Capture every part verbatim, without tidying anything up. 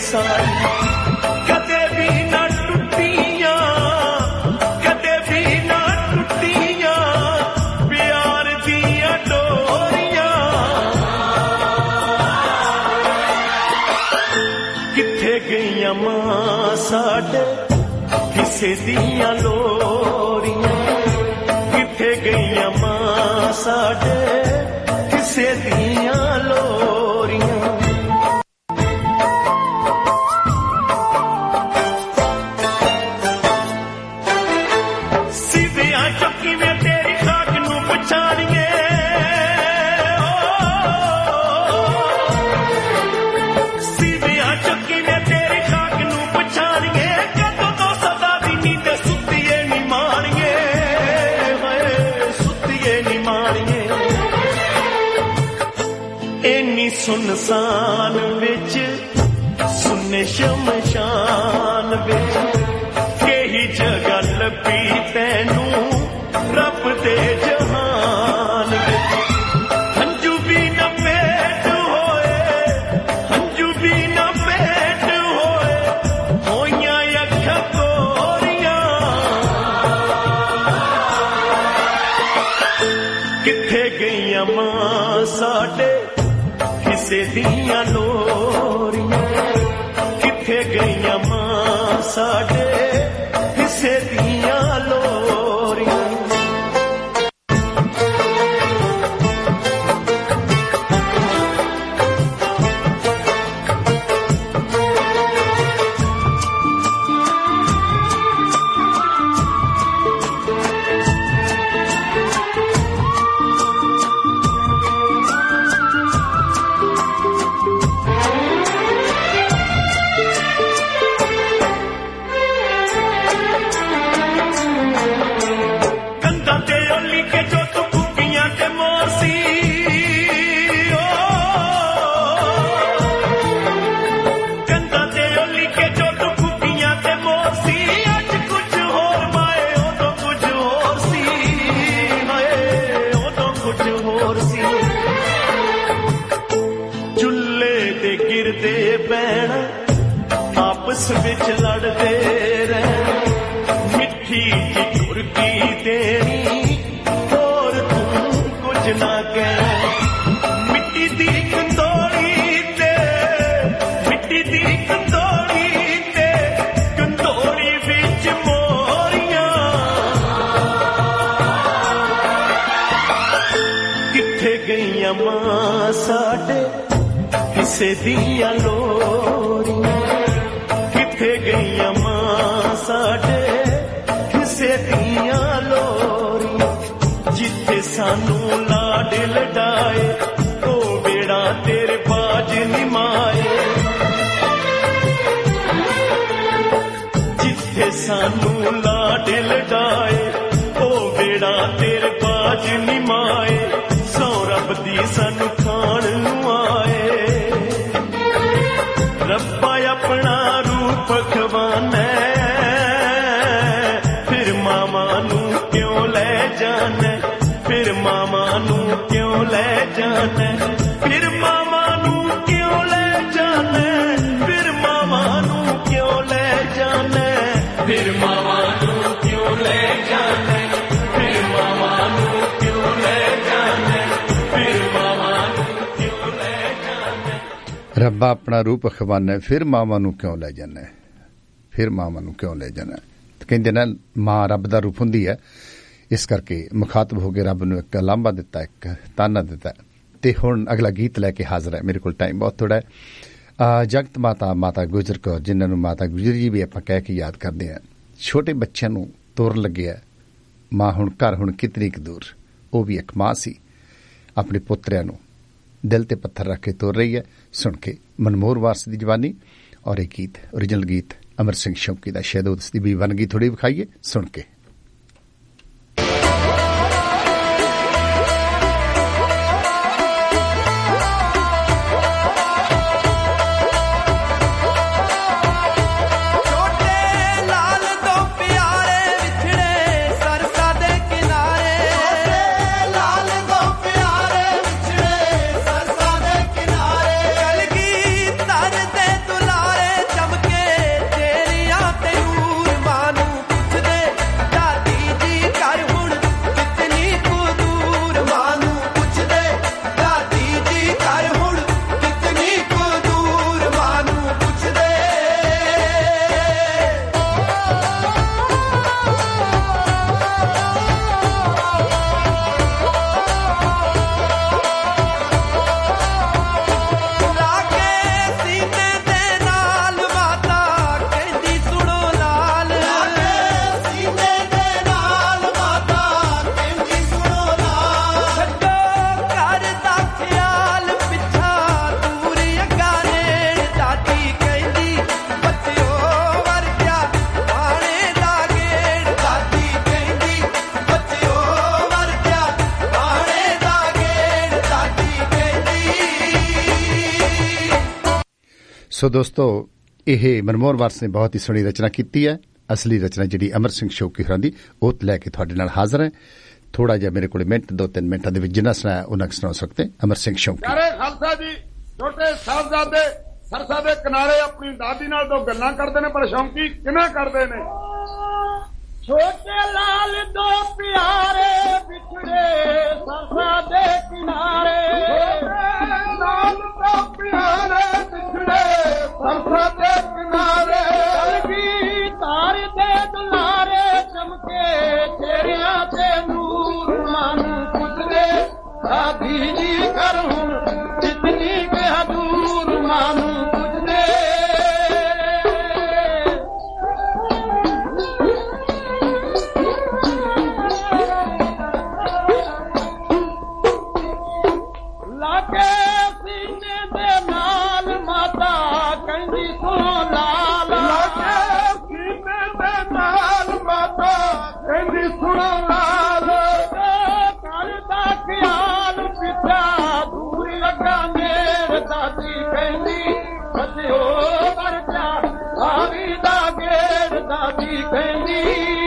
सारी कदे भी ना टुटियां कदे भी ना टुटियां प्यार दियां डोरियां किथे गईयां मां साडे किसे दियां लोरियां किथे गईयां मां साडे किसे दियां लोरियां सिवियां चौकी में तेरी खाक नू पछाड़िए सिवियां चौकी में तेरी खाक नू पछाड़िए कदों तो सदा दी नींद सुतिए नी मारिए सुतिए नी मारिए इन्नी सुनसान विच सुन्ने शमशान विच केही जगह लभी तैनू रब दे जहान विच हंजू भी न पेट होए हंजू भी न पेट होए होइयां अखां कोरियां किथे गईयां मां साडे किसे दियां लोरियां किथे गईयां मां साडे किसे दियां लोरियां आपस विच लड़दे रह मिठी जी टुरकी देनी और तू कुछ ना कह मिट्टी दी कंदोड़ी ते मिट्टी दी कंदोड़ी ते कंदोड़ी विच मोरियां किथे गईयां मां साडे किसे दियां लोरियां किथे गईयां मां साडे किसे दियां लोरियां जिथे सानू लाड लडाए ओ बेड़ा तेरे बाज निमाए जिथे सानू लाड लडाए ओ बेड़ा तेरे बाज निमाए सौ रब दी सानू खाण नू आए रब्बा अपना रूप खवाना फिर मामा नू क्यों ले जाना फिर मामा नू क्यों ले जाना फिर मामा नू क्यों ले जाना फिर मामा नू क्यों ले जाना फिर मामा नू क्यों ले जाना फिर मामा नू क्यों ले जाना फिर मामा नू क्यों ले जाना ਰੱਬਾ ਆਪਣਾ ਰੂਪ ਖਵਾਨਾ ਫਿਰ ਮਾਵਾਂ ਨੂੰ ਕਿਉਂ ਲੈ ਜਾਣਾ ਫਿਰ ਮਾਵਾਂ ਨੂੰ ਕਿਉਂ ਲੈ ਜਾਣਾ ਕਹਿੰਦੇ ਨਾ ਮਾਂ ਰੱਬ ਦਾ ਰੂਪ ਹੁੰਦੀ ਹੈ ਇਸ ਕਰਕੇ ਮੁਖਾਤਬ ਹੋ ਕੇ ਰੱਬ ਨੂੰ ਇੱਕ ਲਾਂਭਾ ਦਿੱਤਾ ਇੱਕ ਤਾਨਾ ਦਿੱਤਾ ਤੇ ਹੁਣ ਅਗਲਾ ਗੀਤ ਲੈ ਕੇ ਹਾਜ਼ਰ ਹੈ ਮੇਰੇ ਕੋਲ ਟਾਈਮ ਬਹੁਤ ਥੋੜਾ ਹੈ ਜਗਤ ਮਾਤਾ ਮਾਤਾ ਗੁਜਰ ਕੌਰ ਜਿਨ੍ਹਾਂ ਨੂੰ ਮਾਤਾ ਗੁਜਰ ਜੀ ਵੀ ਆਪਾਂ ਕਹਿ ਕੇ ਯਾਦ ਕਰਦੇ ਹਾਂ ਛੋਟੇ ਬੱਚਿਆਂ ਨੂੰ ਤੋਰਨ ਲੱਗਿਆ ਮਾਂ ਹੁਣ ਘਰ ਹੁਣ ਕਿਤਨੀ ਕੁ ਦੂਰ ਉਹ ਵੀ ਇੱਕ ਮਾਂ ਸੀ ਆਪਣੇ ਪੁੱਤਰਿਆਂ ਨੂੰ दिल ते पत्थर रख के तोड़ रही है सुन के मनमोहर वारस दी जवानी और एक गीत ओरिजिनल गीत अमर सिंह शौकी दा शहदोद दी भी वन गीत थोड़ी विखाइए सुन के लाल ਸੋ ਦੋਸਤੋ, ਇਹ ਮਨਮੋਹਨ ਵਾਰਸ ਨੇ ਬਹੁਤ ਹੀ ਸੋਹਣੀ ਰਚਨਾ ਕੀਤੀ ਹੈ। ਅਸਲੀ ਰਚਨਾ ਜਿਹੜੀ ਅਮਰ ਸਿੰਘ ਸ਼ੌਕੀ ਹੋਰਾਂ ਦੀ, ਉਹ ਲੈ ਕੇ ਤੁਹਾਡੇ ਨਾਲ ਹਾਜ਼ਰ ਹੈ। ਥੋੜਾ ਜਿਹਾ ਮੇਰੇ ਕੋਲ ਮਿੰਟ ਦੋ ਤਿੰਨ ਮਿੰਟਾਂ ਦੇ ਵਿੱਚ ਜਿੰਨਾ ਸੁਣਾਇਆ ਉਹਨਾਂ ਸੁਣਾ ਸਕਦੇ ਅਮਰ ਸਿੰਘ ਸ਼ੌਕੀ। ਪਿਆਰੇ ਖਾਲਸਾ ਜੀ, ਛੋਟੇ ਸਾਹਿਬਜ਼ਾਦੇ ਸਰਸਾ ਦੇ ਕਿਨਾਰੇ ਆਪਣੀ ਦਾਦੀ ਨਾਲ ਦੋ ਗੱਲਾਂ ਕਰਦੇ ਨੇ, ਪਰ ਸ਼ੌਕੀ ਕਿਵੇਂ ਕਰਦੇ ਨੇ। ਛੋਟੇ ਲਾਲ ਦੋ ਪਿਆਰੇ ਵਿਛੜੇ ਸਰਸਾ ਦੇ ਕਿਨਾਰੇ, ਲਾਲ ਦੋ ਪਿਆਰੇ ਵਿਛੜੇ ਸਰਸਾ ਦੇ ਕਿਨਾਰੇ, ਕਲਗੀ ਤਾਰ ਦੇ ਦੁਲਾਰੇ ਚਮਕੇ ਚਿਹਰਿਆਂ ਤੇ ਨੂਰ ਮਨ ਪੁੱਛਦੇ ਸਾਡੀ ਜੀ ਕਰ ਹੁਣ ਜਿਤਨੀ ਕਿ ਹਦੂਰ ਮਨ ਪੁੱਛਦੇ। ਲਾਗੇ ਸੀਨੇ ਦੇ ਨਾਲ ਮਾਤਾ ਕਹਿੰਦੀ ਸੁਣੋ ਲਾਲ, ਲਾਗੇ ਸੀਨੇ ਦੇ ਨਾਲ ਮਾਤਾ ਕਹਿੰਦੀ ਸੁਣੋ ਲਾਲ, ਕਰਦਾ ਖਿਆਲ ਪਿੱਛਾ ਦੂਰ ਲੱਗਾ ਮੇਰ ਦਾਦੀ ਕਹਿੰਦੀ ਸੱਜਿਓ ਵਰਜਾ ਆਵੀ ਦਾ ਗੇੜ ਦਾਦੀ ਕਹਿੰਦੀ।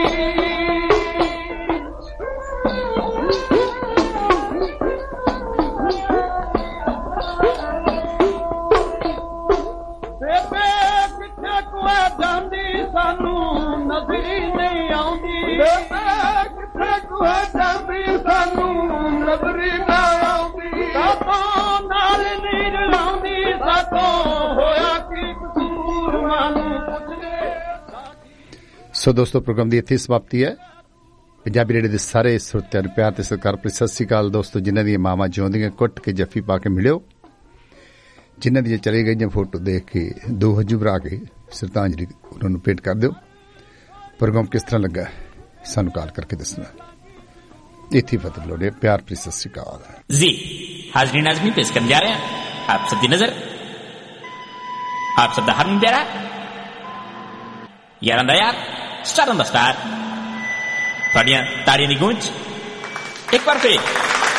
ਬੇਬੇ ਕਿੱਥੇ ਕੁਆ ਜਾਂਦੀ ਸਾਨੂੰ ਨਜ਼ਰੀ ਨਹੀਂ ਆਉਂਦੀ, ਬੇਬੇ ਕਿੱਥੇ ਕੁਆ ਜਾਂਦੀ ਸਾਨੂੰ ਨਜ਼ਰੀ ਨਾ ਆਉਂਦੀ, ਸਾਤੋਂ ਨਾਲ ਨਹੀਂ ਰਲਾਉਂਦੀ ਸਾਤੋਂ ਹੋਇਆ ਕੀ ਕਸੂਰ ਮਨ ਪੁੱਛਦੇ। ਸੋ ਦੋਸਤੋ, ਪ੍ਰੋਗਰਾਮ ਦੀ ਇੱਥੇ ਸਮਾਪਤੀ ਹੈ। ਪੰਜਾਬੀ ਰੇਡੀਓ ਦੇ ਸਾਰੇ ਸਰੋਤਿਆਂ ਨੂੰ ਪਿਆਰ ਤੇ ਸਤਿਕਾਰ ਭਰੀ ਸਤਿ ਸ੍ਰੀ ਅਕਾਲ। ਦੋਸਤੋ, ਜਿਨ੍ਹਾਂ ਦੀਆਂ ਮਾਵਾਂ ਜਿਉਂਦੀਆਂ ਕੁੱਟ ਕੇ ਜੱਫੀ ਪਾ ਕੇ ਮਿਲਿਓ, ਜਿਨ੍ਹਾਂ ਦੀਆਂ ਚਲੇ ਗਈਆਂ ਫੋਟੋ ਦੇਖ ਕੇ ਦੋ ਹੱਜੂ ਭਰਾ ਕੇ ਸ਼ਰਧਾਂਜਲੀ ਉਹਨਾਂ ਨੂੰ ਭੇਟ ਕਰ ਦਿਓ। ਪ੍ਰੋਗਰਾਮ ਕਿਸ ਤਰ੍ਹਾਂ ਲੱਗਾ ਸਾਨੂੰ ਕਾਲ ਕਰਕੇ ਦੱਸਣਾ। ਇੱਥੇ ਫਤਿਹ ਲੋੜੇ, प्यार प्री सत श्री अकाल जी। हाजरीन नाज़रीन, पेश करने जा रहे हैं आप सबकी नजर, आप सब दा हारमोनी प्यारा यारां दा यार स्टारां दा स्टार, तुहाडियां ताड़ियां दी गूंज एक बार फिर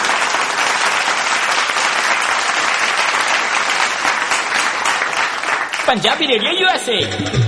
Punjabi radio USA.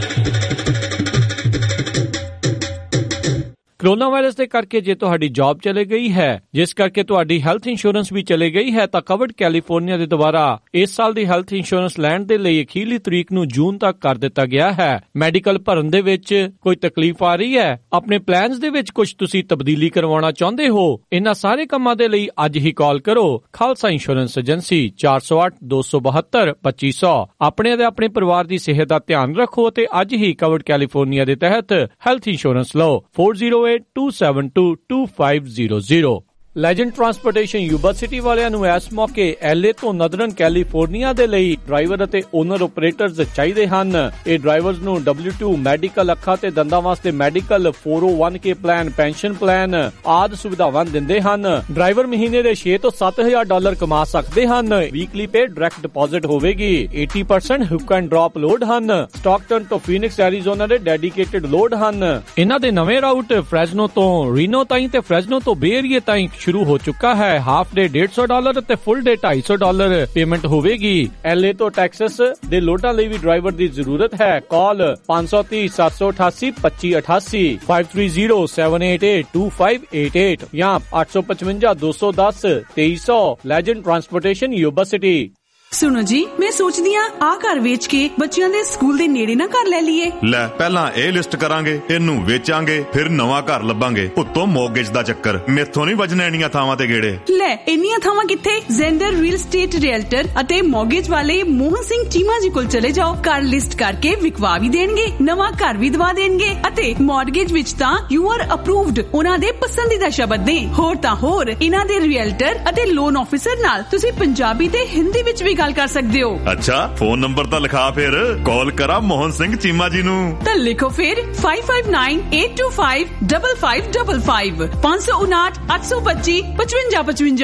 Corona virus ਦੇ ਕਰਕੇ ਜੇ ਤੁਹਾਡੀ ਜੌਬ ਚਲੇ ਗਈ ਹੈ, ਜਿਸ ਕਰਕੇ ਤੁਹਾਡੀ ਹੈਲਥ ਇੰਸ਼ੋਰੈਂਸ ਵੀ ਚਲੇ ਗਈ ਹੈ, ਤਾਂ ਕਵਰਡ ਕੈਲੀਫੋਰਨੀਆ ਦੇ ਦੁਆਰਾ ਇਸ ਸਾਲ ਦੀ ਹੈਲਥ ਇੰਸ਼ੋਰੈਂਸ ਲੈਣ ਦੇ ਲਈ ਅਖੀਰਲੀ ਤਰੀਕ ਨੂੰ ਜੂਨ ਤੱਕ ਕਰ ਦਿੱਤਾ ਗਿਆ ਹੈ। ਮੈਡੀਕਲ ਭਰਨ ਦੇ ਵਿੱਚ ਕੋਈ ਤਕਲੀਫ ਆ ਰਹੀ ਹੈ, ਆਪਣੇ ਪਲਾਨਸ ਦੇ ਵਿੱਚ ਕੁਝ ਤੁਸੀਂ ਤਬਦੀਲੀ ਕਰਵਾਉਣਾ ਚਾਹੁੰਦੇ ਹੋ, ਇਹਨਾਂ ਸਾਰੇ ਕੰਮਾਂ ਦੇ ਲਈ ਅੱਜ ਹੀ ਕਾਲ ਕਰੋ ਖਾਲਸਾ ਇੰਸ਼ੋਰੈਂਸ ਏਜੰਸੀ ਚਾਰ ਸੌ ਅੱਠ ਦੋ ਸੌ ਬਹੱਤਰ ਪੱਚੀ ਸੌ। ਆਪਣੇ ਅਤੇ ਆਪਣੇ ਪਰਿਵਾਰ ਦੀ ਸਿਹਤ ਦਾ ਧਿਆਨ ਰੱਖੋ ਅਤੇ ਅੱਜ ਹੀ ਕਵਰਡ ਕੈਲੀਫੋਰਨੀਆ ਦੇ ਤਹਿਤ ਹੈਲਥ ਇੰਸ਼ੋਰੈਂਸ ਲਓ। ਚਾਰ ਜ਼ੀਰੋ ਅੱਠ ਦੋ ਸੱਤ ਦੋ ਦੋ ਪੰਜ zero zero. Legend transportation Yuba City ਵਾਲਿਆਂ ਨੂੰ ਇਸ ਮੌਕੇ ਐਲਏ ਤੋਂ ਨਦਰਨ ਕੈਲੀਫੋਰਨੀਆ ਦੇ ਲਈ ਡਰਾਈਵਰ ਅਤੇ ਓਨਰ ਆਪਰੇਟਰਸ ਚਾਹੀਦੇ ਹਨ। ਇਹ ਡਰਾਈਵਰਸ ਨੂੰ ਡਬਲਿਊ ਟੂ ਮੈਡੀਕਲ, ਅੱਖਾਂ ਤੇ ਦੰਦਾਂ ਵਾਸਤੇ ਮੈਡੀਕਲ, ਚਾਰ ਸੌ ਇੱਕ ਕੇ ਪਲਾਨ, ਪੈਨਸ਼ਨ ਪਲਾਨ ਆਦਿ ਸੁਵਿਧਾਵਾਂ ਦਿੰਦੇ ਹਨ। ਡਰਾਈਵਰ ਮਹੀਨੇ ਦੇ ਛੇ ਤੋਂ ਸੱਤ ਹਜ਼ਾਰ ਡਾਲਰ ਕਮਾ ਸਕਦੇ ਹਨ। ਵੀਕਲੀ ਪੇ ਡਾਇਰੈਕਟ ਡਿਪੋਜ਼ਿਟ ਹੋਵੇਗੀ। ਅੱਸੀ percent hook and drop load ਹਨ। ਸਟਾਕਟਨ ਤੋਂ ਫੀਨਿਕਸ ਐਰੀਜ਼ੋਨਾ ਦੇ ਡੈਡੀਕੇਟਡ ਲੋਡ ਹਨ। ਇਹਨਾਂ ਦੇ ਨਵੇਂ ਰਾਊਟ ਫ੍ਰੈਜ਼ਨੋ ਤੋਂ ਰੀਨੋ ਤਾਈਂ ਤੇ ਫ੍ਰੈਜ਼ਨੋ ਤੋਂ ਬੇ ਏਰੀਏ ਤਾਈਂ ਸ਼ੁਰੂ ਹੋ ਚੁੱਕਾ ਹੈ। ਹਾਫ ਡੇ ਡੇਢ ਸੌ ਡਾਲਰ ਤੇ ਫੁੱਲ ਡੇ ਢਾਈ ਸੌ ਡਾਲਰ ਪੇਮੈਂਟ ਹੋਵੇਗੀ। ਐਲਏ ਤੋਂ ਟੈਕਸਸ ਦੇ ਲੋਡਾਂ ਲਈ ਵੀ ਡਰਾਈਵਰ ਦੀ ਜ਼ਰੂਰਤ ਹੈ। ਕਾਲ ਪੰਜ ਸੌ ਤੀਹ ਸੱਤ ਸੌ ਅਠਾਸੀ ਪੱਚੀ ਅਠਾਸੀ, ਪੰਜ ਤਿੰਨ ਜ਼ੀਰੋ ਸੱਤ ਅੱਠ ਅੱਠ ਦੋ ਪੰਜ ਅੱਠ ਅੱਠ ਜਾਂ ਅੱਠ ਸੌ ਪਚਵੰਜਾ ਦੋ ਸੌ ਦਸ ਤੇਈ ਸੌ। Legend transportation Yuba City. ਸੁਣੋ ਜੀ, ਮੈਂ ਸੋਚਦੀ ਆ ਆ ਘਰ ਵੇਚ ਕੇ ਬੱਚਿਆਂ ਦੇ ਸਕੂਲ ਦੇ ਨੇੜੇ ਨਾ ਘਰ ਲੈ ਲਈਏ। ਲੈ, ਪਹਿਲਾਂ ਇਹ ਲਿਸਟ ਕਰਾਂਗੇ, ਇਹਨੂੰ ਵੇਚਾਂਗੇ, ਫਿਰ ਨਵਾਂ ਘਰ ਲੱਭਾਂਗੇ, ਉੱਤੋਂ ਮੌਗੇਜ ਦਾ ਚੱਕਰ। ਮੇਥੋਂ ਨਹੀਂ ਵੱਜਣੇ ਇੰਨੀਆਂ ਥਾਵਾਂ ਤੇ ਗੇੜੇ। ਲੈ, ਇੰਨੀਆਂ ਥਾਵਾਂ ਕਿੱਥੇ? ਜ਼ੈਂਡਰ ਰੀਅਲ ਸਟੇਟ ਰੀਅਲਟਰ ਅਤੇ ਮੌਗੇਜ ਵਾਲੇ ਮੋਹਨ ਸਿੰਘ ਚੀਮਾ ਜੀ ਕੋਲ ਚਲੇ ਜਾਓ। ਘਰ ਲਿਸਟ ਕਰਕੇ ਵਿਕਵਾ ਵੀ ਦੇਣਗੇ, ਨਵਾਂ ਘਰ ਵੀ ਦਵਾ ਦੇਣਗੇ ਅਤੇ ਮੌਰਗੇਜ ਵਿੱਚ ਤਾਂ ਯੂ ਆਰ ਅਪਰੂਵਡ ਉਹਨਾਂ ਦੇ ਪਸੰਦੀਦਾ ਸ਼ਬਦ ਨੇ। ਹੋਰ ਤਾਂ ਹੋਰ, ਇਹਨਾਂ ਦੇ ਰੀਅਲਟਰ ਅਤੇ ਲੋਨ ਆਫਿਸਰ ਨਾਲ ਤੁਸੀਂ ਪੰਜਾਬੀ ਤੇ ਹਿੰਦੀ ਵਿੱਚ ਵੀ ਗੱਲ ਕਰ ਸਕਦੇ ਹੋ। ਅੱਛਾ, ਫੋਨ ਨੰਬਰ ਤਾਂ ਲਿਖਾ, ਫਿਰ ਕਾਲ ਕਰਾਂ ਮੋਹਨ ਸਿੰਘ ਚੀਮਾ ਜੀ ਨੂੰ। ਤਾਂ ਲਿਖੋ ਫਿਰ ਪੰਜ ਪੰਜ ਨੌਂ ਅੱਠ ਦੋ ਪੰਜ ਪੰਜ ਪੰਜ ਪੰਜ ਪੰਜ ਪੰਜ ਪੰਜ ਸੌ ਉਨਾਹਠ ਅੱਠ ਸੌ ਪੱਚੀ ਪਚਵੰਜਾ ਪਚਵੰਜਾ।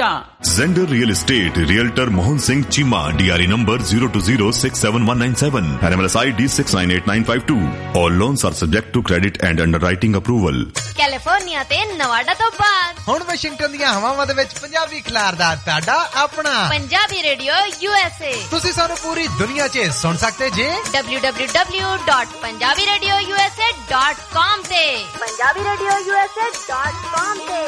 Zender Real Estate, Realtor Mohan Singh Chima, D R E number zero two zero six seven one nine seven, and M L S I D six nine eight nine five two. All loans are subject to credit and underwriting approval. California ਤੇ Nevada ਤੋਂ ਬਾਅਦ ਹੁਣ Washington ਦੀਆਂ ਹਵਾਵਾਂ ਦੇ ਵਿੱਚ ਪੰਜਾਬੀ ਖਿਲਾਰਦਾ ਤੁਹਾਡਾ ਆਪਣਾ Punjabi radio U S A. ਤੁਸੀਂ ਸਾਨੂੰ ਪੂਰੀ ਦੁਨੀਆ 'ਚ ਸੁਣ ਸਕਦੇ ਜੇ W W W dot Punjabi radio U S A dot com ਤੇ Punjabi radio U S A dot com ਤੇ।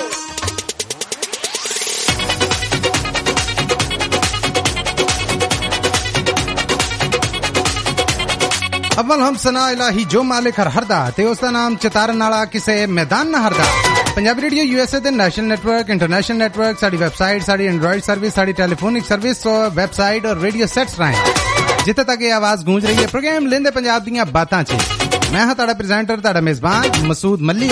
ਅਵਲ ਹਮ ਸਨਾ ਇਲਾਹੀ ਜੋ ਮਾਲਿਕ ਹਰ ਹਰਦਾ ਤੇ ਉਸ ਦਾ ਨਾਮ ਚਤਾਰਨ ਵਾਲਾ ਕਿਸੇ ਮੈਦਾਨ ਨਾ ਹਰਦਾ। ਪੰਜਾਬੀ ਰੇਡੀਓ ਯੂਐਸਏ ਤੇ ਨੈਸ਼ਨਲ ਨੈਟਵਰਕ, ਇੰਟਰਨੈਸ਼ਨਲ ਨੈਟਵਰਕ, ਸਾਡੀ ਵੈਬਸਾਈਟ, ਸਾਡੀ ਐਂਡਰੋਇਡ ਸਰਵਿਸ, ਸਾਡੀ ਟੈਲੀਫੋਨਿਕ ਸਰਵਿਸ, ਵੈਬਸਾਈਟ ਔਰ ਰੇਡੀਓ ਸੈਟਸ ਰਾਹੀਂ ਜਿੱਥੇ ਤੱਕ ਇਹ ਆਵਾਜ਼ ਗੂੰਜ ਰਹੀ ਹੈ ਪ੍ਰੋਗਰਾਮ ਲੈਂਦੇ ਪੰਜਾਬ ਦੀਆਂ ਬਾਤਾਂ 'ਚ। ਮੈਂ ਹਾਂ ਤੁਹਾਡਾ ਪ੍ਰੈਜ਼ੈਂਟਰ, ਤੁਹਾਡਾ ਮੇਜ਼ਬਾਨ ਮਸੂਦ ਮੱਲੀ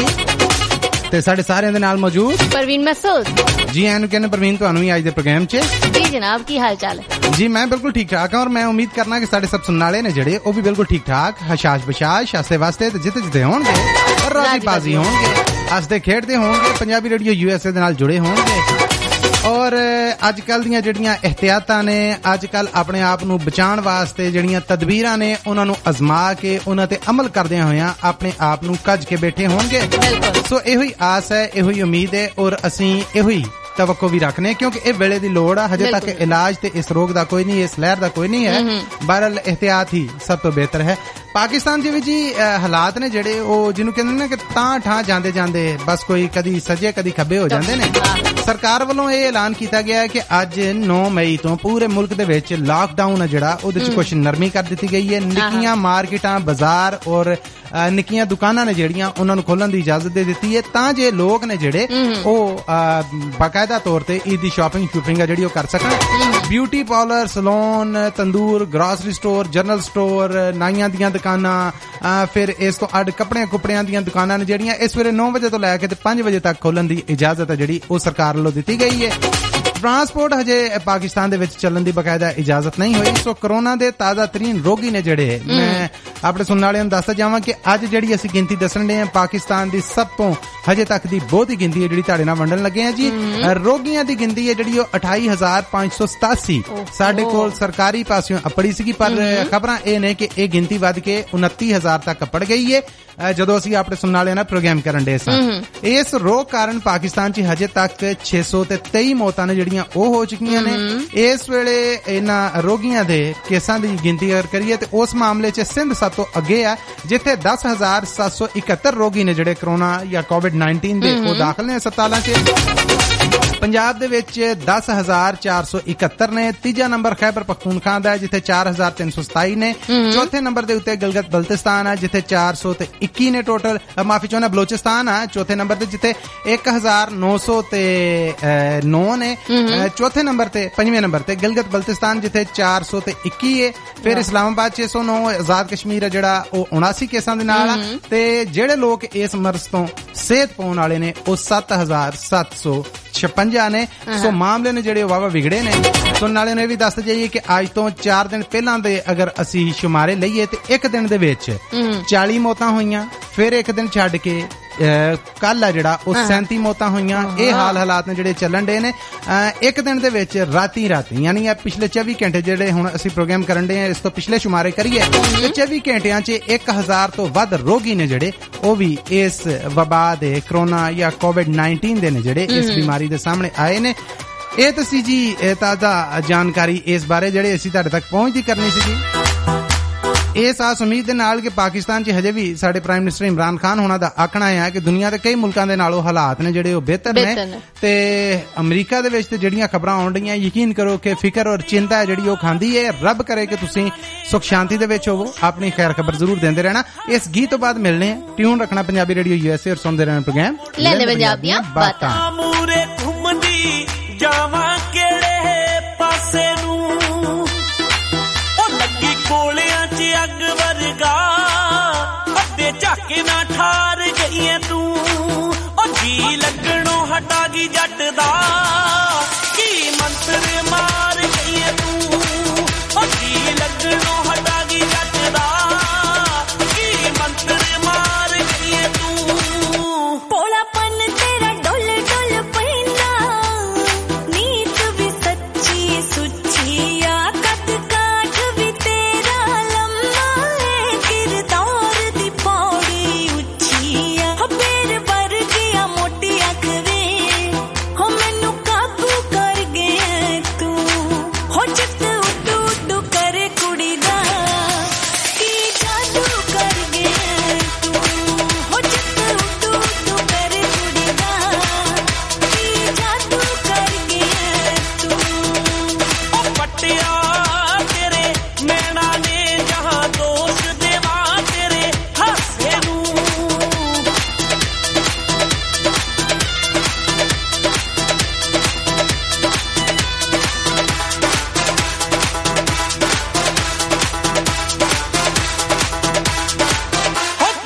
ਤੇ ਸਾਡੇ ਸਾਰਿਆਂ ਦੇ ਨਾਲ ਮੌਜੂਦ ਪਰਵੀਨ ਮਸੂਦ। ਜੀ ਆਇਆਂ ਨੂੰ ਕਹਿੰਦੇ ਪ੍ਰਵੀਨ ਤੁਹਾਨੂੰ ਵੀ ਅੱਜ ਦੇ ਪ੍ਰੋਗਰਾਮ 'ਚ। ਜੀ ਜਨਾਬ, ਕੀ ਹਾਲ ਚਾਲ ਹੈ? ਜੀ ਮੈਂ ਬਿਲਕੁਲ ਠੀਕ ਠਾਕ ਹਾਂ ਔਰ ਮੈਂ ਉਮੀਦ ਕਰਨਾ ਕਿ ਸਾਡੇ ਸਭ ਸੁਣਨ ਵਾਲੇ ਨੇ ਜਿਹੜੇ ਉਹ ਵੀ ਬਿਲਕੁਲ ਠੀਕ ਠਾਕ, ਹਸ਼ਾਸ਼ ਬਸ਼ਾਸ਼, ਹੱਸਦੇ ਵਾਸਤੇ ਤੇ ਜਿੱਤੇ ਜਿੱਤੇ ਹੋਣਗੇ ਔਰ ਰਾਜ਼ੀ ਬਾਜ਼ੀ ਹੋਣਗੇ, ਹੱਸਦੇ ਖੇਡਦੇ ਹੋਣਗੇ, ਪੰਜਾਬੀ ਰੇਡੀਓ ਯੂਐਸਏ ਦੇ ਨਾਲ ਜੁੜੇ ਹੋਣਗੇ। ਔਰ ਅੱਜ ਕੱਲ੍ਹ ਦੀਆਂ ਜਿਹੜੀਆਂ ਇਹਤਿਆਤਾਂ ਨੇ, ਅੱਜ ਕੱਲ੍ਹ ਆਪਣੇ ਆਪ ਨੂੰ ਬਚਾਉਣ ਵਾਸਤੇ ਜਿਹੜੀਆਂ ਤਦਬੀਰਾਂ ਨੇ ਉਹਨਾਂ ਨੂੰ ਅਜ਼ਮਾ ਕੇ ਉਹਨਾਂ ਤੇ ਅਮਲ ਕਰਦਿਆਂ ਹੋਇਆਂ ਆਪਣੇ ਆਪ ਨੂੰ ਕੱਜ ਕੇ ਬੈਠੇ ਹੋਣਗੇ। ਸੋ ਇਹੋ ਹੀ ਆਸ ਹੈ, ਇਹੋ ਹੀ ਉਮੀਦ ਹੈ ਔਰ ਅਸੀਂ ਇਹੋ ਹੀ ਤਵੱਕੋ ਵੀ ਰੱਖਨੇ ਕਿਉਂਕਿ ਇਹ ਵੇਲੇ ਦੀ ਲੋੜ ਆ। ਹਜੇ ਤੱਕ ਇਲਾਜ ਤੇ ਇਸ ਰੋਗ ਦਾ ਕੋਈ ਨਹੀਂ, ਇਸ ਲਹਿਰ ਦਾ ਕੋਈ ਨਹੀਂ ਹੈ। ਬਹਰਹਾਲ ਇਹਤਿਆਤ ਹੀ ਸਭ ਤੋਂ ਬਿਹਤਰ ਹੈ। ਪਾਕਿਸਤਾਨ ਦੇ ਵਿੱਚ ਜੀ ਹਾਲਾਤ ਨੇ ਜਿਹੜੇ ਉਹ ਜਿਹਨੂੰ ਕਹਿੰਦੇ ਨੇ ਕਿ ਤਾਂ ਠਾਂ ਜਾਂਦੇ ਜਾਂਦੇ ਬਸ ਕੋਈ ਕਦੀ ਸੱਜੇ ਕਦੀ ਖੱਬੇ ਹੋ ਜਾਂਦੇ ਨੇ। ਸਰਕਾਰ ਵੱਲੋਂ ਇਹ ਐਲਾਨ ਕੀਤਾ ਗਿਆ ਹੈ ਕਿ ਅੱਜ ਨੌ ਮਈ ਤੋਂ ਪੂਰੇ ਮੁਲਕ ਦੇ ਵਿੱਚ ਲਾਕਡਾਊਨ ਹੈ ਜਿਹੜਾ ਉਹਦੇ ਚ ਕੁਝ ਨਰਮੀ ਕਰ ਦਿੱਤੀ ਗਈ ਹੈ। ਨਿੱਕੀਆਂ ਮਾਰਕੀਟਾਂ, ਬਾਜ਼ਾਰ ਔਰ ਨਿੱਕੀਆਂ ਦੁਕਾਨਾਂ ਨੇ ਜਿਹੜੀਆਂ ਉਹਨਾਂ ਨੂੰ ਖੋਲਣ ਦੀ ਇਜਾਜ਼ਤ ਦੇ ਦਿੱਤੀ ਹੈ ਤਾਂ ਜੇ ਲੋਕ ਨੇ ਜਿਹੜੇ ਉਹ ਬਾਕਾਇਦਾ ਤੌਰ ਤੇ ਈਦ ਦੀ ਸ਼ਾਪਿੰਗ ਸ਼ੂਪਿੰਗ ਹੈ ਜਿਹੜੀ ਉਹ ਕਰ ਸਕਣ। Beauty parlour, salon, tandoor, grocery store, general store, ਨਾਈਆਂ ਦੀਆਂ ਦੁਕਾਨਾਂ, ਫਿਰ ਇਸ ਤੋਂ ਅੱਡ ਕੱਪੜਿਆਂ ਕੁਪੜਿਆਂ ਦੀਆਂ ਦੁਕਾਨਾਂ ਨੇ ਜਿਹੜੀਆਂ ਇਸ ਸਵੇਰੇ ਨੌ ਵਜੇ ਤੋਂ ਲੈ ਕੇ ਤੇ ਪੰਜ ਵਜੇ ਤੱਕ ਖੋਲਣ ਦੀ ਇਜਾਜ਼ਤ ਹੈ ਜਿਹੜੀ ਉਹ ਸਰਕਾਰ ਵੱਲੋਂ ਦਿੱਤੀ ਗਈ ਹੈ। ਟਰਾਂਸਪੋਰਟ ਹਜੇ ਪਾਕਿਸਤਾਨ ਦੇ ਵਿੱਚ ਚੱਲਣ ਦੀ ਬਕਾਇਦਾ ਇਜਾਜ਼ਤ ਨਹੀਂ ਹੋਈ। ਸੋ ਕਰੋਨਾ ਦੇ ਤਾਜ਼ਾ ਤਰੀਨ ਰੋਗੀ ਨੇ ਜਿਹੜੇ ਮੈਂ ਆਪਣੇ ਸੁਣਨ ਵਾਲਿਆਂ ਨੂੰ ਦੱਸਦਾ ਜਾਵਾਂ ਕਿ ਅੱਜ ਜਿਹੜੀ ਅਸੀਂ ਗਿਣਤੀ ਦੱਸਣ ਦੇ ਹਾਂ ਪਾਕਿਸਤਾਨ ਦੀ ਸਭ ਤੋਂ ਹਜੇ ਤੱਕ ਦੀ ਬਹੁਤੀ ਗਿਣਤੀ ਹੈ ਜਿਹੜੀ ਤੁਹਾਡੇ ਨਾਲ ਵੰਡਣ ਲੱਗੇ ਆ ਜੀ। ਰੋਗੀਆਂ ਦੀ ਗਿਣਤੀ ਹੈ ਜਿਹੜੀ ਉਹ ਅਠਾਈ ਹਜ਼ਾਰ ਪੰਜ ਸੌ ਸਤਾਸੀ ਸਾਡੇ ਕੋਲ ਸਰਕਾਰੀ ਪਾਸਿਓਂ ਅਪੜੀ ਸੀਗੀ ਪਰ ਖਬਰਾਂ ਇਹ ਨੇ ਕਿ ਇਹ ਗਿਣਤੀ ਵੱਧ ਕੇ ਉਨੱਤੀ ਹਜ਼ਾਰ ਤੱਕ ਅਪੜ ਗਈ ਹੈ ਜਦੋਂ ਅਸੀਂ ਆਪਣੇ ਸੁਣਨ ਵਾਲਿਆਂ ਨਾਲ ਪ੍ਰੋਗਰਾਮ ਕਰਨ ਦੇ ਸਾਂ। ਇਸ ਰੋਗ ਕਾਰਨ ਪਾਕਿਸਤਾਨ 'ਚ ਹਜੇ ਤੱਕ ਛੇ ਸੌ ਤੇ ਤੇਈ ਮੌਤਾਂ ਨੇ ਜਿਹੜੀਆਂ ਉਹ ਹੋ ਚੁੱਕੀਆਂ ਨੇ। ਇਸ ਵੇਲੇ ਇਹਨਾਂ ਰੋਗੀਆਂ ਦੇ ਕੇਸਾਂ ਦੀ ਗਿਣਤੀ ਅਗਰ ਕਰੀਏ ਤੇ ਉਸ ਮਾਮਲੇ 'ਚ ਸਿੰਧ ਸਭ ਤੋਂ ਅੱਗੇ ਆ ਜਿੱਥੇ ਦਸ ਹਜ਼ਾਰ ਸੱਤ ਸੌ ਇਕਹੱਤਰ ਰੋਗੀ ਨੇ ਜਿਹੜੇ ਕਰੋਨਾ ਜਾਂ ਕੋਵਿਡ ਨਾਈਨਟੀਨ ਦੇ ਉਹ ਦਾਖਲ ਨੇ ਹਸਪਤਾਲਾਂ 'ਚ। ਪੰਜਾਬ ਦੇ ਵਿੱਚ ਦਸ ਹਜ਼ਾਰ ਚਾਰ ਸੌ ਇਕਹੱਤਰ ਨੇ। ਤੀਜਾ ਨੰਬਰ ਖੈਬਰ ਪਖਤੂਨਖਵਾ ਦਾ ਹੈ ਜਿੱਥੇ ਚਾਰ ਹਜ਼ਾਰ ਤਿੰਨ ਸੌ ਸਤਾਈ ਨੇ। ਚੌਥੇ ਨੰਬਰ ਦੇ ਉੱਤੇ ਗਿਲਗਿਤ ਬਲਤਿਸਤਾਨ ਹੈ ਜਿੱਥੇ ਚਾਰ ਸੌ ਤੇ ਇੱਕੀ ਨੇ ਟੋਟਲ। ਮਾਫੀ ਚਾਹੁੰਦਾ ਬਲੋਚਿਸਤਾਨ ਹੈ ਚੌਥੇ ਨੰਬਰ ਤੇ ਜਿੱਥੇ ਇੱਕ ਹਜ਼ਾਰ ਨੌ ਸੌ ਤੇ ਨੌ ਨੇ। ਚੌਥੇ ਨੰਬਰ ਤੇ ਪੰਜਵੇਂ ਨੰਬਰ ਤੇ ਗਿਲਗਿਤ ਬਲਤਿਸਤਾਨ ਜਿੱਥੇ ਚਾਰ ਸੌ ਤੇ ਇੱਕੀ ਹੈ। ਫਿਰ ਇਸਲਾਮਾਬਾਦ ਛੇ ਸੌ ਨੌ। ਆਜ਼ਾਦ ਕਸ਼ਮੀਰ ਹੈ ਜਿਹੜਾ ਉਹ ਉਨਾਸੀ ਕੇਸਾਂ ਦੇ ਨਾਲ ਆ ਤੇ ਜਿਹੜੇ ਲੋਕ ਇਸ ਮਰਜ਼ ਤੋਂ ਸਿਹਤ ਪਾਉਣ ਵਾਲੇ ਨੇ ਉਹ ਸੱਤ ਹਜ਼ਾਰ ਸੱਤ ਸੌ ਛਪੰਜਾ ਨੇ। ਸੋ ਮਾਮਲੇ ਨੇ ਜਿਹੜੇ ਵਾਵਾ ਵਿਗੜੇ ਨੇ। ਸੋ ਨਾਲੇ ਨੇ ਵੀ ਦੱਸ ਜਾਈਏ ਕਿ ਅੱਜ ਤੋਂ ਚਾਰ ਦਿਨ ਪਹਿਲਾਂ ਦੇ ਅਗਰ ਅਸੀਂ ਸ਼ੁਮਾਰੇ ਲਈਏ ਤੇ ਇੱਕ ਦਿਨ ਦੇ ਵਿੱਚ ਚਾਲੀ ਮੌਤਾਂ ਹੋਈਆਂ। ਫਿਰ ਇੱਕ ਦਿਨ ਛੱਡ ਕੇ ਕੱਲ ਆ ਜਿਹੜਾ ਉਹ ਸੈਂਤੀ ਮੌਤਾਂ ਹੋਈਆਂ। ਇਹ ਹਾਲ ਹਾਲਾਤ ਨੇ ਜਿਹੜੇ ਚੱਲਣ ਡੇ ਨੇ ਇੱਕ ਦਿਨ ਦੇ ਵਿੱਚ ਰਾਤੀ ਰਾਤੀ ਯਾਨੀ ਪਿਛਲੇ ਚੌਵੀ ਘੰਟੇ ਜਿਹੜੇ ਹੁਣ ਅਸੀਂ ਪ੍ਰੋਗਰਾਮ ਕਰਨ ਡੇ ਆ ਇਸ ਤੋਂ ਪਿਛਲੇ ਸ਼ੁਮਾਰੇ ਕਰੀਏ ਤੇ ਚੌਵੀ ਘੰਟਿਆਂ 'ਚ ਇੱਕ ਹਜ਼ਾਰ ਤੋਂ ਵੱਧ ਰੋਗੀ ਨੇ ਜਿਹੜੇ ਉਹ ਵੀ ਇਸ ਵਬਾ ਦੇ ਕਰੋਨਾ ਜਾਂ ਕੋਵਿਡ ਨਾਈਨਟੀਨ ਦੇ ਨੇ ਜਿਹੜੇ ਇਸ ਬਿਮਾਰੀ ਦੇ ਸਾਹਮਣੇ ਆਏ ਨੇ। ਇਹ ਤਾਂ ਸੀ ਜੀ ਤਾਜ਼ਾ ਜਾਣਕਾਰੀ ਇਸ ਬਾਰੇ ਜਿਹੜੇ ਅਸੀਂ ਤੁਹਾਡੇ ਤੱਕ ਪਹੁੰਚਦੀ ਕਰਨੀ ਸੀ ਜੀ। ਇਸ ਆਸ ਉਮੀਦ ਦੇ ਨਾਲ ਕਿ ਪਾਕਿਸਤਾਨ 'ਚ ਹਜੇ ਵੀ ਸਾਡੇ ਪ੍ਰਾਈਮ ਮਿਨਿਸਟਰ ਇਮਰਾਨ ਖਾਨ ਹੋਣਾ ਦਾ ਆਖਣਾ ਹੈ ਕਿ ਦੁਨੀਆ ਦੇ ਕਈ ਮੁਲਕਾਂ ਦੇ ਨਾਲੋਂ ਹਾਲਾਤ ਨੇ ਜਿਹੜੇ ਉਹ ਬਿਹਤਰ ਨੇ ਤੇ ਅਮਰੀਕਾ ਦੇ ਵਿੱਚ ਤੇ ਜਿਹੜੀਆਂ ਖਬਰਾਂ ਆਉਣ ਰਹੀਆਂ ਯਕੀਨ ਕਰੋ ਕਿ ਫਿਕਰ ਔਰ ਚਿੰਤਾ ਜਿਹੜੀ ਉਹ ਖਾਂਦੀ ਹੈ। ਰੱਬ ਕਰੇ ਕਿ ਤੁਸੀਂ ਸੁਖ ਸ਼ਾਂਤੀ ਦੇ ਵਿੱਚ ਹੋਵੋ। ਆਪਣੀ ਖੈਰ ਖਬਰ ਜ਼ਰੂਰ ਦਿੰਦੇ ਰਹਿਣਾ। ਇਸ ਗੀਤ ਤੋਂ ਬਾਅਦ ਮਿਲਣੇ ਆ। ਟਿਊਨ ਰੱਖਣਾ ਪੰਜਾਬੀ ਰੇਡੀਓ ਯੂਐਸਏ ਔਰ ਸੁਣਦੇ ਰਹਿਣਾ ਪ੍ਰੋਗਰਾਮ ਲੈਂਦੇ ਪੰਜਾਬ ਦੀਆਂ ਬਾਤਾਂ। ਮੂਰੇ ਘੁੰਮਦੀ ਜਾਵਾਂ ਕਿਹੜੇ ਪਾਸੇ ਨੂੰ ਉਹ ਲੱਗੀ ਕੋਲਿਆਂ 'ਚ ਅੱਗ ਵਰਗਾ ਅੱਧੇ ਝਾਕੇ ਨਾ ਠਾਰ ਗਈਏ ਤੂੰ ਉਹ ਜੀ ਲੱਗਣੋਂ ਹਟਾ ਗਈ ਜੱਟ ਦਾ ਕੀ ਮੰਤਰ ਮਾਰ ਗਈਏ ਤੂੰ ਉਹ ਜੀ ਲੱਗਣੋਂ ਹਟਾ ਗਈ ਜੱਟ ਦਾ ਕੀ ਮੰਤਰ ਮਾਰ ਗਈਏ ਤੂੰ ਪੋਲਾਪਨ ਤੇਰਾ ਡੋਲ ਡੋਲ ਪੈਂਦਾ ਨੀਤ ਵੀ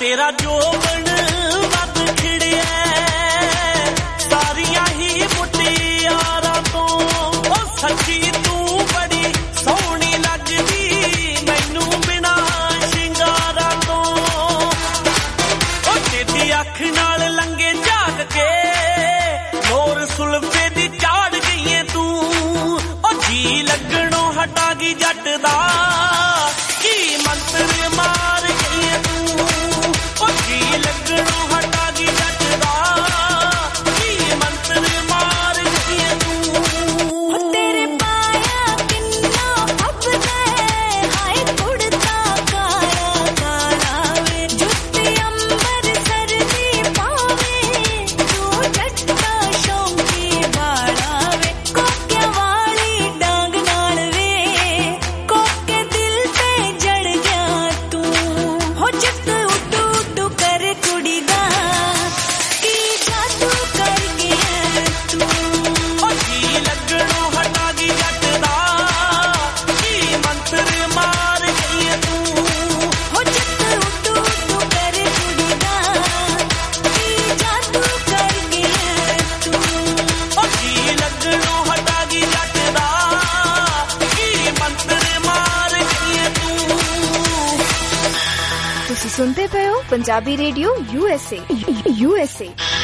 ਤੇਰਾ ਜੋਬਨ ਵੱਧ ਖਿੜਿਆ ਸਾਰੀਆਂ ਹੀ ਮੁਟਿਆਰਾਂ ਤੋਂ ਉਹ ਸੱਚੀ ਤੂੰ ਬੜੀ ਸੋਹਣੀ ਲੱਗਦੀ ਮੈਨੂੰ ਬਿਨਾ ਸ਼ਿੰਗਾਰਾਂ ਤੋਂ ਉਹ ਤੇਰੀ ਅੱਖ ਨਾਲ ਲੰਗੇ ਝਾਕ ਕੇ ਹੋਰ ਸੁਲਫੇ ਦੀ ਝਾੜ ਗਈਏ ਤੂੰ ਉਹ ਜੀ ਲੱਗਣੋਂ ਹਟਾ ਗਈ ਜੱਟ ਦਾ ਕੀ ਮੰਤਰ ਮਾਰ ਗਈਏ ਤੂੰ ਉਹ ਜੀ ਲੱਗਣੋਂ ਹਟਾ ਗਈ ਜੱਟ ਦਾ ਕੀ ਮੰਤਰ ਮਾਰ ਗਈਏ ਤੂੰ ਤੇਰੇ ਪਾਇਆ ਕਿੰਨਾ ਫੱਬਦੇ ਹਾਏ ਕੁੜਤਾ ਕਾਲਾ ਕਾਲਾ ਵੇ ਜੁੱਤੀ ਅੰਬਰ ਸਰਦੀ ਪਾਵੇ ਤੂੰ ਜੱਟਾ ਸ਼ੌਂਕੀ ਬਾੜਾ ਵੇ ਕੋਕਿਆਂ ਵਾਲੀ ਡਾਂਗ ਨਾਲ ਵੇ ਕੋਕੇ ਦਿਲ ਤੇ ਜੜ ਗਿਆ ਤੂੰ ਹੋ ਜੱਟ ਉੱਡੂ ਉੱਡੂ ਕਰ ਕੁੜੀ ਦਾ ਕੀ ਜਾਦੂ ਕਰ ਗਿਆ ਤੂੰ ਉਹ ਜੀ ਲੱਗਣੋਂ ਹਟਾ ਗਈ ਜੱਟ ਦਾ ਕੀ ਮੰਤਰ ਮਾਰ ਗਈਏ ਤੂੰ ਹੋ ਜੱਟ ਉੱਡੂ ਉੱਡੂ ਕਰ ਕੁੜੀ ਦਾ ਕੀ ਜਾਦੂ ਕਰ ਗਿਆ ਤੂੰ ਉਹ ਜੀ ਲੱਗਣੋਂ ਹਟਾ ਗਈ ਜੱਟ ਦਾ ਕੀ ਮੰਤਰ ਮਾਰ ਗਈਏ ਤੂੰ ਤੁਸੀਂ ਸੁਣਦੇ ਪਏ ਹੋ ਪੰਜਾਬੀ ਰੇਡੀਓ ਯੂਐਸਏ ਯੂਐਸਏ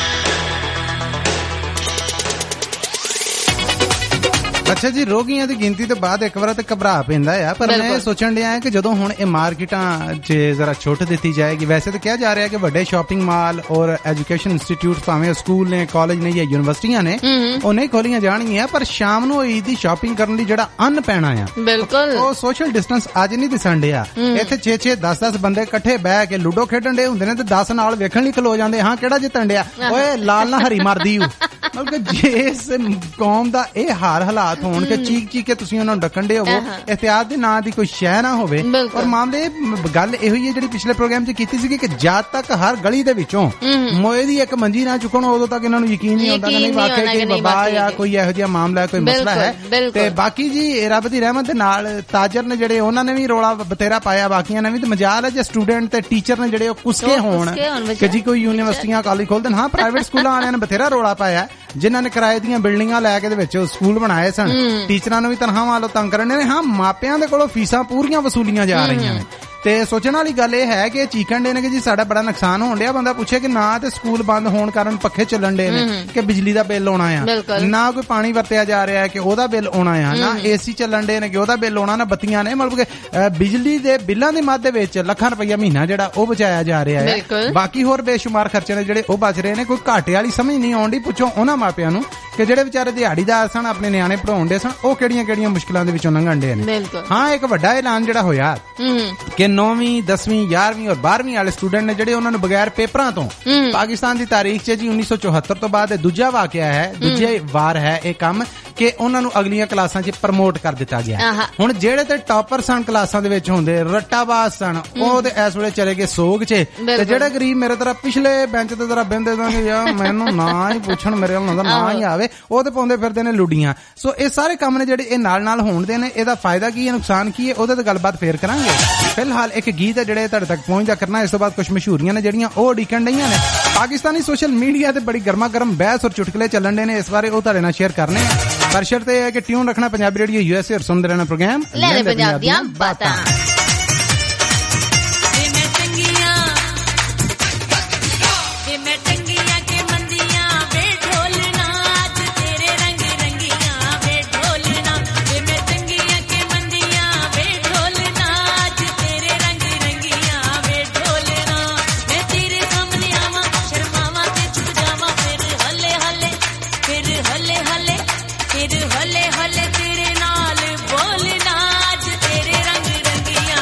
ਅੱਛਾ ਜੀ, ਰੋਗੀਆਂ ਦੀ ਗਿਣਤੀ ਤੋਂ ਬਾਅਦ ਇੱਕ ਵਾਰ ਤੇ ਘਬਰਾ ਪੈਂਦਾ ਆ, ਪਰ ਮੈਂ ਸੋਚਣ ਡਿਆ ਕਿ ਜਦੋਂ ਹੁਣ ਇਹ ਮਾਰਕੀਟਾਂ 'ਚ ਜ਼ਰਾ ਛੁੱਟ ਦਿੱਤੀ ਜਾਏਗੀ, ਵੈਸੇ ਤਾਂ ਕਿਹਾ ਜਾ ਰਿਹਾ ਕਿ ਵੱਡੇ ਸ਼ਾਪਿੰਗ ਮਾਲ ਔਰ ਐਜੂਕੇਸ਼ਨ ਇੰਸਟੀਚਿਊਟ ਭਾਵੇਂ ਸਕੂਲ ਨੇ, ਕਾਲਜ ਨੇ ਜਾਂ ਯੂਨੀਵਰਸਿਟੀਆਂ ਨੇ, ਉਹ ਨਹੀਂ ਖੋਲੀਆਂ ਜਾਣਗੀਆਂ, ਪਰ ਸ਼ਾਮ ਨੂੰ ਈਦ ਦੀ ਸ਼ਾਪਿੰਗ ਕਰਨ ਲਈ ਜਿਹੜਾ ਅੰਨ ਪੈਣਾ ਆ ਬਿਲਕੁਲ ਉਹ ਸੋਸ਼ਲ ਡਿਸਟੈਂਸ ਅੱਜ ਨਹੀਂ ਦਿਸਣ ਡਿਆ। ਇੱਥੇ ਛੇ ਛੇ ਦਸ ਦਸ ਬੰਦੇ ਇਕੱਠੇ ਬਹਿ ਕੇ ਲੂਡੋ ਖੇਡਣ ਡੇ ਹੁੰਦੇ ਨੇ ਤੇ ਦਸ ਨਾਲ ਵੇਖਣ ਲਈ ਖਲੋ ਜਾਂਦੇ, ਹਾਂ ਕਿਹੜਾ ਜਿੱਤਣ ਡਿਆ, ਓਏ ਲਾਲ ਨਾ ਹਰੀ ਮਰਦੀ ਊ। ਮਤਲਬ ਕਿ ਜਿਸ ਕੌਮ ਦਾ ਇਹ ਹਾਲ ਹਾਲਾਤ ਹੋਣ ਕਿ ਚੀਕ ਚੀਕ ਕੇ ਤੁਸੀਂ ਉਹਨਾਂ ਨੂੰ ਡੱਕਣ ਦੇ ਹੋਵੋ, ਇhtiyat ਦੇ ਨਾਂ ਦੀ ਕੋਈ ਸ਼ੈ ਨਾ ਹੋਵੇ। ਔਰ ਮਾਮਲੇ ਗੱਲ ਇਹੋ ਹੀ ਹੈ ਜਿਹੜੀ ਪਿਛਲੇ ਪ੍ਰੋਗਰਾਮ 'ਚ ਕੀਤੀ ਸੀਗੀ ਕਿ ਜਦ ਤੱਕ ਹਰ ਗਲੀ ਦੇ ਵਿੱਚੋਂ ਮੋਏ ਦੀ ਇੱਕ ਮੰਜੀ ਨਾ ਚੁੱਕਣ ਉਦੋਂ ਤੱਕ ਇਹਨਾਂ ਨੂੰ ਯਕੀਨ ਨਹੀਂ ਆਉਂਦਾ ਕਿ ਨਹੀਂ ਵਾਕਿਆ ਕਿ ਵਬਾ ਜਾਂ ਕੋਈ ਇਹੋ ਜਿਹਾ ਮਾਮਲਾ ਕੋਈ ਮਸਲਾ ਹੈ। ਤੇ ਬਾਕੀ ਜੀ ਰੱਬ ਦੀ ਰਹਿਮਤ ਦੇ ਨਾਲ ਤਾਜਰ ਨੇ ਜਿਹੜੇ ਉਹਨਾਂ ਨੇ ਵੀ ਰੋਲਾ ਬਥੇਰਾ ਪਾਇਆ, ਬਾਕੀਆਂ ਨੇ ਵੀ, ਤੇ ਮਜਾਲ ਹੈ ਜੇ ਸਟੂਡੈਂਟ ਤੇ ਟੀਚਰ ਨੇ ਜਿਹੜੇ ਉਹ ਕੁਸਕੇ ਹੋਣ ਕਿ ਜੀ ਕੋਈ ਯੂਨੀਵਰਸਿਟੀਆਂ ਕਾਲਜ ਖੋਲ ਦੇਣ। ਹਾਂ, ਪ੍ਰਾਈਵੇਟ ਸਕੂਲਾਂ ਵਾਲਿਆਂ ਨੇ ਬਥੇਰਾ ਰੋਲਾ ਪਾਇਆ ਜਿਨ੍ਹਾਂ ਨੇ ਕਿਰਾਏ ਦੀਆਂ ਬਿਲਡਿੰਗਾਂ ਲੈ ਕੇ ਦੇ ਵਿੱਚ ਸਕੂਲ ਬਣਾਏ ਸਨ, ਟੀਚਰਾਂ ਨੂੰ ਵੀ ਤਨਖਾਹਾਂ ਵਾਲੋਂ ਤੰਗ ਕਰਨ ਨੇ। ਹਾਂ, ਮਾਪਿਆਂ ਦੇ ਕੋਲੋਂ ਫੀਸਾਂ ਪੂਰੀਆਂ ਵਸੂਲੀਆਂ ਜਾ ਰਹੀਆਂ ਨੇ। ਤੇ ਸੋਚਣ ਵਾਲੀ ਗੱਲ ਇਹ ਹੈ ਕਿ ਚੀਕਣ ਡੇ ਨੇ ਕਿ ਜੀ ਸਾਡਾ ਬੜਾ ਨੁਕਸਾਨ ਹੋਣ ਡਿਆ। ਬੰਦਾ ਪੁੱਛੇ ਕਿ ਨਾ ਤੇ ਸਕੂਲ ਬੰਦ ਹੋਣ ਕਾਰਨ ਪੱਖੇ ਚੱਲਣ ਡੇ ਨੇ ਕਿ ਬਿਜਲੀ ਦਾ ਬਿੱਲ ਆਉਣਾ ਆ, ਨਾ ਕੋਈ ਪਾਣੀ ਵਰਤਿਆ ਜਾ ਰਿਹਾ ਹੈ ਕਿ ਉਹਦਾ ਬਿੱਲ ਆਉਣਾ ਆ, ਨਾ ਏਸੀ ਚੱਲਣ ਡੇ ਨੇ ਕਿ ਉਹਦਾ ਬਿੱਲ ਆਉਣਾ, ਨਾ ਬੱਤੀਆਂ ਨੇ। ਮਤਲਬ ਕਿ ਬਿਜਲੀ ਦੇ ਬਿੱਲਾਂ ਦੀ ਮੱਧ ਦੇ ਵਿੱਚ ਲੱਖਾਂ ਰੁਪਈਆ ਮਹੀਨਾ ਜਿਹੜਾ ਉਹ ਬਚਾਇਆ ਜਾ ਰਿਹਾ ਹੈ। ਬਾਕੀ ਹੋਰ ਬੇਸ਼ੁਮਾਰ ਖਰਚੇ ਨੇ ਜਿਹੜੇ ਉਹ ਬਚ ਰਹੇ ਨੇ। ਕੋਈ ਘਾਟੇ ਵਾਲੀ ਸਮਝ ਨਹੀਂ ਆਉਂਦੀ। ਪੁੱਛੋ ਉਹਨਾਂ ਮਾਪਿਆਂ ਨੂੰ ਕਿ ਜਿਹੜੇ ਵਿਚਾਰੇ ਦਿਹਾੜੀਦਾਰ ਸਨ, ਆਪਣੇ ਨਿਆਣੇ ਪੜਾਉਣ ਦੇ ਸਨ, ਉਹ ਕਿਹੜੀਆਂ ਕਿਹੜੀਆਂ ਮੁਸ਼ਕਲਾਂ ਦੇ ਵਿੱਚੋਂ ਲੰਘਣ ਡੇ ਨੇ। ਹਾਂ, ਇੱਕ ਵੱਡਾ ਐਲਾਨ ਜਿਹੜਾ ਹੋਇਆ ਕਿ ਨੌਵੀਂ ਦਸਵੀਂ ਗਿਆਰਵੀਂ ਔਰ ਬਾਰਵੀਂ ਵਾਲੇ ਸਟੂਡੈਂਟ ਨੇ ਜਿਹੜੇ ਉਹਨਾਂ ਨੂੰ ਬਗੈਰ ਪੇਪਰਾਂ ਤੋਂ ਪਾਕਿਸਤਾਨ ਦੀ ਤਾਰੀਖ 'ਚ ਜੀ ਉੱਨੀ ਸੌ ਚੌਹੱਤਰ ਤੋਂ ਬਾਅਦ ਇਹ ਦੂਜਾ ਵਾਕਿਆ ਹੈ, ਦੂਜੇ ਵਾਰ ਹੈ ਇਹ ਕੰਮ ਕਿ ਉਹਨਾਂ ਨੂੰ ਅਗਲੀਆਂ ਕਲਾਸਾਂ 'ਚ ਪ੍ਰਮੋਟ ਕਰ ਦਿੱਤਾ ਗਿਆ। ਹੁਣ ਜਿਹੜੇ ਤੇ ਟਾਪਰ ਸਨ ਕਲਾਸਾਂ ਦੇ ਵਿੱਚ ਹੁੰਦੇ, ਰੱਟਾਬਾਜ਼ ਸਨ, ਉਹ ਤੇ ਇਸ ਵੇਲੇ ਚਲੇ ਗਏ ਸੋਗ 'ਚ, ਤੇ ਜਿਹੜੇ ਗਰੀਬ ਮੇਰੇ ਤਰ੍ਹਾਂ ਪਿਛਲੇ ਬੈਂਚ ਤੇ ਤਰ੍ਹਾਂ ਬਹਿੰਦੇ ਦਾਂਗੇ ਯਾਰ ਮੈਨੂੰ ਨਾ ਹੀ ਪੁੱਛਣ, ਮੇਰੇ ਵੱਲ ਨਾ ਹੀ ਆਵੇ, ਉਹ ਤੇ ਪਾਉਂਦੇ ਫਿਰਦੇ ਨੇ ਲੁੱਡੀਆਂ। ਸੋ ਇਹ ਸਾਰੇ ਕੰਮ ਨੇ ਜਿਹੜੇ ਇਹ ਨਾਲ ਨਾਲ ਹੋਣਦੇ ਨੇ। ਇਹਦਾ ਫਾਇਦਾ ਕੀ ਹੈ, ਨੁਕਸਾਨ ਕੀ ਹੈ, ਉਹਦੇ ਤੇ ਗੱਲਬਾਤ ਫੇਰ ਕਰਾਂਗੇ। ਫਿਲਹਾਲ ਇੱਕ ਗੀਤ ਹੈ ਜਿਹੜੇ ਤੁਹਾਡੇ ਤੱਕ ਪਹੁੰਚਦਾ ਕਰਨਾ। ਇਸ ਤੋਂ ਬਾਅਦ ਕੁਝ ਮਸ਼ਹੂਰੀਆਂ ਨੇ ਜਿਹੜੀਆਂ ਉਹ ਉਡੀਕਣ ਡਈਆਂ ਨੇ। ਪਾਕਿਸਤਾਨੀ ਸੋਸ਼ਲ ਮੀਡੀਆ ਤੇ ਬੜੀ ਗਰਮਾ ਗਰਮ ਬਹਿਸ ਔਰ ਚੁਟਕਲੇ ਚੱਲਣ ਡੇ ਨੇ, ਇਸ ਬਾਰੇ ਉਹ ਤੁਹਾਡੇ ਨਾਲ ਸ਼ੇਅਰ ਕਰਨੇ ਆ। ਪਰ ਸ਼ਰਤ ਇਹ ਹੈ ਕਿ ਟਿਊਨ ਰੱਖਣਾ ਪੰਜਾਬੀ ਰੇਡੀਓ ਯੂਐਸਏ ਔਰ ਸੁਣਦੇ ਰਹਿਣਾ ਪ੍ਰੋਗਰਾਮ ਲੈ ਲੈ ਪੰਜਾਬ ਦੀਆਂ ਬਾਤਾਂ। हले हले तेरे नाल बोलना, आज तेरे रंग रंगिया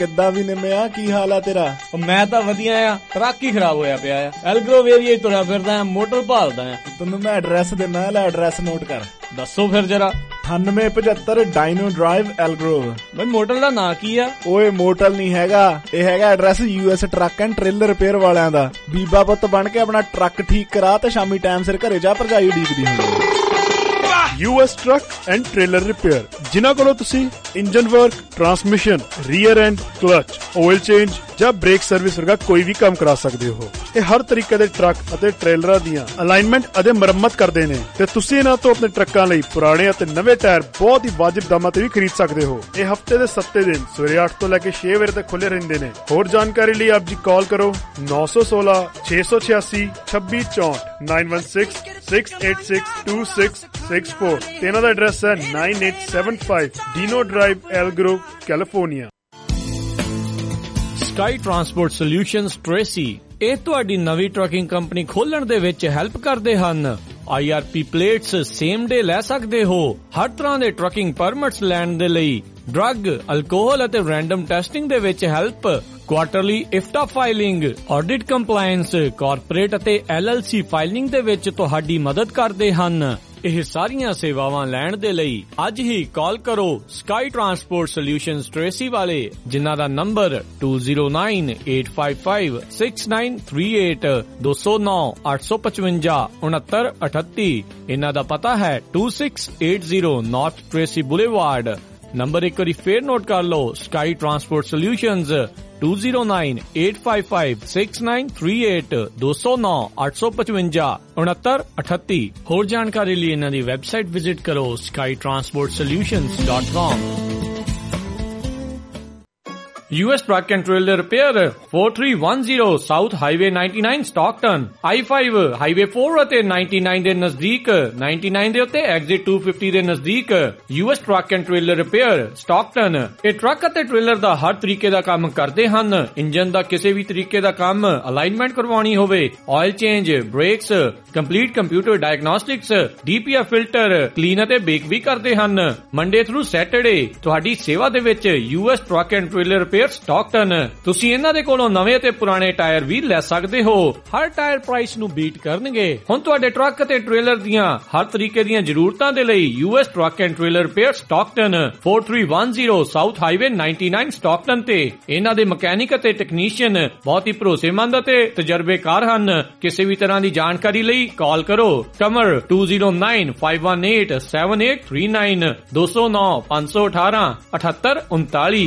ਕਿੱਦਾਂ ਵੀ ਨਿੰਮਿਆ, ਕੀ ਹਾਲ ਆ ਤੇਰਾ? ਮੈਂ ਤਾਂ ਵਧੀਆ ਆ, ਟਰੱਕ ਹੀ ਖਰਾਬ ਹੋਇਆ ਪਿਆ ਆ। ਐਲਗਰੋਵ ਏਰੀਆ ਤੁਰਿਆ ਫਿਰਦਾ ਆ, ਮੋਟਰ ਭਾਲਦਾ ਆ। ਤੈਨੂੰ ਮੈਂ ਐਡਰੈਸ ਦਿੰਦਾ, ਲੈ ਐਡਰੈਸ ਨੋਟ ਕਰ। ਦੱਸੋ ਫਿਰ ਜਰਾ। ਅਠਾਨਵੇਂ ਪਝੱਤਰ ਡਾਇਨੋ ਡਰਾਈਵ ਐਲਗਰੋਵ। ਬਈ ਮੋਟਰ ਦਾ ਨਾਂ ਕੀ ਆ? ਓਏ ਮੋਟਲ ਨਹੀਂ ਹੈਗਾ, ਇਹ ਹੈਗਾ address US truck and trailer repair ਵਾਲਿਆਂ ਦਾ। ਬੀਬਾ ਪੁੱਤ ਬਣ ਕੇ ਆਪਣਾ ਟਰੱਕ ਠੀਕ ਕਰਾ ਤੇ ਸ਼ਾਮੀ ਟਾਈਮ ਸਿਰ ਘਰੇ ਜਾ, ਭਰਜਾਈ ਉਡੀਕਦੀ ਹੁੰਦੀ। US truck and trailer repair, ਜਿਨ੍ਹਾਂ ਕੋਲੋਂ ਤੁਸੀਂ engine work, transmission, rear end clutch, oil change ਜਾਂ ਬ੍ਰੇਕ ਸਰਵਿਸ ਵਰਗਾ ਕੋਈ ਵੀ ਕੰਮ ਕਰਾ ਸਕਦੇ ਹੋ। ਇਹ ਹਰ ਤਰੀਕੇ ਦੇ ਟਰੱਕ ਅਤੇ ਟ੍ਰੇਲਰਾਂ ਦੀਆਂ ਅਲਾਈਨਮੈਂਟ ਅਤੇ ਮੁਰੰਮਤ ਕਰਦੇ ਨੇ ਤੇ ਤੁਸੀਂ ਇਹਨਾਂ ਤੋਂ ਆਪਣੇ ਟਰੱਕਾਂ ਲਈ ਪੁਰਾਣੇ ਅਤੇ ਨਵੇਂ ਟਾਇਰ ਬਹੁਤ ਹੀ ਵਾਜਿਬ ਦਾਮਾਂ ਤੇ ਵੀ ਖਰੀਦ ਸਕਦੇ ਹੋ। ਇਹ ਹਫਤੇ ਦੇ ਸੱਤੇ ਦਿਨ ਸਵੇਰੇ ਅੱਠ ਤੋਂ ਲੈ ਕੇ ਛੇ ਵਜੇ ਤੱਕ ਖੁੱਲੇ ਰਹਿੰਦੇ ਨੇ। ਹੋਰ ਜਾਣਕਾਰੀ ਲਈ ਆਪ ਜੀ ਕਾਲ ਕਰੋ ਨੌ ਸੌ ਸੋਲਾਂ ਛੇ ਸੌ ਛਿਆਸੀ ਛੱਬੀ ਚੌਂਹਠ nine one six six eight six two six six four ਤੇ ਇਹਨਾਂ ਦਾ ਐਡਰੈਸ ਹੈ nine eight seven five Dino Drive Elk Grove, California. Sky transport solutions Tracy ਇਹ ਤੁਹਾਡੀ ਨਵੀਂ ਟਰੱਕਿੰਗ ਕੰਪਨੀ ਖੋਲਣ ਦੇ ਵਿੱਚ ਹੈਲਪ ਕਰਦੇ ਹਨ। I R P plates same day ਲੈ ਸਕਦੇ ਹੋ। ਹਰ ਤਰ੍ਹਾਂ ਦੇ ਟਰੱਕਿੰਗ ਪਰਮਿਟਸ ਲੈਣ ਦੇ ਲਈ ਡਰੱਗ, ਅਲਕੋਹਲ ਅਤੇ ਰੈਂਡਮ ਟੈਸਟਿੰਗ ਦੇ ਵਿੱਚ help, quarterly IFTA filing, audit compliance, corporate ਅਤੇ ਐਲ ਐਲ ਸੀ ਫਾਈਲਿੰਗ ਦੇ ਵਿੱਚ ਤੁਹਾਡੀ ਮਦਦ ਕਰਦੇ ਹਨ। ਇਹ ਸਾਰੀਆਂ ਸੇਵਾਵਾਂ ਲੈਣ ਦੇ ਲਈ ਅੱਜ ਹੀ ਕਾਲ ਕਰੋ ਸਕਾਈ ਟਰਾਂਸਪੋਰਟ ਸੋਲਿਊਸ਼ਨਜ਼ ਟ੍ਰੇਸੀ ਵਾਲੇ, ਜਿਨ੍ਹਾਂ ਦਾ number two zero nine eight five five six nine three eight ਦੋ ਸੌ ਨੌ ਅੱਠ ਸੌ ਪਚਵੰਜਾ ਉਨੱਤਰ ਅਠੱਤੀ। ਇਹਨਾਂ ਦਾ ਪਤਾ ਹੈ two six eight zero North Tracy Boulevard. Number ਇੱਕ ਵਾਰੀ ਫੇਰ ਨੋਟ ਕਰ ਲਓ, sky transport solutions two zero nine eight five five six nine three eight ਦੋ ਸੌ ਨੌ ਅੱਠ ਸੌ ਪਚਵੰਜਾ ਉਨੱਤਰ ਅਠੱਤੀ। ਹੋਰ ਜਾਣਕਾਰੀ ਲਈ ਇਹਨਾਂ ਦੀ ਵੈਬਸਾਈਟ ਵਿਜ਼ਿਟ ਕਰੋ sky transport solutions dot com. U S Truck and Trailer Repair four three one zero South Highway ninety-nine Stockton I five Highway four ਅਤੇ ninety-nine ਦੇ ਨਜ਼ਦੀਕ, ninety-nine ਦੇ ਉੱਤੇ Exit two fifty ਦੇ ਨਜ਼ਦੀਕ U S Truck and Trailer Repair Stockton। ਇਹ truck ਅਤੇ trailer ਦਾ ਹਰ ਤਰੀਕੇ ਦਾ ਕੰਮ ਕਰਦੇ ਹਨ। ਇੰਜਨ ਦਾ ਕਿਸੇ ਵੀ ਤਰੀਕੇ ਦਾ ਕੰਮ, ਅਲਾਈਨਮੈਂਟ ਕਰਵਾਉਣੀ ਹੋਵੇ, oil change, brakes, complete computer diagnostics, D P F filter, clean ਅਤੇ ਬੇਕ ਵੀ ਕਰਦੇ ਹਨ। ਮੰਡੇ ਥਰੂ ਸੈਟਰਡੇ ਤੁਹਾਡੀ ਸੇਵਾ ਦੇ ਵਿੱਚ U S Truck and Trailer Repair Stockton. ਤੁਸੀਂ ਇਹਨਾਂ ਦੇ ਕੋਲੋਂ ਨਵੇਂ ਤੇ ਪੁਰਾਣੇ ਟਾਇਰ ਵੀ ਲੈ ਸਕਦੇ ਹੋ। ਹਰ ਟਾਇਰ ਪ੍ਰਾਈਸ ਨੂੰ ਬੀਟ ਕਰਨਗੇ। ਹੁਣ ਤੁਹਾਡੇ ਟਰੱਕ ਅਤੇ ਟ੍ਰੇਲਰ ਦੀਆਂ ਹਰ ਤਰੀਕੇ ਦੀਆਂ ਜ਼ਰੂਰਤਾਂ ਦੇ ਲਈ U S Truck and Trailer Repair Stockton four three one zero South Highway ninety-nine Stockton ਤੇ ਇਹਨਾਂ ਦੇ ਮਕੈਨਿਕ ਅਤੇ ਟੈਕਨੀਸ਼ੀਅਨ ਬਹੁਤ ਹੀ ਭਰੋਸੇਮੰਦ ਅਤੇ ਤਜਰਬੇਕਾਰ ਹਨ। ਕਿਸੇ ਵੀ ਤਰ੍ਹਾਂ ਦੀ ਜਾਣਕਾਰੀ ਲਈ ਕਾਲ ਕਰੋ ਕਮਰ two zero nine five one eight seven eight three nine ਦੋ ਸੌ ਨੌ ਪੰਜ ਸੌ ਅਠਾਰਾਂ ਅਠੱਤਰ ਉਨਤਾਲੀ।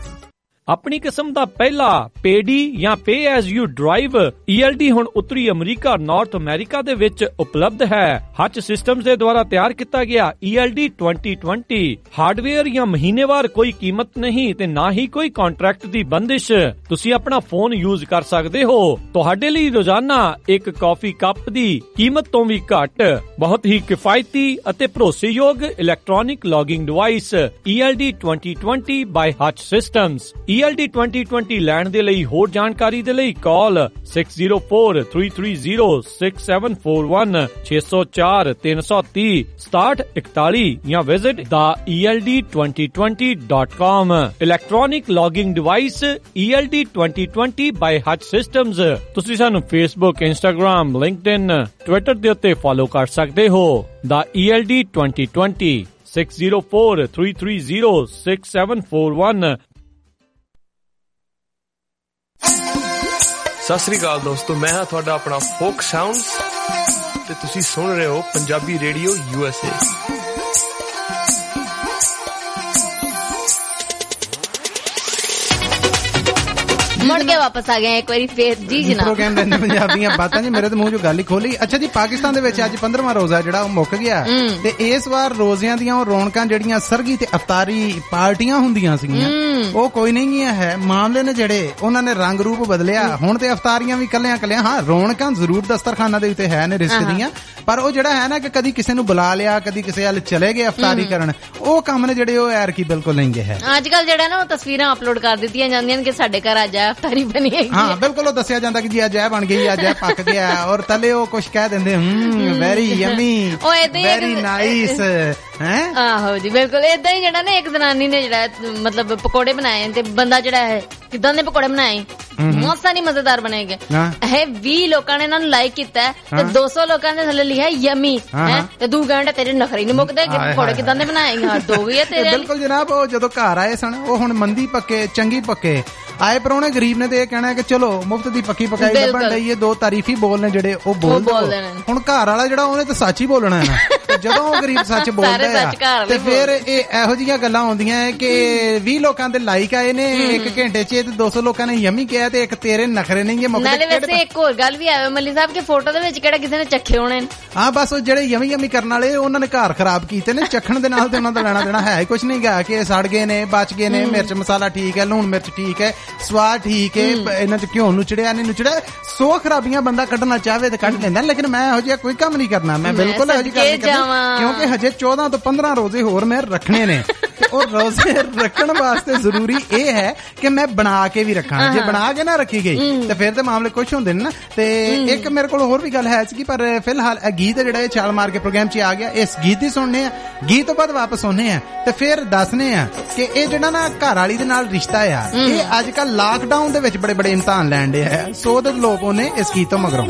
ਆਪਣੀ ਕਿਸਮ ਦਾ ਪਹਿਲਾ ਪੇਡੀ ਜਾਂ pay as you drive E L D ਹੁਣ ਉੱਤਰੀ ਅਮਰੀਕਾ, ਨਾਰਥ ਅਮਰੀਕਾ ਦੇ ਵਿੱਚ ਉਪਲਬਧ ਹੈ। ਹੱਚ ਸਿਸਟਮਜ਼ ਦੇ ਦੁਆਰਾ ਤਿਆਰ ਕੀਤਾ ਗਿਆ E L D twenty twenty hardware ਜਾਂ ਮਹੀਨੇਵਾਰ ਕੋਈ ਕੀਮਤ ਨਹੀਂ ਤੇ ਨਾ ਹੀ ਕੋਈ ਕੰਟਰੈਕਟ ਦੀ ਬੰਦਿਸ਼। ਤੁਸੀਂ ਆਪਣਾ ਫੋਨ ਯੂਜ਼ ਕਰ ਸਕਦੇ ਹੋ। ਤੁਹਾਡੇ ਲਈ ਰੋਜ਼ਾਨਾ ਇੱਕ ਕਾਫੀ ਕੱਪ ਦੀ ਕੀਮਤ ਤੋਂ ਵੀ ਘੱਟ ਬਹੁਤ ਹੀ ਕਿਫਾਇਤੀ ਅਤੇ ਭਰੋਸੇਯੋਗ electronic logging device E L D twenty twenty by Hutch systems. E L D twenty twenty ਲੈਣ ਦੇ ਲਈ ਹੋਰ ਜਾਣਕਾਰੀ ਦੇ ਲਈ ਕਾਲ six zero four three three zero six seven four one ਛੇ ਸੌ ਚਾਰ ਤਿੰਨ ਸੌ ਤੀਹ ਸਤਾਹਠ ਇਕਤਾਲੀ ਜਾਂ ਵਿਜ਼ਿਟ ਦਾ E L D twenty twenty dot com। Electronic logging device E L D twenty twenty by Hutch systems. ਤੁਸੀਂ ਸਾਨੂੰ ਫੇਸਬੁੱਕ, ਇੰਸਟਾਗ੍ਰਾਮ, ਲਿੰਕਡਇਨ, ਟਵਿੱਟਰ ਦੇ ਉੱਤੇ ਫਾਲੋ ਕਰ ਸਕਦੇ ਹੋ। ਦਾ E L D twenty twenty six zero four three three zero six seven four one। Sat Sri ਅਕਾਲ ਦੋਸਤੋ, ਮੈਂ ਹਾਂ ਤੁਹਾਡਾ ਆਪਣਾ ਫੋਕ ਸਾਊਂਡਸ ਤੇ ਤੁਸੀਂ ਸੁਣ ਰਹੇ ਹੋ Punjabi radio U S A. ਮੁੜ ਕੇ ਵਾਪਸ ਆ ਗਏ ਇੱਕ ਵਾਰੀ ਫੇਰ ਜੀ ਜਨਾਬ। ਪ੍ਰੋਗਰਾਮ ਦੇ ਪੰਜਾਬੀਆਂ ਬਾਤਾਂ ਜੀ ਮੇਰੇ ਤੇ ਮੂੰਹ ਚੋਂ ਗੱਲ ਹੀ ਖੋਲੀ। ਅੱਛਾ ਜੀ, ਪਾਕਿਸਤਾਨ ਦੇ ਵਿੱਚ ਅੱਜ ਪੰਦਰਵਾਂ ਰੋਜ਼ਾ ਜਿਹੜਾ ਉਹ ਮੁੱਕ ਗਿਆ ਤੇ ਇਸ ਵਾਰ ਰੋਜ਼ਿਆਂ ਦੀਆਂ ਉਹ ਰੌਣਕਾਂ ਜਿਹੜੀਆਂ ਸਰਗੀ ਤੇ ਅਫਤਾਰੀ ਪਾਰਟੀਆਂ ਹੁੰਦੀਆਂ ਸੀਗੀਆਂ ਉਹ ਕੋਈ ਨਹੀਂ ਗਈਆਂ ਹੈ। ਮਾਮਲੇ ਨੇ ਜਿਹੜੇ ਉਹਨਾਂ ਨੇ ਰੰਗ ਰੂਪ ਬਦਲਿਆ। ਹੁਣ ਤੇ ਅਫਤਾਰੀਆਂ ਵੀ ਕੱਲਿਆਂ ਕੱਲਿਆਂ, ਹਾਂ ਰੌਣਕਾਂ ਜ਼ਰੂਰ ਦਸਤਰਖਾਨਾਂ ਦੇ ਉੱਤੇ ਹੈ ਨੇ ਰਿਸਕ ਦੀਆਂ, ਪਰ ਉਹ ਜਿਹੜਾ ਹੈ ਨਾ ਕਿ ਕਦੀ ਕਿਸੇ ਨੂੰ ਬੁਲਾ ਲਿਆ, ਕਦੀ ਕਿਸੇ ਵੱਲ ਚਲੇ ਗਏ ਅਫਤਾਰੀ ਕਰਨ, ਉਹ ਕੰਮ ਨੇ ਜਿਹੜੇ ਉਹ ਐਰ ਕੀ ਬਿਲਕੁਲ ਨਹੀਂ ਗਏ ਹੈ। ਅੱਜ ਕੱਲ ਜਿਹੜਾ ਨਾ ਉਹ ਤਸਵੀਰਾਂ ਅਪਲੋਡ ਕਰ ਦਿੱਤੀਆਂ ਜਾਂਦੀਆਂ ਨੇ ਕਿ ਸਾਡੇ ਘਰ ਅੱਜ ਆ ਤਾਰੀ ਬਣੀ ਹੈਗੀ ਹਾਂ ਬਿਲਕੁਲ ਉਹ ਦੱਸਿਆ ਜਾਂਦਾ ਕਿ ਜੀ ਅੱਜ ਇਹ ਬਣ ਗਈ, ਅੱਜ ਇਹ ਪੱਕ ਗਿਆ, ਔਰ ਤਲੇ ਉਹ ਕੁਝ ਕਹਿ ਦਿੰਦੇ hmm very yummy very nice ਹੈ। ਆਹੋ ਜੀ ਬਿਲਕੁਲ ਏਦਾਂ ਹੀ। ਜਿਹੜਾ ਨਾ ਇੱਕ ਜਨਾਨੀ ਨੇ ਜਿਹੜਾ ਮਤਲਬ ਪਕੌੜੇ ਬਣਾਏ ਤੇ ਬੰਦਾ ਜਿਹੜਾ ਹੈ ਕਿਦਾਂ ਦੇ ਪਕੌੜੇ ਬਣਾਏ, ਮੌਸਾ ਨਹੀਂ ਮਜ਼ੇਦਾਰ ਬਣੇਗੇ। ਇਹ ਵੀਹ ਲੋਕਾਂ ਨੇ ਇਹਨਾਂ ਨੂੰ ਲਾਈਕ ਕੀਤਾ ਤੇ ਦੋ ਸੌ ਲੋਕਾਂ ਨੇ ਥੱਲੇ ਲਿਖਿਆ ਯਮੀ ਹੈ ਤੇ ਦੂ ਘੰਟੇ ਤੇਰੇ ਨਖਰੇ ਨਹੀਂ ਮੁੱਕਦੇ ਪਕੌੜੇ ਕਿਦਾਂ ਦੇ ਬਣਾਏ, ਹੱਦ ਹੋ ਗਈ ਹੈ ਤੇਰੇ। ਬਿਲਕੁਲ ਜਨਾਬ। ਉਹ ਜਦੋਂ ਘਰ ਆਏ ਸਨ ਉਹ ਹੁਣ ਮੰਦੀ ਪੱਕੇ ਚੰਗੀ ਪੱਕੇ ਆਏ ਪ੍ਰਾਹੁਣੇ ਗਰੀਬ ਨੇ ਤੇ ਇਹ ਕਹਿਣਾ ਕਿ ਚਲੋ ਮੁਫਤ ਦੀ ਪੱਕੀ ਪਕਾਈ ਲੱਭਣ ਲਈ ਇਹ ਦੋ ਤਾਰੀਫੀ ਬੋਲ ਨੇ ਜਿਹੜੇ ਉਹ ਬੋਲ ਦੋ। ਹੁਣ ਘਰ ਵਾਲਾ ਜਿਹੜਾ ਉਹਨੇ ਤਾਂ ਸੱਚ ਹੀ ਬੋਲਣਾ ਹੈ ਨਾ। ਜਦੋਂ ਉਹ ਗਰੀਬ ਸੱਚ ਬੋਲਦਾ ਆ ਤੇ ਫਿਰ ਇਹ ਇਹੋ ਜਿਹੀਆਂ ਗੱਲਾਂ ਆਉਂਦੀਆਂ ਹੈ ਕਿ ਵੀਹ ਲੋਕਾਂ ਦੇ ਲਾਈਕ ਆਏ ਨੇ ਇੱਕ ਘੰਟੇ ਚ ਤੇ ਦੋ ਸੌ ਲੋਕਾਂ ਨੇ ਯਮੀ ਕਿਹਾ ਤੇ ਇੱਕ ਤੇਰੇ ਨਖਰੇ ਨਹੀਂ ਮੁੱਕਦੇ। ਨਾਲੇ ਵੈਸੇ ਇੱਕ ਹੋਰ ਗੱਲ ਵੀ ਆਵੇ ਮੱਲੀ ਸਾਹਿਬ ਕਿ ਫੋਟੋ ਦੇ ਵਿੱਚ ਕਿਹੜਾ ਕਿਸੇ ਨੇ ਚੱਖੇ ਹੋਣੇ ਨੇ। ਹਾਂ ਬਸ ਉਹ ਜਿਹੜੇ ਯਮੀ ਯਮੀ ਕਰਨ ਵਾਲੇ ਉਹਨਾਂ ਨੇ ਘਰ ਖਰਾਬ ਕੀਤੇ ਨੇ। ਚੱਖਣ ਦੇ ਨਾਲ ਤੇ ਉਹਨਾਂ ਦਾ ਲੈਣਾ ਦੇਣਾ ਹੈ ਹੀ ਕੁਛ ਨਹੀਂ ਗਾ ਕਿ ਸੜ ਗਏ ਨੇ ਬਚ ਗਏ ਨੇ, ਮਿਰਚ ਮਸਾਲਾ ਠੀਕ ਹੈ, ਲੂਣ ਮਿਰਚ ਠੀਕ ਹੈ, ਸਵਾਦ ਠੀਕ ਹੈ, ਇਹਨਾਂ ਚ ਘਿਓ ਨੁਚੜਿਆ ਨਹੀਂ ਨੁਚੜਿਆ, ਸੌ ਖਰਾਬੀਆਂ ਬੰਦਾ ਕੱਢਣਾ ਚਾਹਵੇ ਤੇ ਕੱਢ ਲੈਂਦਾ। ਲੇਕਿਨ ਮੈਂ ਇਹੋ ਜਿਹਾ ਕੋਈ ਕੰਮ ਨਹੀਂ ਕਰਨਾ। ਮੈਂ ਬਿਲਕੁਲ ਇਹੋ ਜਿਹੀ ਗੱਲ ਨਹੀਂ ਕਰਨੀ ਕਿਉਂਕਿ ਹਜੇ ਚੌਦਾਂ ਤੋਂ ਪੰਦਰਾਂ ਰੋਜ਼ੇ ਹੋਰ ਮੈਂ ਰੱਖਣੇ ਨੇ ਤੇ ਉਹ ਰੋਜ਼ੇ ਰੱਖਣ ਵਾਸਤੇ ਜ਼ਰੂਰੀ ਇਹ ਹੈ ਕਿ ਮੈਂ ਬਣਾ ਕੇ ਵੀ ਰੱਖਾਂ। ਜੇ ਬਣਾ ਕੇ ਨਾ ਰੱਖੀ ਗਈ ਤੇ ਫਿਰ ਤੇ ਮਾਮਲੇ ਕੁਛ ਹੁੰਦੇ ਨੇ ਨਾ। ਤੇ ਇੱਕ ਮੇਰੇ ਕੋਲ ਹੋਰ ਵੀ ਗੱਲ ਹੈ ਸੀ ਪਰ ਫਿਲਹਾਲ ਇਹ ਗੀਤ ਜਿਹੜਾ ਇਹ ਛਾਲ ਮਾਰ ਕੇ ਪ੍ਰੋਗਰਾਮ ਚ ਆ ਗਿਆ, ਇਸ ਗੀਤ ਹੀ ਸੁਣਨੇ ਆ। ਗੀਤ ਤੋਂ ਬਾਅਦ ਵਾਪਸ ਆਉਨੇ ਆ ਤੇ ਫਿਰ ਦੱਸਨੇ ਆ ਕਿ ਇਹ ਜਿਹੜਾ ਨਾ ਘਰ ਵਾਲੀ ਦੇ ਨਾਲ ਰਿਸ਼ਤਾ ਆ ਇਹ ਅੱਜ ਕੱਲ ਲਾਕਡਾਊਨ ਦੇ ਵਿੱਚ ਬੜੇ ਬੜੇ ਇਮਤਿਹਾਨ ਲੈਣ ਦੇ ਹੈ। ਸੋ ਦੇ ਲੋਕ ਉਹਨੇ ਇਸ ਗੀਤ ਤੋਂ ਮਗਰੋਂ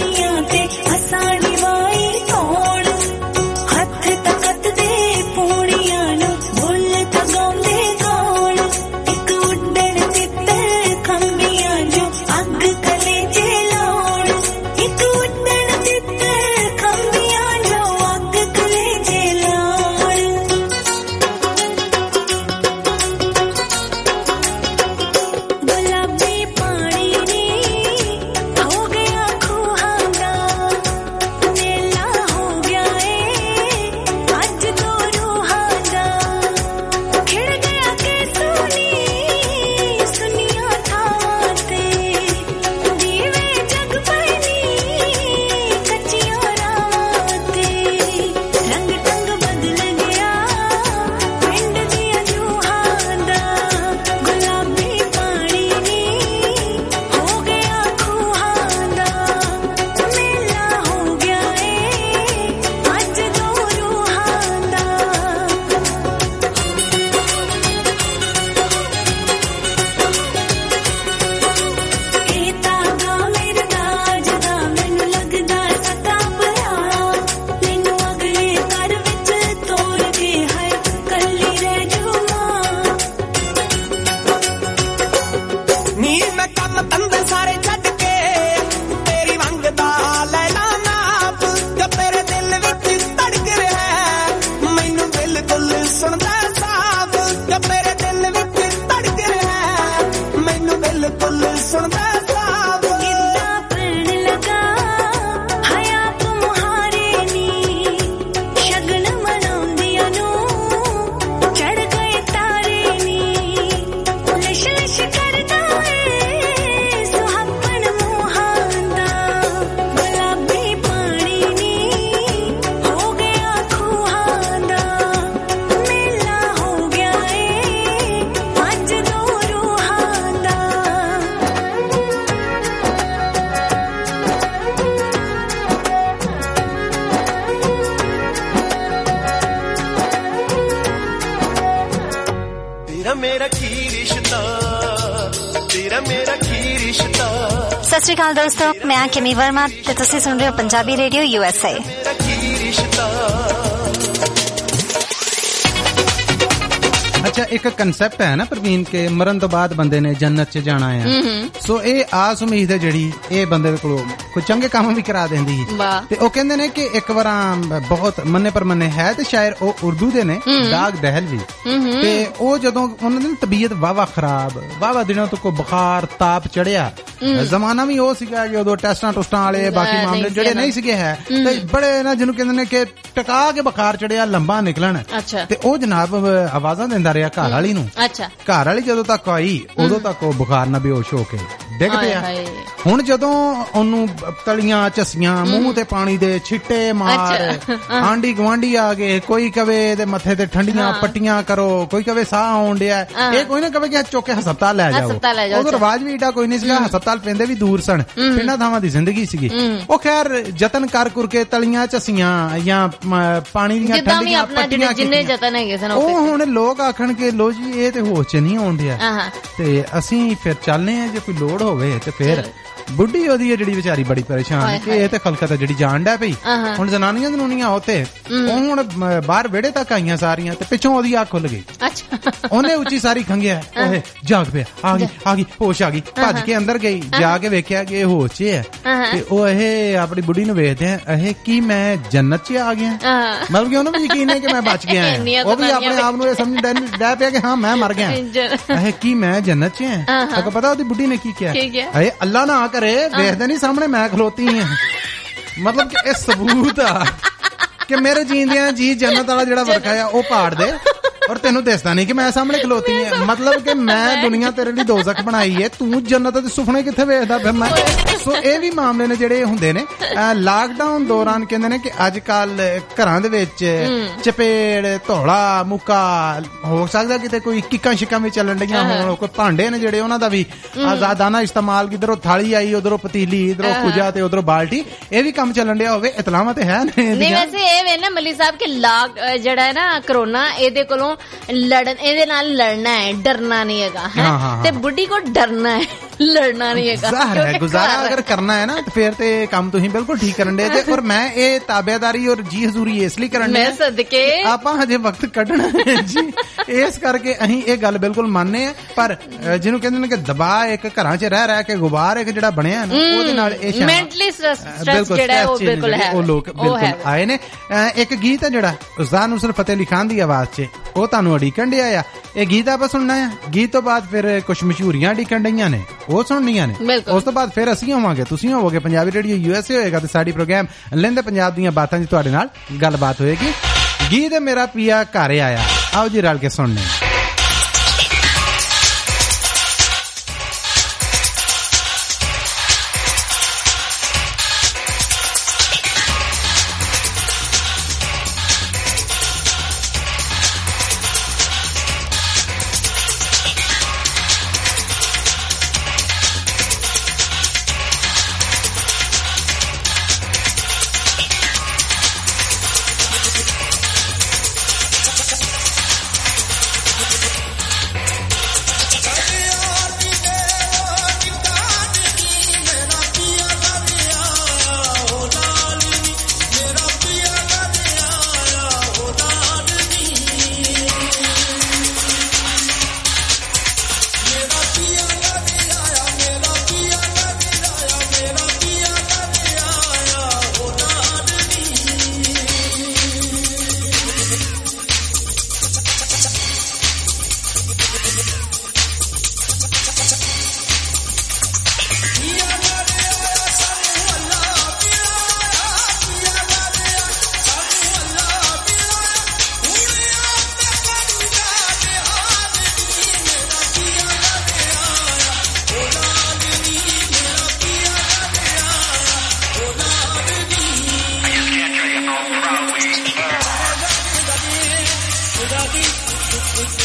ਸਤਿ ਸ਼੍ਰੀ ਅਕਾਲ ਦੋਸਤੋ, ਮੈਂ ਹਾਂ ਕਿਮੀ ਵਰਮਾ ਤੇ ਤੁਸੀਂ ਸੁਣ ਰਹੇ ਹੋ Punjabi radio U S A. ਅੱਛਾ ਇੱਕ ਕਨਸੈਪਟ ਹੈ ਨਾ ਪ੍ਰਵੀਨ ਕੇ ਮਰਨ ਤੋਂ ਬਾਅਦ ਬੰਦੇ ਨੇ ਜੰਨਤ ਚ ਜਾਣਾ ਆ। ਸੋ ਇਹ ਆਸ ਉਮੀਦ ਹੈ ਜਿਹੜੀ ਇਹ ਬੰਦੇ ਦੇ ਕੋਲੋਂ ਕੋਈ ਚੰਗੇ ਕੰਮ ਵੀ ਕਰਾ ਦਿੰਦੀ ਤੇ ਉਹ ਕਹਿੰਦੇ ਨੇ ਕਿ ਇੱਕ ਵਾਰ ਬਹੁਤ ਮੰਨੇ ਪਰ ਮੰਨੇ ਹੈ ਤੇ ਸ਼ਾਇਰ ਉਹ ਉਰਦੂ ਦੇ ਨੇ ਦਾਗ ਦਹਿਲਵੀ ਤੇ ਉਹ ਜਦੋਂ ਉਹਨਾਂ ਦੀ ਤਬੀਅਤ ਵਾਵਾ ਖਰਾਬ ਵਾਵਾ ਦਿਨਾਂ ਤੋਂ ਕੋਈ ਬੁਖਾਰ ਤਾਪ ਚੜਿਆ। ਜ਼ਮਾਨਾ ਵੀ ਉਹ ਸੀਗਾ ਕਿ ਉਦੋਂ ਟੈਸਟਾਂ ਟੁਸਟਾਂ ਵਾਲੇ ਬਾਕੀ ਮਾਮਲੇ ਜਿਹੜੇ ਨਹੀਂ ਸੀਗੇ ਹੈ ਤੇ ਬੜੇ ਨਾ ਜਿਹਨੂੰ ਕਹਿੰਦੇ ਨੇ ਕਿ ਟਕਾ ਕੇ ਬੁਖਾਰ ਚੜਿਆ ਲੰਬਾ ਨਿਕਲਣ ਤੇ ਉਹ ਜਨਾਬ ਆਵਾਜ਼ਾਂ ਦਿੰਦਾ ਰਿਹਾ ਘਰ ਵਾਲੀ ਨੂੰ। ਘਰ ਵਾਲੀ ਜਦੋਂ ਤੱਕ ਆਈ ਉਦੋਂ ਤੱਕ ਉਹ ਬੁਖਾਰ ਨਾਲ ਬੇਹੋਸ਼ ਹੋ ਕੇ ਡਿੱਗ ਪਿਆ। ਹੁਣ ਜਦੋਂ ਉਹਨੂੰ ਤਲੀਆਂ ਝੱਸੀਆਂ ਮੂੰਹ ਤੇ ਪਾਣੀ ਦੇ ਛਿੱਟੇ ਮਾਰ ਆਂਢੀ ਗਵਾਂਢੀ ਆ ਗਏ ਕੋਈ ਕਵੇ ਤੇ ਮੱਥੇ ਤੇ ਠੰਡੀਆਂ ਪੱਟੀਆਂ ਕਰੋ ਕੋਈ ਕਵੇ ਸਾਹ ਆਉਣ ਡਿਆ ਇਹ ਕੋਈ ਨਾ ਕਵੇ ਕਿ ਚੁੱਕ ਕੇ ਹਸਪਤਾਲ ਲੈ ਜਾਓ ਉਦੋਂ ਰਿਵਾਜ ਵੀ ਏਡਾ ਕੋਈ ਨਹੀਂ ਸੀਗਾ ਹਸਪਤਾਲ ਪੈਂਦੇ ਵੀ ਦੂਰ ਸਨ ਪਿੰਡਾਂ ਥਾਵਾਂ ਦੀ ਜ਼ਿੰਦਗੀ ਸੀਗੀ ਉਹ ਖੈਰ ਯਤਨ ਕਰ ਕਰਕੇ ਤਲੀਆਂ ਝੱਸੀਆਂ ਜਾਂ ਪਾਣੀ ਦੀਆਂ ਠੰਡੀਆਂ ਪੱਟੀਆਂ ਜਿੰਨੇ ਯਤਨ ਹੈਗੇ ਸਨ ਉਹ ਹੁਣ ਲੋਕ ਆਖਣ ਕਿ ਲੋ ਜੀ ਇਹ ਤੇ ਹੋਸ਼ ਚ ਨਹੀਂ ਆਉਣ ਡਿਆ ਤੇ ਅਸੀਂ ਫਿਰ ਚੱਲਨੇ ਆ ਜੇ ਕੋਈ ਲੋੜ ਹੋਵੇ ਤੇ ਫਿਰ ਬੁੱਢੀ ਉਹਦੀ ਹੈ ਜਿਹੜੀ ਵਿਚਾਰੀ ਬੜੀ ਪਰੇਸ਼ਾਨ ਕਿ ਇਹ ਤੇ ਖਲਕਤ ਹੈ ਜਿਹੜੀ ਜਾਣ ਡਿਆ ਪਈ ਹੁਣ ਜਨਾਨੀਆਂ ਜਨੂਨੀਆਂ ਉੱਥੇ ਉਹ ਹੁਣ ਬਾਹਰ ਵਿਹੜੇ ਤੱਕ ਆਈਆਂ ਸਾਰੀਆਂ ਤੇ ਪਿੱਛੋਂ ਉਹਦੀ ਅੱਖ ਖੁੱਲ ਗਈ ਉਹਨੇ ਉੱਚੀ ਸਾਰੀ ਖੰਗਿਆ ਓਏ ਜਾਗ ਪਿਆ ਆ ਗਈ ਆ ਗਈ ਹੋਸ਼ ਆ ਗਈ ਭੱਜ ਕੇ ਅੰਦਰ ਗਈ ਜਾ ਕੇ ਵੇਖਿਆ ਕਿ ਇਹ ਹੋਸ਼ 'ਚ ਹੈ ਤੇ ਉਹ ਇਹ ਆਪਣੀ ਬੁੱਢੀ ਨੂੰ ਵੇਖਦੇ ਆ ਇਹ ਕੀ ਮੈਂ ਜੰਨਤ 'ਚ ਆ ਗਿਆ ਮਤਲਬ ਕਿ ਉਹਨੂੰ ਵੀ ਯਕੀਨ ਹੈ ਕਿ ਮੈਂ ਬਚ ਗਿਆ ਉਹ ਵੀ ਆਪਣੇ ਆਪ ਨੂੰ ਇਹ ਸਮਝ ਡੈ ਪਿਆ ਕਿ ਹਾਂ ਮੈਂ ਮਰ ਗਿਆ ਇਹ ਕੀ ਮੈਂ ਜੰਨਤ 'ਚ ਹਾਂ ਅਗਰ ਪਤਾ ਉਹਦੀ ਬੁੱਢੀ ਨੇ ਕੀ ਕਿਹਾ ਇਹ ਅੱਲਾ ਨਾ ਕਰੇ ਵੇਖਦੇ ਨਹੀਂ ਸਾਹਮਣੇ ਮੈਂ ਖਲੋਤੀ ਆ ਮਤਲਬ ਕਿ ਇਹ ਸਬੂਤ ਆ ਕਿ ਮੇਰੇ ਜੀਂਦਿਆਂ ਜੀ ਜੰਨਤ ਵਾਲਾ ਜਿਹੜਾ ਵਰਖਾ ਆ ਉਹ ਪਾੜ ਦੇ ਔਰ ਤੈਨੂੰ ਦੱਸਦਾ ਨਹੀਂ ਕਿ ਮੈਂ ਸਾਹਮਣੇ ਖਲੋਤੀ ਆ ਮਤਲਬ ਕਿ ਮੈਂ ਦੁਨੀਆ ਤੇਰੇ ਲਈ ਦੋਜ਼ਖ ਬਣਾਈ ਹੈ ਤੂੰ ਜੰਨਤ ਦੇ ਸੁਪਨੇ ਕਿੱਥੇ ਵੇਖਦਾ ਫਿਰ ਮੈਂ ਸੋ ਇਹ ਵੀ ਮਾਮਲੇ ਨੇ ਜਿਹੜੇ ਹੁੰਦੇ ਨੇ ਲਾਕਡਾਊਨ ਦੌਰਾਨ ਕਹਿੰਦੇ ਨੇ ਕਿ ਅੱਜ ਕੱਲ ਘਰਾਂ ਦੇ ਵਿੱਚ ਚਪੇੜ ਧੌਲਾ ਮੁੱਕਾ ਹੋ ਸਕਦਾ ਕਿਤੇ ਕੋਈ ਕਿੱਕਾਂ ਸ਼ਿਕਾਂ ਵੀ ਚੱਲਣ ਡੀਆਂ ਹੋਣ ਕੋਈ ਭਾਂਡੇ ਨੇ ਜਿਹੜੇ ਉਹਨਾਂ ਦਾ ਵੀ ਆਜ਼ਾਦਾਨਾ ਇਸਤੇਮਾਲ ਕਿਧਰੋਂ ਥਾਲੀ ਆਈ ਉਧਰੋਂ ਪਤੀਲੀ ਇਧਰੋਂ ਕੁਜਾ ਤੇ ਉਧਰੋਂ ਬਾਲਟੀ ਇਹ ਵੀ ਕੰਮ ਚੱਲਣ ਡਿਆ ਹੋਵੇ ਇਤਲਾਹਾਂ ਤੇ ਹੈ ਨਹੀਂ ਵੈਸੇ ਇਹ ਵੇ ਨਾ ਮਲੀ ਸਾਹਿਬ ਕਿ ਲਾਕ ਜਿਹੜਾ ਹੈ ਨਾ ਕਰੋਨਾ ਇਹਦੇ ਕੋਲੋਂ ਲੜਨ ਇਹਦੇ ਨਾਲ ਲੜਨਾ ਹੈ ਡਰਨਾ ਨਹੀਂ ਹੈਗਾ ਤੇ ਬੁੱਢੀ ਕੋ ਡਰਨਾ ਹੈ ਲੜਨਾ ਨਹੀਂ ਹੈਗਾ ਜ਼ਾਹਰ ਹੈ ਗੁਜ਼ਾਰਾ ਅਗਰ ਕਰਨਾ ਹੈ ਨਾ ਤੇ ਫਿਰ ਤੇ ਕੰਮ ਤੁਸੀਂ ਬਿਲਕੁਲ ਠੀਕ ਕਰਨ ਦੇ ਤੇ ਔਰ ਮੈਂ ਇਹ ਤਾਬੇਦਾਰੀ ਔਰ ਜੀ ਹਜ਼ੂਰੀ ਇਸ ਲਈ ਕਰਨ ਮੈਂ ਸਦਕੇ ਆਪਾਂ ਹਜੇ ਵਕਤ ਕੱਢਣਾ ਹੈ ਜੀ ਇਸ ਕਰਕੇ ਅਸੀਂ ਇਹ ਗੱਲ ਬਿਲਕੁਲ ਮੰਨਨੇ ਆ ਪਰ ਜਿਹਨੂੰ ਕਹਿੰਦੇ ਨੇ ਕਿ ਦਬਾਅ ਇੱਕ ਘਰਾਂ 'ਚ ਰਹਿ ਰਹਿ ਕੇ ਗੁਬਾਰ ਇੱਕ ਜਿਹੜਾ ਬਣਿਆ ਨਾ ਉਹਦੇ ਨਾਲ ਇਹ ਮੈਂਟਲੀ ਸਟ੍ਰੈਸ ਜਿਹੜਾ ਉਹ ਬਿਲਕੁਲ ਹੈ ਉਹ ਲੋਕ ਬਿਲਕੁਲ ਆਏ ਨੇ ਇੱਕ ਗੀਤ ਹੈ ਜਿਹੜਾ ਉਸਤਾਦ ਨੁਸਰਤ ਫਤਿਹ ਅਲੀ ਖਾਨ ਦੀ ਆਵਾਜ਼ 'ਚ ਉਹ ਤੁਹਾਨੂੰ ਅਡੀਕਣ ਡਿਆ ਆ ਇਹ ਗੀਤ ਆਪਾਂ ਸੁਣਨਾ ਆ ਗੀਤ ਤੋਂ ਬਾਅਦ ਫਿਰ ਕੁਝ ਮਸ਼ਹੂਰੀਆਂ ਅਡੀਕਣ ਡਈਆਂ ਨੇ ਉਹ ਸੁਣਨੀਆਂ ਨੇ ਉਸ ਤੋਂ ਬਾਅਦ ਫਿਰ ਅਸੀਂ ਹੋਵਾਂਗੇ ਤੁਸੀਂ ਹੋਵੋਗੇ ਪੰਜਾਬੀ ਰੇਡੀਓ ਯੂਐਸਏ ਹੋਏਗਾ ਤੇ ਸਾਡੀ ਪ੍ਰੋਗਰਾਮ ਲੈਂਦੇ ਪੰਜਾਬ ਦੀਆਂ ਬਾਤਾਂ ਜੀ ਤੁਹਾਡੇ ਨਾਲ ਗੱਲਬਾਤ ਹੋਏਗੀ ਗੀਤ ਮੇਰਾ ਪੀਆ ਘਰ ਆਇਆ ਆਓ ਜੀ ਰਲ ਕੇ ਸੁਣਨੇ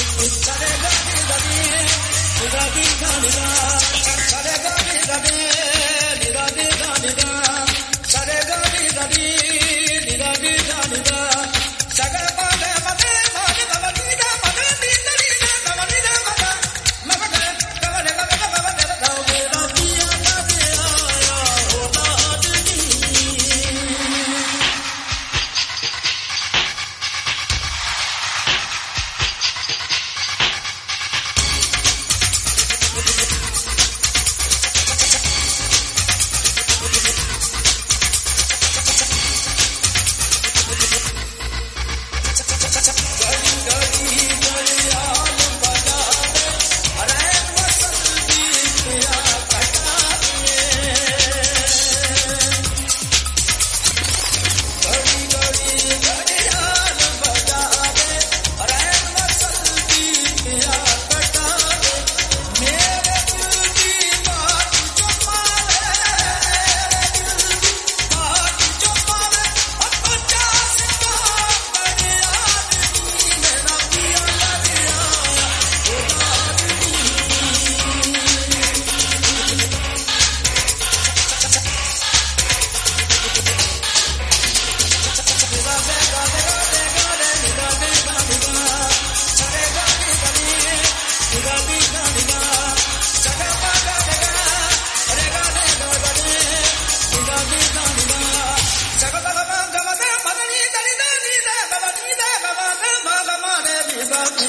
Sada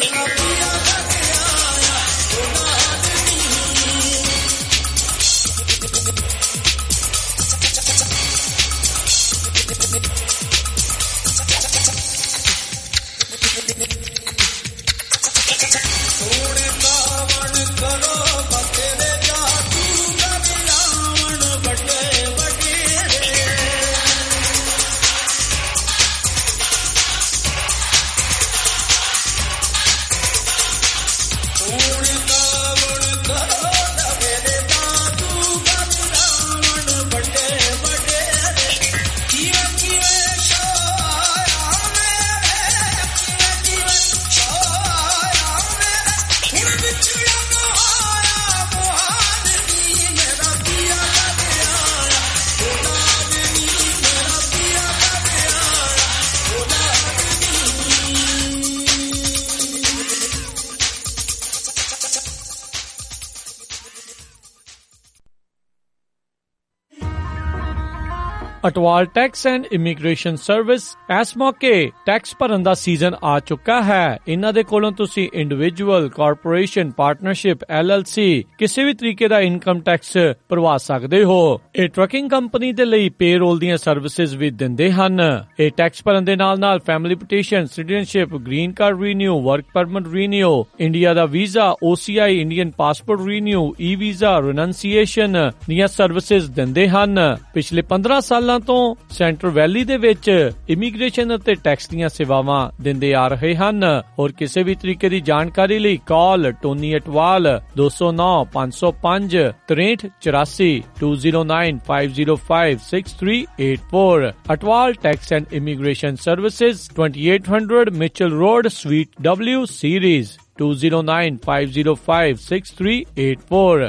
Atwal tax and immigration service ਇਸ ਮੌਕੇ ਟੈਕਸ ਭਰਨ ਦਾ ਸੀਜ਼ਨ ਆ ਚੁੱਕਾ ਹੈ। ਇਹਨਾਂ ਦੇ ਕੋਲੋਂ ਤੁਸੀਂ individual, corporation, partnership, L L C ਕਿਸੇ ਵੀ ਤਰੀਕੇ ਦਾ ਇਨਕਮ ਟੈਕਸ ਭਰਵਾ ਸਕਦੇ ਹੋ। ਇਹ ਟਰੱਕਿੰਗ ਕੰਪਨੀ ਦੇ ਲਈ ਪੇਰੋਲ ਦੀਆਂ ਸਰਵਿਸਿਜ਼ ਵੀ ਦਿੰਦੇ ਹਨ। ਇਹ ਟੈਕਸ ਭਰਨ ਦੇ ਨਾਲ ਨਾਲ family petition, citizenship, green card renew, work permit renew, India ਦਾ visa, O C I, Indian passport renew, E visa, renunciation ਦੀਆਂ ਸਰਵਿਸਿਜ਼ ਦਿੰਦੇ ਹਨ। ਪਿਛਲੇ ਪੰਦਰਾਂ ਸਾਲਾਂ ਤੋਂ ਸੈਂਟਰਲ ਵੈਲੀ ਦੇ ਵਿੱਚ ਇਮੀਗ੍ਰੇਸ਼ਨ ਅਤੇ ਟੈਕਸ ਦੀਆਂ ਸੇਵਾਵਾਂ ਦਿੰਦੇ ਆ ਰਹੇ ਹਨ। ਹੋਰ ਕਿਸੇ ਵੀ ਤਰੀਕੇ ਦੀ ਜਾਣਕਾਰੀ ਲਈ ਕਾਲ ਟੋਨੀ ਅਟਵਾਲ ਦੋ ਸੌ ਨੌ ਪੰਜ ਸੌ ਪੰਜ ਤਰੇਹਠ ਚੁਰਾਸੀ two zero nine five zero five six three eight four। Atwal tax and immigration services twenty-eight hundred Mitchell Road, Suite W, Series two zero nine five zero five six three eight four।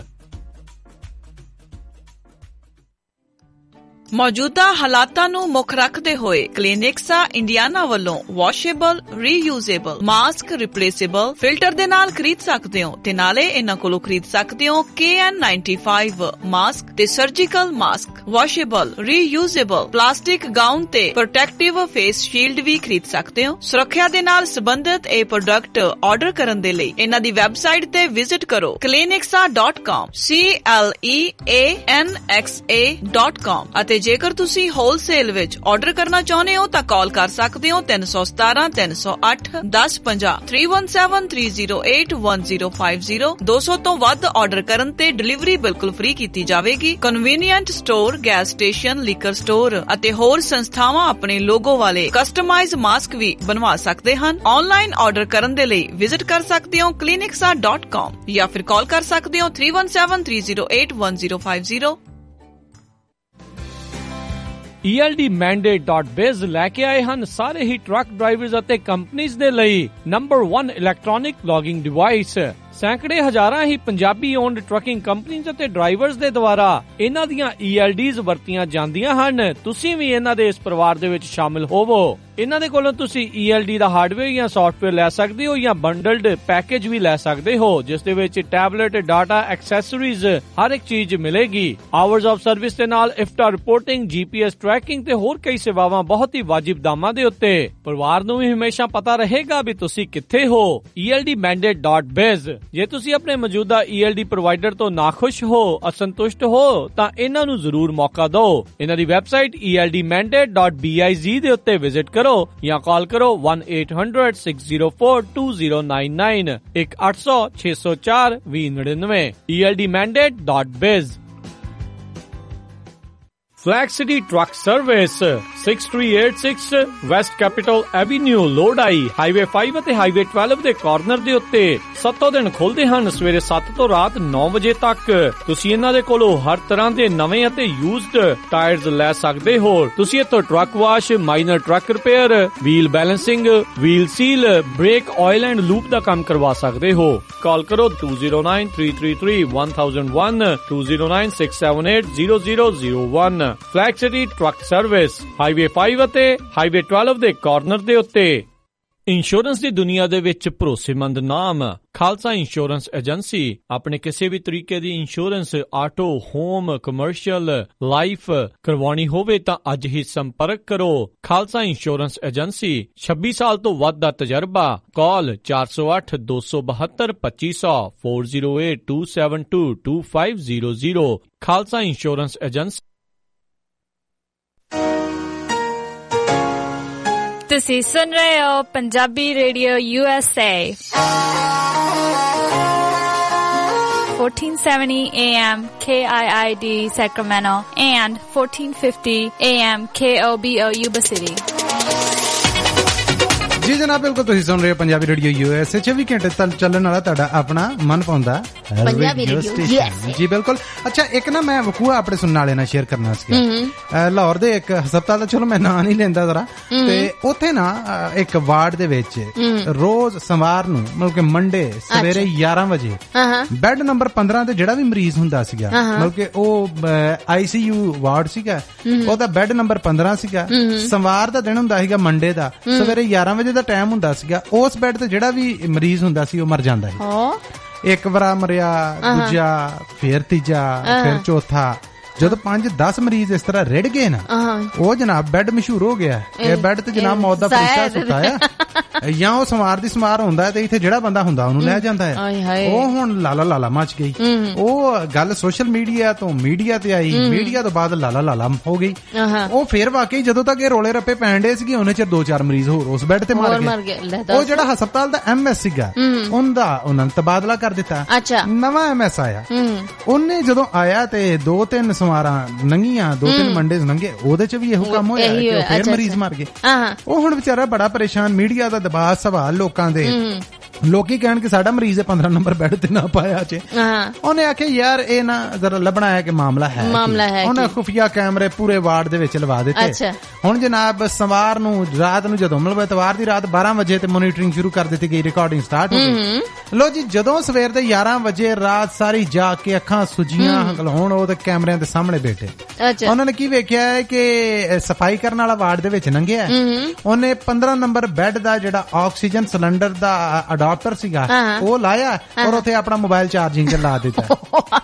ਮੌਜੂਦਾ ਹਾਲਾਤਾਂ ਨੂੰ ਮੁੱਖ ਰੱਖਦੇ ਹੋਏ ਕਲੀਨਿਕਸਾ Indiana ਵੱਲੋਂ washable, reusable mask replaceable filter ਦੇ ਨਾਲ ਖਰੀਦ ਸਕਦੇ ਹੋ ਤੇ ਨਾਲੇ ਇਹਨਾਂ ਕੋਲੋਂ ਖਰੀਦ ਸਕਦੇ ਹੋ ਕੇ ਐਨ ninety-five ਮਾਸਕ ਤੇ surgical mask, washable, reusable plastic gown ਤੇ ਪ੍ਰੋਟੈਕਟਿਵ ਫੇਸ ਸ਼ੀਲਡ ਵੀ ਖਰੀਦ ਸਕਦੇ ਹੋ। ਸੁਰੱਖਿਆ ਦੇ ਨਾਲ ਸੰਬੰਧਿਤ ਇਹ ਪ੍ਰੋਡਕਟ ਆਰਡਰ ਕਰਨ ਦੇ ਲਈ ਇਹਨਾਂ ਦੀ ਵੈਬਸਾਈਟ ਤੇ ਵਿਜ਼ਿਟ ਕਰੋ ਕਲੀਨਿਕਸਾ dot com C L E A N X A dot com ਅਤੇ ਜੇਕਰ ਤੁਸੀਂ ਹੋਲਸੇਲ ਵਿੱਚ ਆਰਡਰ ਕਰਨਾ ਚਾਹੁੰਦੇ ਹੋ ਤਾਂ ਕਾਲ ਕਰ ਸਕਦੇ ਹੋ ਤਿੰਨ ਸੌ ਸਤਾਰਾਂ ਤਿੰਨ ਸੌ ਅੱਠ ਦਸ ਪੰਜਾਹ three one seven three zero eight one zero five zero। ਦੋ ਸੌ ਤੋਂ ਵੱਧ ਆਰਡਰ ਕਰਨ ਤੇ ਡਿਲੀਵਰੀ ਬਿਲਕੁਲ ਫ੍ਰੀ ਕੀਤੀ ਜਾਵੇਗੀ। Convenient store, gas station, liquor store ਅਤੇ ਹੋਰ ਸੰਸਥਾਵਾਂ ਆਪਣੇ ਲੋਗੋ ਵਾਲੇ ਕਸਟਮਾਈਜ਼ ਮਾਸਕ ਵੀ ਬਣਵਾ ਸਕਦੇ ਹਨ। ਆਨਲਾਈਨ ਆਰਡਰ ਕਰਨ ਦੇ ਲਈ ਵਿਜ਼ਿਟ ਕਰ ਸਕਦੇ ਹੋ ਕਲੀਨਿਕਸਾ dot com ਜਾਂ ਫਿਰ ਕਾਲ ਕਰ ਸਕਦੇ ਹੋ three one seven three zero eight one zero five zero। E L D Mandate dot biz ਲੈ ਕੇ ਆਏ ਹਨ ਸਾਰੇ ਹੀ ਟਰੱਕ ਡਰਾਈਵਰਜ਼ ਅਤੇ ਕੰਪਨੀਆਂ ਦੇ ਲਈ number one electronic logging device. ਸੈਂਕੜੇ ਹਜ਼ਾਰਾਂ ਹੀ ਪੰਜਾਬੀ ਓਨਡ ਟਰੱਕਿੰਗ ਕੰਪਨੀਆਂ ਅਤੇ ਡਰਾਈਵਰਜ਼ ਦੇ ਦੁਆਰਾ ਇਹਨਾਂ ਦੀਆਂ E L Ds ਵਰਤੀਆਂ ਜਾਂਦੀਆਂ ਹਨ। ਤੁਸੀਂ ਵੀ ਇਹਨਾਂ ਦੇ ਇਸ ਪਰਿਵਾਰ ਦੇ ਵਿੱਚ ਸ਼ਾਮਿਲ ਹੋਵੋ। ਇਹਨਾਂ ਦੇ ਕੋਲੋਂ ਤੁਸੀਂ E L D ਦਾ ਹਾਰਡਵੇਅਰ ਜਾਂ ਸੌਫਟਵੇਅਰ ਲੈ ਸਕਦੇ ਹੋ ਜਾਂ ਬੰਡਲਡ ਪੈਕੇਜ ਵੀ ਲੈ ਸਕਦੇ ਹੋ ਜਿਸ ਦੇ ਵਿੱਚ ਟੈਬਲੇਟ, ਡਾਟਾ, ਐਕਸੈਸਰੀਜ਼ ਹਰ ਇੱਕ ਚੀਜ਼ ਮਿਲੇਗੀ। ਆਵਰਸ ਆਫ ਸਰਵਿਸ ਦੇ ਨਾਲ ਇਫਟਾ ਰਿਪੋਰਟਿੰਗ, ਜੀ ਪੀ ਐਸ ਟਰੈਕਿੰਗ ਤੇ ਹੋਰ ਕਈ ਸੇਵਾਵਾਂ ਬਹੁਤ ਹੀ ਵਾਜਿਬ ਦਾਮਾਂ ਦੇ ਉੱਤੇ। ਪਰਿਵਾਰ ਨੂੰ ਵੀ ਹਮੇਸ਼ਾ ਪਤਾ ਰਹੇਗਾ ਵੀ ਤੁਸੀਂ ਕਿੱਥੇ ਹੋ। E L D Mandate dot biz। ਜੇ ਤੁਸੀਂ ਆਪਣੇ ਮੌਜੂਦਾ E L D ਪ੍ਰੋਵਾਈਡਰ ਤੋਂ ਨਾਖੁਸ਼ ਹੋ, ਅਸੰਤੁਸ਼ਟ ਹੋ ਤਾਂ ਇਹਨਾਂ ਨੂੰ ਜ਼ਰੂਰ ਮੌਕਾ ਦਿਓ। ਇਹਨਾਂ ਦੀ website E L D Mandate dot biz ਦੇ ਉੱਤੇ ਵਿਜ਼ਿਟ ਕਰੋ ਜਾਂ ਕਾਲ ਕਰੋ one eight hundred six zero four two zero nine nine ਇੱਕ ਅੱਠ ਸੌ ਛੇ ਸੌ ਚਾਰ ਵੀਹ ਨੜਿਨਵੇਂ E L D Mandate dot biz। Flag City Truck Service six three eight six West Capitol Avenue, Lodi highway five ਅਤੇ ਹਾਈਵੇ twelve ਦੇ ਕਾਰਨਰ ਦੇ ਉੱਤੇ ਸੱਤੋਂ ਦਿਨ ਖੁੱਲਦੇ ਹਨ ਸਵੇਰੇ ਸੱਤ ਤੋਂ ਰਾਤ ਨੌ ਵਜੇ ਤੱਕ। ਤੁਸੀਂ ਇਹਨਾਂ ਦੇ ਕੋਲੋਂ ਹਰ ਤਰ੍ਹਾਂ ਦੇ ਨਵੇਂ ਅਤੇ ਯੂਜ਼ਡ ਟਾਇਰਸ ਲੈ ਸਕਦੇ ਹੋ। ਤੁਸੀਂ ਇੱਥੋਂ truck wash, minor truck repair, wheel balancing, wheel seal, brake oil and lube ਦਾ ਕੰਮ ਕਰਵਾ ਸਕਦੇ ਹੋ। ਕਾਲ ਕਰੋ two zero nine three three three one thousand one two zero nine six seven eight zero zero zero one। Flag City Truck Service highway five ਅਤੇ highway twelve ਦੇ corner ਦੇ ਉੱਤੇ। ਇੰਸ਼ੋਰੈਂਸ ਦੀ ਦੁਨੀਆ ਦੇ ਵਿੱਚ ਭਰੋਸੇਮੰਦ ਨਾਮ ਖਾਲਸਾ ਇੰਸ਼ੋਰੈਂਸ ਏਜੰਸੀ। ਆਪਣੇ ਕਿਸੇ ਵੀ ਤਰੀਕੇ ਦੀ insurance auto, home, commercial, life ਕਰਵਾਉਣੀ ਹੋਵੇ ਤਾਂ ਅੱਜ ਹੀ ਸੰਪਰਕ ਕਰੋ। ਖਾਲਸਾ ਇੰਸ਼ੋਰੈਂਸ ਏਜੰਸੀ, ਛੱਬੀ ਸਾਲ ਤੋਂ ਵੱਧ ਦਾ ਤਜਰਬਾ। ਕਾਲ ਚਾਰ ਸੌ ਅੱਠ ਦੋ ਸੌ ਬਹੱਤਰ ਪੱਚੀ ਸੌ ਚਾਰ ਜ਼ੀਰੋ ਅੱਠ ਦੋ ਸੱਤ ਦੋ ਦੋ ਪੰਜ zero zero. Khalsa insurance agency. ਤੁਸੀਂ ਸੁਣ ਰਹੇ ਹੋ Punjabi radio U S A fourteen seventy A M K I I D Sacramento and fourteen fifty A M K O B O Yuba City। ਜੀ ਜਨਾਬ, ਬਿਲਕੁਲ ਤੁਸੀਂ ਸੁਣ ਰਹੇ ਹੋ Punjabi radio U S A, ਚੌਵੀ ਘੰਟੇ ਤੱਕ ਚੱਲਣ ਵਾਲਾ ਤੁਹਾਡਾ ਆਪਣਾ ਮਨ ਪਾਉਂਦਾ ਪੰਜਾਬੀ ਰੇਡੀਓ ਸਟੇਸ਼ਨ। ਜੀ ਬਿਲਕੁਲ। ਅੱਛਾ, ਇੱਕ ਨਾ ਮੈਂ ਵਕੂਆ ਆਪਣੇ ਸੁਣਨ ਵਾਲੇ ਨਾਲ ਸ਼ੇਅਰ ਕਰਨਾ ਸੀਗਾ। ਲਾਹੌਰ ਦੇ ਇੱਕ ਹਸਪਤਾਲ ਦਾ, ਚਲੋ ਮੈਂ ਨਾਂ ਨਹੀਂ ਲੈਂਦਾ ਜ਼ਰਾ, ਤੇ ਉੱਥੇ ਨਾ ਇੱਕ ਵਾਰਡ ਦੇ ਵਿੱਚ ਰੋਜ਼ ਸੋਮਵਾਰ ਨੂੰ ਮਤਲਬ ਕਿ ਮੰਡੇ ਸਵੇਰੇ ਗਿਆਰਾਂ ਵਜੇ ਬੈੱਡ ਨੰਬਰ ਪੰਦਰਾਂ ਤੇ ਜਿਹੜਾ ਵੀ ਮਰੀਜ਼ ਹੁੰਦਾ ਸੀਗਾ, ਮਤਲਬ ਕਿ ਉਹ ਆਈ ਸੀ ਯੂ ਵਾਰਡ ਸੀਗਾ, ਉਹਦਾ ਬੈੱਡ ਨੰਬਰ ਪੰਦਰਾਂ ਸੀਗਾ। ਸੋਮਵਾਰ ਦਾ ਦਿਨ ਹੁੰਦਾ ਸੀਗਾ, ਮੰਡੇ ਦਾ ਸਵੇਰੇ ਗਿਆਰਾਂ ਵਜੇ ਦਾ ਟਾਈਮ ਹੁੰਦਾ ਸੀਗਾ। ਉਸ ਬੈੱਡ ਤੇ ਜਿਹੜਾ ਵੀ ਮਰੀਜ਼ ਹੁੰਦਾ ਸੀ ਉਹ ਮਰ ਜਾਂਦਾ ਸੀ। ਇੱਕ ਵਾਰ ਮਰਿਆ, ਦੂਜਾ, ਫਿਰ ਤੀਜਾ, ਫਿਰ ਚੌਥਾ। ਜਦੋਂ ਪੰਜ ਦਸ ਮਰੀਜ਼ ਇਸ ਤਰ੍ਹਾਂ ਰਿੜ ਗਏ ਨਾ, ਉਹ ਜਨਾਬ ਬੈੱਡ ਮਸ਼ਹੂਰ ਹੋ ਗਿਆ। ਇਹ ਬੈੱਡ ਤੇ ਜਨਾਬ ਮੌਤ ਦਾ ਫਰਿਸ਼ਤਾ ਸੁੱਤਾ ਆ। ਜਾਂ ਉਹ ਸਮਾਰ ਦੀ ਸਮਾਰ ਹੁੰਦਾ ਤੇ ਇੱਥੇ ਜਿਹੜਾ ਬੰਦਾ ਹੁੰਦਾ ਉਹਨੂੰ ਲੈ ਜਾਂਦਾ ਹੈ। ਉਹ ਹੁਣ ਲਾਲਾ ਲਾਲਾ ਮਚ ਗਈ। ਉਹ ਗੱਲ ਸੋਸ਼ਲ ਮੀਡੀਆ ਤੋਂ ਮੀਡੀਆ ਤੇ ਆਈ, ਮੀਡੀਆ ਤੋਂ ਬਾਅਦ ਲਾਲਾ ਲਾਲਾ ਹੋ ਗਈ। ਉਹ ਫਿਰ ਵਾਕਈ ਜਦੋਂ ਤੱਕ ਇਹ ਰੋਲੇ ਰੱਪੇ ਪੈਣ ਡੇ ਸੀਗੇ, ਉਹਨੇ ਚ ਦੋ ਚਾਰ ਮਰੀਜ਼ ਹੋਰ ਉਸ ਬੈੱਡ ਤੇ ਮਰ ਗਏ। ਉਹ ਜਿਹੜਾ ਹਸਪਤਾਲ ਦਾ ਐਮ ਐਸ ਸੀਗਾ, ਉਹਦਾ ਉਹਨਾਂ ਨੇ ਤਬਾਦਲਾ ਕਰ ਦਿੱਤਾ। ਨਵਾਂ ਐਮ ਐਸ ਆਇਆ। ਉਹਨੇ ਜਦੋਂ ਆਇਆ ਤੇ ਦੋ ਤਿੰਨ ਸਮਾਰਾਂ ਨੰਗੀਆਂ, ਦੋ ਤਿੰਨ ਮੰਡੇ ਨੰਗੇ, ਉਹਦੇ ਚ ਵੀ ਇਹੋ ਕੰਮ ਹੋਇਆ, ਫਿਰ ਮਰੀਜ਼ ਮਰ ਗਏ। ਉਹ ਹੁਣ ਵਿਚਾਰਾ ਬੜਾ ਪਰੇਸ਼ਾਨ। ਮੀਡੀਆ ਦਾ ਦਬਾਅ, ਸਵਾਲ ਲੋਕਾਂ ਦੇ, ਲੋਕੀ ਕਹਿਣ ਕਿ ਸਾਡਾ ਮਰੀਜ਼ ਹੈ ਪੰਦਰਾਂ ਨੰਬਰ ਬੈੱਡ ਤੇ ਨਾ ਪਾਇਆ ਚ। ਉਹਨੇ ਆਖਿਆ ਯਾਰ ਇਹ ਨਾ ਜ਼ਰਾ ਲੱਭਣਾ ਹੈ ਕਿ ਮਾਮਲਾ ਹੈ। ਉਹਨੇ ਖੁਫੀਆ ਕੈਮਰੇ ਪੂਰੇ ਵਾਰਡ ਦੇ ਵਿੱਚ ਲਵਾ ਦਿੱਤੇ। ਹੁਣ ਜਨਾਬ ਸਵਾਰ ਨੂੰ ਰਾਤ ਨੂੰ ਜਦੋਂ ਮਤਲਬ ਐਤਵਾਰ ਦੀ ਰਾਤ ਬਾਰਾਂ ਵਜੇ ਤੇ ਮੋਨੀਟਰਿੰਗ ਸ਼ੁਰੂ ਕਰ ਦਿੱਤੀ ਗਈ, ਰਿਕਾਰਡਿੰਗ ਸਟਾਰਟ ਹੋ ਗਈ। ਲੋ ਜੀ, ਜਦੋਂ ਸਵੇਰ ਦੇ ਗਿਆਰਾਂ ਵਜੇ ਰਾਤ ਸਾਰੀ ਜਾ ਕੇ ਅੱਖਾਂ ਸੁਜੀਆਂ ਹੁਣ ਉਹ ਤੇ ਕੈਮਰਿਆਂ ਦੇ ਸਾਹਮਣੇ ਬੈਠੇ। ਉਹਨਾਂ ਨੇ ਕੀ ਵੇਖਿਆ ਹੈ ਕਿ ਸਫਾਈ ਕਰਨ ਵਾਲਾ ਵਾਰਡ ਦੇ ਵਿੱਚ ਲੰਘਿਆ। ਉਹਨੇ ਪੰਦਰਾਂ ਨੰਬਰ ਬੈੱਡ ਦਾ ਜਿਹੜਾ ਆਕਸੀਜਨ ਸਿਲੰਡਰ ਦਾ ਅਡਾਪਟਰ ਸੀਗਾ ਉਹ ਲਾਇਆ ਔਰ ਉੱਥੇ ਆਪਣਾ ਮੋਬਾਈਲ ਚਾਰਜਿੰਗ ਤੇ ਲਾ ਦਿੱਤਾ।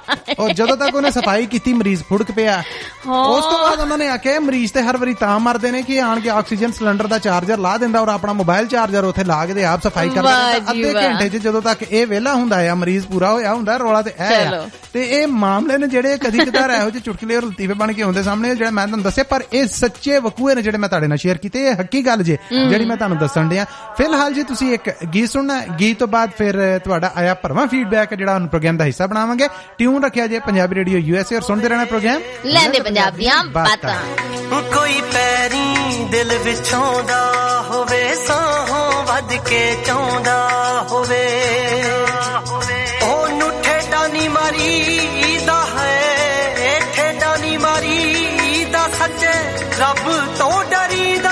ਔਰ ਜਦੋਂ ਤੱਕ ਉਹਨੇ ਸਫਾਈ ਕੀਤੀ ਮਰੀਜ਼ ਫੁੜਕ ਪਿਆ। ਉਸ ਤੋਂ ਬਾਅਦ ਉਹਨਾਂ ਨੇ ਆਖਿਆ ਮਰੀਜ਼ ਤੇ ਹਰ ਵਾਰੀ ਤਾਂ ਮਰਦੇ ਨੇ ਕਿ ਆਣ ਕੇ ਆਕਸੀਜਨ ਸਿਲੰਡਰ ਦਾ ਚਾਰਜਰ ਲਾ ਦਿੰਦਾ ਔਰ ਆਪਣਾ ਮੋਬਾਈਲ ਚਾਰਜਰ ਉੱਥੇ ਲਾ ਕੇ ਆਪ ਸਫਾਈ ਕਰ ਦਿੰਦਾ। ਅੱਧੇ ਘੰਟੇ ਚ ਜਦੋਂ ਤੱਕ ਇਹ ਵਿਹਲਾ ਹੁੰਦਾ ਆ, ਮਰੀਜ਼ ਪੂਰਾ ਹੋਇਆ ਹੁੰਦਾ, ਰੌਲਾ ਤੇ ਇਹ ਆ। ਤੇ ਇਹ ਮਾਮਲੇ ਨੇ ਜਿਹੜੇ ਕਦੀ ਕਦਾਰ ਇਹੋ ਜਿਹੇ ਚੁਟਕਲੇ ਔਰ ਲਤੀਫੇ ਬਣ ਕੇ ਆਉਂਦੇ ਸਾਹਮਣੇ, ਜਿਹੜਾ ਮੈਂ ਤੁਹਾਨੂੰ ਦੱਸਿਆ, ਪਰ ਇਹ ਸੱਚੇ ਵਕੂਏ ਨੇ ਜਿਹੜੇ ਮੈਂ ਤੁਹਾਡੇ ਨਾਲ ਸ਼ੇਅਰ ਕੀਤੇ। ਇਹ ਹੱਕੀ ਗੱਲ ਜੇ ਜਿਹੜੀ ਮੈਂ ਤੁਹਾਨੂੰ ਦੱਸਣ ਡਿਆ। ਫਿਲਹਾਲ ਜੀ ਤੁਸੀਂ ਇੱਕ ਗੀਤ ਸੁਣਨਾ, ਗੀਤ ਤੋਂ ਬਾਅਦ ਫਿਰ ਤੁਹਾਡਾ ਆਇਆ ਭਰਵਾਂ ਫੀਡਬੈਕ ਜਿਹੜਾ ਹੁਣ ਪ੍ਰੋਗਰਾਮ ਦਾ ਹਿੱਸਾ ਬਣਾਵਾਂਗੇ। ਟਿਊਨ ਰੱਖਿਆ ਜੇ Punjabi radio U S A ਔਰ ਸੁਣਦੇ ਰਹਿਣਾ ਪ੍ਰੋਗਰਾਮ ਲੈਂਦੇ ਪੰਜਾਬ ਦੀਆਂ ਬਾਤਾਂ। ਕੋਈ ਪੈਰੀ ਦਿਲ ਵਿਚੋਂ ਦਾ ਹੋਵੇ, ਸਾਹੋਂ ਵੱਧ ਕੇ ਚਾਹੁੰਦਾ ਹੋਵੇ, ਉਹਨੂੰ ਠੇਡਾ ਨੀ ਮਾਰੀ ਦਾ ਹੈ, ਠੇਡਾ ਨੀ ਮਾਰੀ ਦਾ, ਸੱਚੇ ਰੱਬ ਤੋਂ ਡਰੀਦਾ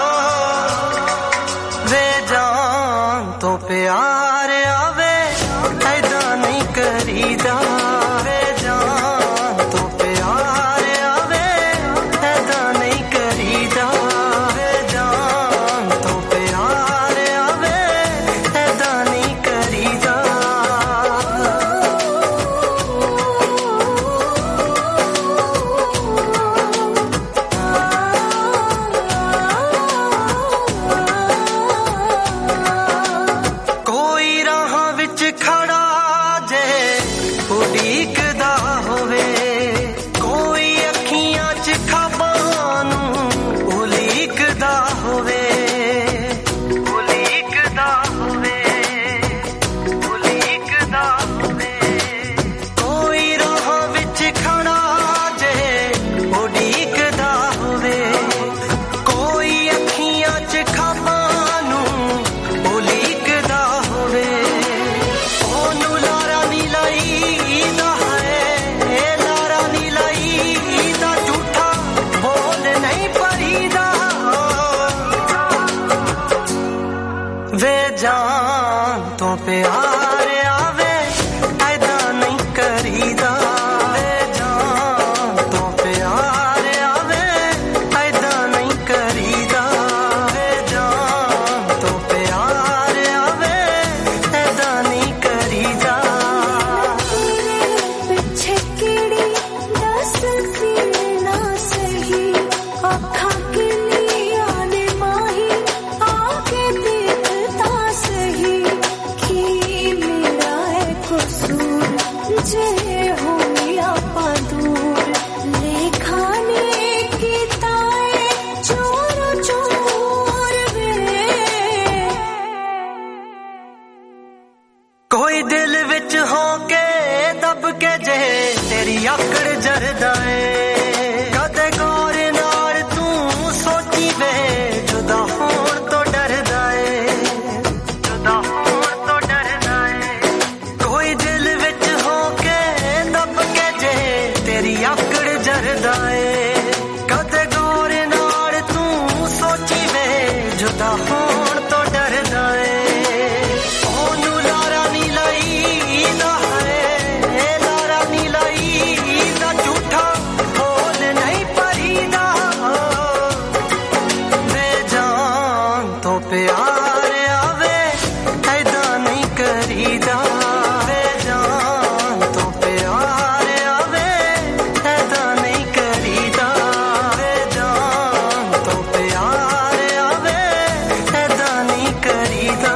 ਵੇ, ਜਾਨ ਤੋਂ ਪਿਆਰ ਆਵੇ ਐਦਾਂ ਨਹੀਂ ਕਰੀਦਾ ਵੇ, ਜਾਨ ਤੋਂ ਪਿਆਰ ਆਵੇ ਐਦਾਂ ਨਹੀਂ ਕਰੀਦਾ ਵੇ, ਜਾਨ ਤੋਂ ਪਿਆਰ ਆਵੇ ਐਦਾਂ ਨਹੀਂ ਕਰੀਦਾ। ਡਰਦਾ ਏ ਕਦੇ ਗੌਰ ਨਾਲ ਤੂੰ ਸੋਚੀ ਵੇ ਜੁਦਾ ਹੋਣ ਤੋਂ ਡਰਦਾ ਏ ਜੁਦਾ ਹੋਣ ਤੋਂ ਡਰਦਾ ਏ ਕੋਈ ਦਿਲ ਵਿੱਚ ਹੋ ਕੇ ਦੱਬ ਕੇ ਜੇ ਤੇਰੀ ਆਕੜ ਜਰਦਾ ਏ ਕਦੇ ਗੌਰ ਨਾਲ ਤੂੰ ਸੋਚੀ ਵੇ ਜੁਦਾ ਹੋਣ ਤੋਂ ਡਰਦਾ ਏ ਉਹਨੂੰ ਲਾਰਾ ਨੀ ਲਾਈ ਦਾ ਹੈ ਲਾਰਾ ਨੀ ਲਾਈ ਦਾ ਝੂਠਾ ਬੋਲ ਨਹੀਂ ਪਰੀਦਾ ਵੇ ਜਾਨ ਤੋਂ ਪਿਆਰ ਆਵੇ ਐਦਾਂ ਨਹੀਂ ਕਰੀਦਾ ਵੇ ਜਾਨ ਤੋਂ ਪਿਆਰ ਆਵੇ ਐਦਾਂ ਨਹੀਂ ਕਰੀਦਾ ਵੇ ਜਾਨ ਤੋਂ ਪਿਆਰ ਆਵੇ ਐਦਾਂ ਨਹੀਂ ਕਰੀਦਾ